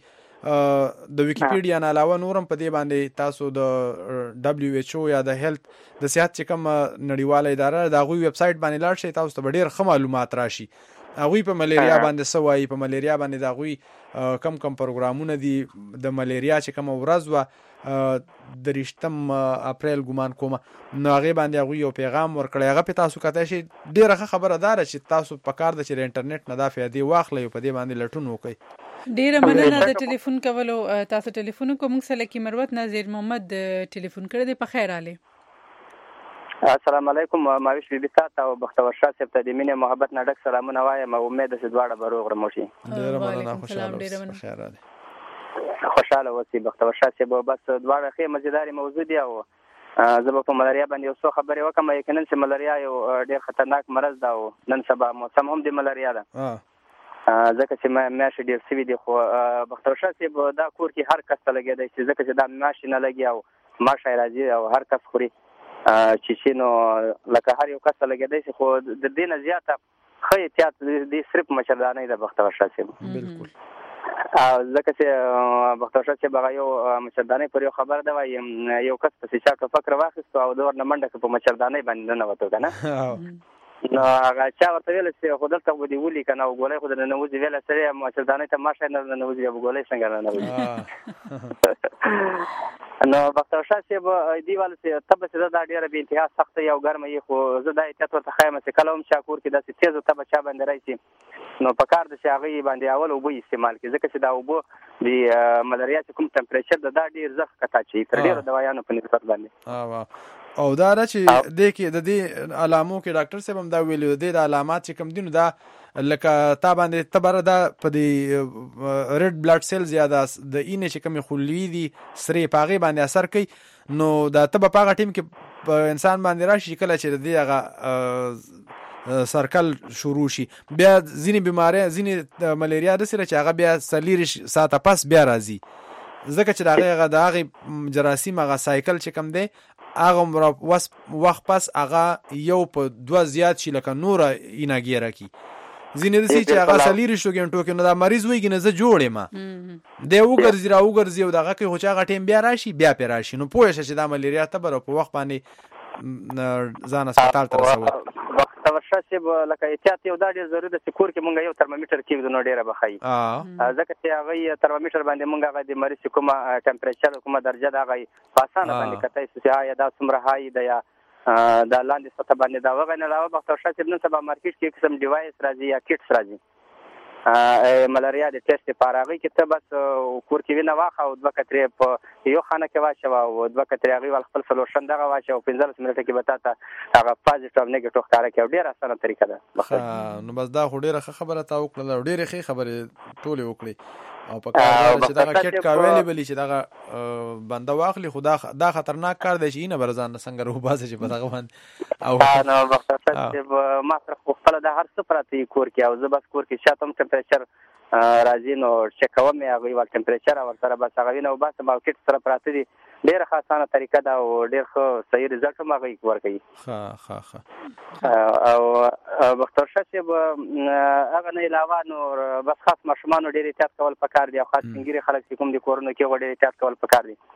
د ویکیپیډیا نه علاوه نورم په دې باندې تاسو د دبليو ایچ او یا د هیلث د صحت چې کوم نړیواله اداره د هغوی ویب سټ باندې لاړ شئ تاسو ته ډېر ښه معلومات راشي هغوی په ملیریا باندې څه وایي په ملیریا باندې د هغوی کم کم پروګرامونه دي د ملیریا چې کومه ورځ وه د رښتم اپریل ګمان کومه نو هغې باندې هغوی یو پیغام ورکړی هغه پې تاسو کتای شئ ډېره ښه خبره دا ده چې تاسو په کار ده چې د انټرنیټ نه دا فایدې واخلئ او په دې باندې لټون وکړئ ډیره مننه د ټلیفون کولو تاسو ټلیفون کو موږ سره کې مروت نازیر محمد ټلیفون کړی دی په خیر علي السلام علیکم ماویش بی بی تاسو او بختور شاه صاحب ته د مینې محبت نه ډک سلامونه وایم او امید ده چې دواړه به روغ رموشي ډیره مننه خوشاله اوسئ خیر علي خوشاله اوسئ بختور شاه صاحب بس دواړه ښې مزیداري موضوع دي او زه به په ملاریا باندې یو څو خبرې وکړم یقینا چې ملاریا یو ډېر خطرناک مرض ده او نن سبا موسم هم د ملاریا ده ځکه چې میاشتې ډېر سوي دي خو بختور شاه صاحب دا کور کې هر کس ته لګېدی چې ځکه چې دا میاشتې نه لګي او ماشه یې راځي او هر کس خوري چې چې نو لکه هر یو کس ته لګېدی شي خو د دې نه زیاته ښه احتیاط دې صرف مچردانۍ ده بختور شاه صاحب بالکل ځکه چې بختور شاه صاحب هغه یو مچردانۍ پر یو خبر ده وایي یو کس پسې چا ټوپک راواخیستو او د ورنه منډه کړه په مچردانۍ باندې ننوتو که نه نو هغه چا ورته ویل چې خو دلته به دې ولي که نه او ګولۍ خو د ننوځي ویلی سړی مچردانۍ ته ماشه نه ننوځي او ګولۍ څنګه ننوځي نو بختور شاه صاحب دې واله چې تبه چې دا ډېره بې انتها سخته یې او ګرمه یې خو زه دا احتیاط ورته ښیم چې کله هم چا کور کې داسې تیزه تبه چا باندې راشي نو په کار ده چې هغې باندې اول اوبه استعمال کړي ځکه چې دا اوبه د ملاریا چې کوم ټمپریچر ده دا ډېر زر ښکته اچوي تر ډېرو دوایانو په نسبت باندې او دا را چې دې کې د دې علامو کې ډاکټر صاحب هم دا ویلي د دې د علامات چې کوم دي نو دا لکه تا باندې ته بره دا په دې ریډ بلډ سیلز یا د اینې چې کومې خولي دي سرې په هغې باندې اثر کوي نو دا ته به په هغه ټیم کې په انسان باندې راشي کله چې د دې هغه سرکل شروع شي بیا ځینې بیماری ځینې ملیریا داسې ده چې هغه بیا څلېرویشت ساعته پس بیا راځي ځکه چې د هغې هغه د هغې جراثیم هغه سایکل چې کوم دی هغه وخت پس هغه یو په دوه زیات شي لکه نوره اینه کی ځینې داسې چې هغه څلېرویشتو ګنټو کې نو دا مریض وایي که نه زه جوړ یم دی وګرځي را وګرځي او دغه کوي خو چې هغه ټایم بیا راشي بیا پرې راشي نو پوه شه چې دا ملیریا تبر په وخت باندې ځان هسپتال ته رسول بختور شاه صاحب لکه احتیاط یو دا ډېر ضروري ده چې کور کې مونږ یو ترمامیټر کېږدو نو ډېره به ښایي ځکه چې هغه ترمامیټر باندې مونږ هغه د مریض چې کومه ټمپریچر کومه درجه ده هغه په اسانه باندې کتای شو چې آیا دا څومره هاي ده یا دا لاندې سطح باندې دا هغه نه علاوه بختور شاه صاحب نن سبا مارکیټ کې قسم ډیوایس راځي یا کټس راځي ملاریا د ټیسټ لپاره هغې کې ته بس کور کې وینه واخه او دوه کترې په یو خانه کې واچوه او دوه کترې هغې ول خپل سلوشن دغه واچوه او پنځلس منټه کې به تا ته هغه پازیټیو او نیګیټیو ښکاره کړي او ډېره اسانه طریقه ده نو بس دا خو ډېره ښه خبره تا وکړله او ډېرې ښې خبرې ټولې وکړې او په کار چې دغه کټ کا اویلیبل شي دغه بنده واخلي خو دا خطرناک کار دی چې اینه به ځان نه څنګه روباسي چې په دغه باندې او نو بختور صاحب ما سره خو خپله دا هر څه پراته وي کور کې او زه بس کور کې شاته هم ټمپریچر راځي نو چک کوم یې هغوی ول ټمپریچر او ورسره بس هغه وینه وباسم او کټ سره پراته دي ډېره ښه اسانه طریقه ده او ډېر ښه صحیح رزلټ هم هغوی ورکوي ښه ښه ښه او بختور شاه صاحب هغه نه علاوه نور بس خاص ماشومانو ډېر احتیاط کول پکار دي او خاص سپین ږیري خلک چې کوم دي کورونو کې هغوی ډېر احتیاط کول پکار دي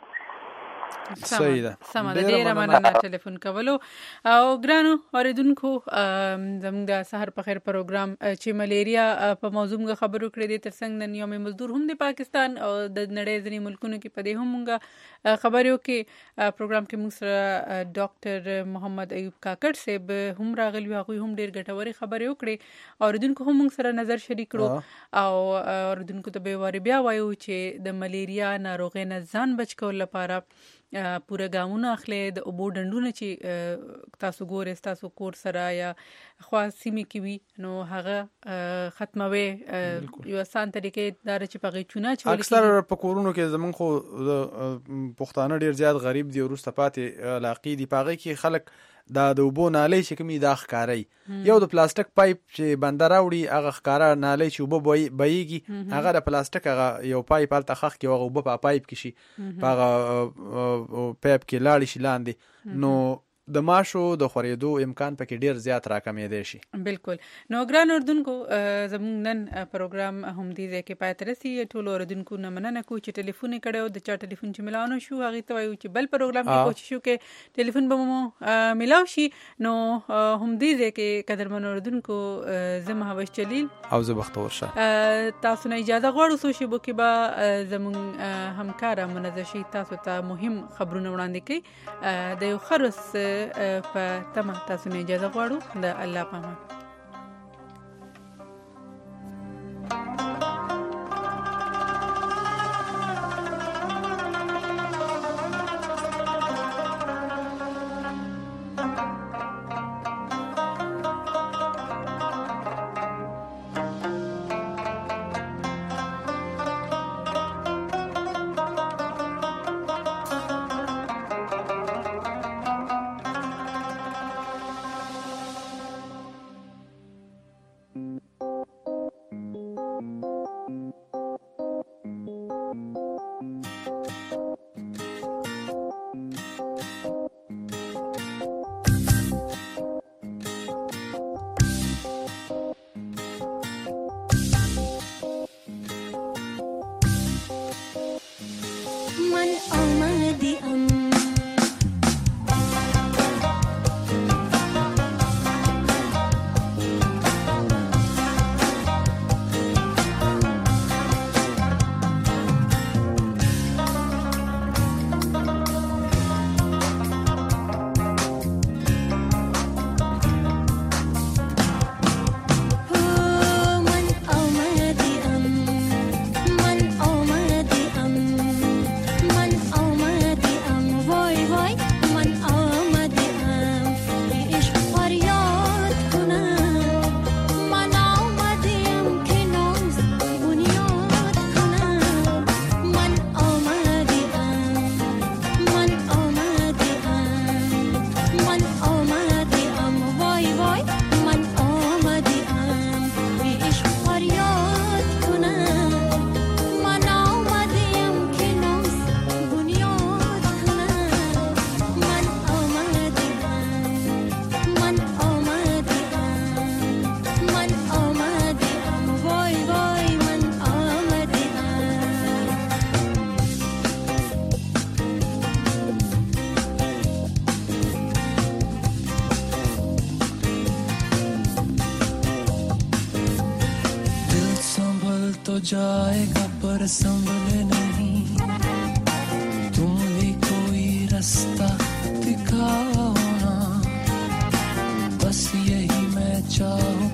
صحیح ده سمه ده ډېره مننه ټلیفون کولو او ګرانو اوریدونکو زموږ د سحر په خیر پروګرام چې ملیریا په موضوع موږ خبرو کړې دي ترڅنګ د یوم مزدور هم د پاکستان او د نړۍ ځینې ملکونو کې په دې هم موږ خبرو کې پروګرام کې موږ سره ډاکټر محمد ایوب کاکړ صاحب هم راغلي هغوی هم ډېر ګټورې خبرې وکړې اوریدونکو هم موږ سره نظر شریک کړو او اوریدونکو ته به واري بیا وایو چې د ملیریا ناروغۍ نه ځان بچ کول لپاره پوره ګامونه اخلي د اوبو ډنډونه چې تاسو ګورئ تاسو کور سره یا خوا سیمې کې وي نو هغه ختموي یو آسان طریقې دا چې په هغې چونه اچول اکثر په کورونو کې زموږ خو پښتانه ډېر زیات غریب دي وروسته پاتې علاقې دي په هغې کې خلک دا د اوبو نالۍ چې کومې دا ښکاروي یو د پلاستیک پایپ چې بنده راوړي هغه ښکاره نالۍ چې اوبه بهیږي هغه د پلاستیک هغه یو پایپ هلته ښخ کړي هغه اوبه په پایپ کې شي په هغه پایپ کې لاړې شي لاندې نو د ماشو د خورېدو امکان پکې ډیر زیات راکمېدای شي. بالکل. نو ګران اردوونکو زموږ نن پروګرام هم دې ځای کې پای ته رسي. ټول اردوونکو نه مننه کوو چې ټلیفون یې کړی او د چا ټلیفون چې ملاو شو هغې ته وایو چې بل پروګرام کې کوشش وکړي ټلیفون به مو ملاو شي. نو هم دې ځای کې قدرمن اردوونکو زه مهوش جلیل او زه بختور شاه تاسو نه اجازه غواړو څو شیبو کې به زموږ همکاره منزه شي تاسو ته مهم خبرونه وړاندې کوي. د یو خرس په تمه تاسو نه اجازه غواړو. د الله پامان. जाएगा पर संभले नहीं, तुम भी कोई रास्ता दिखाओ ना, बस यही मैं चाहूं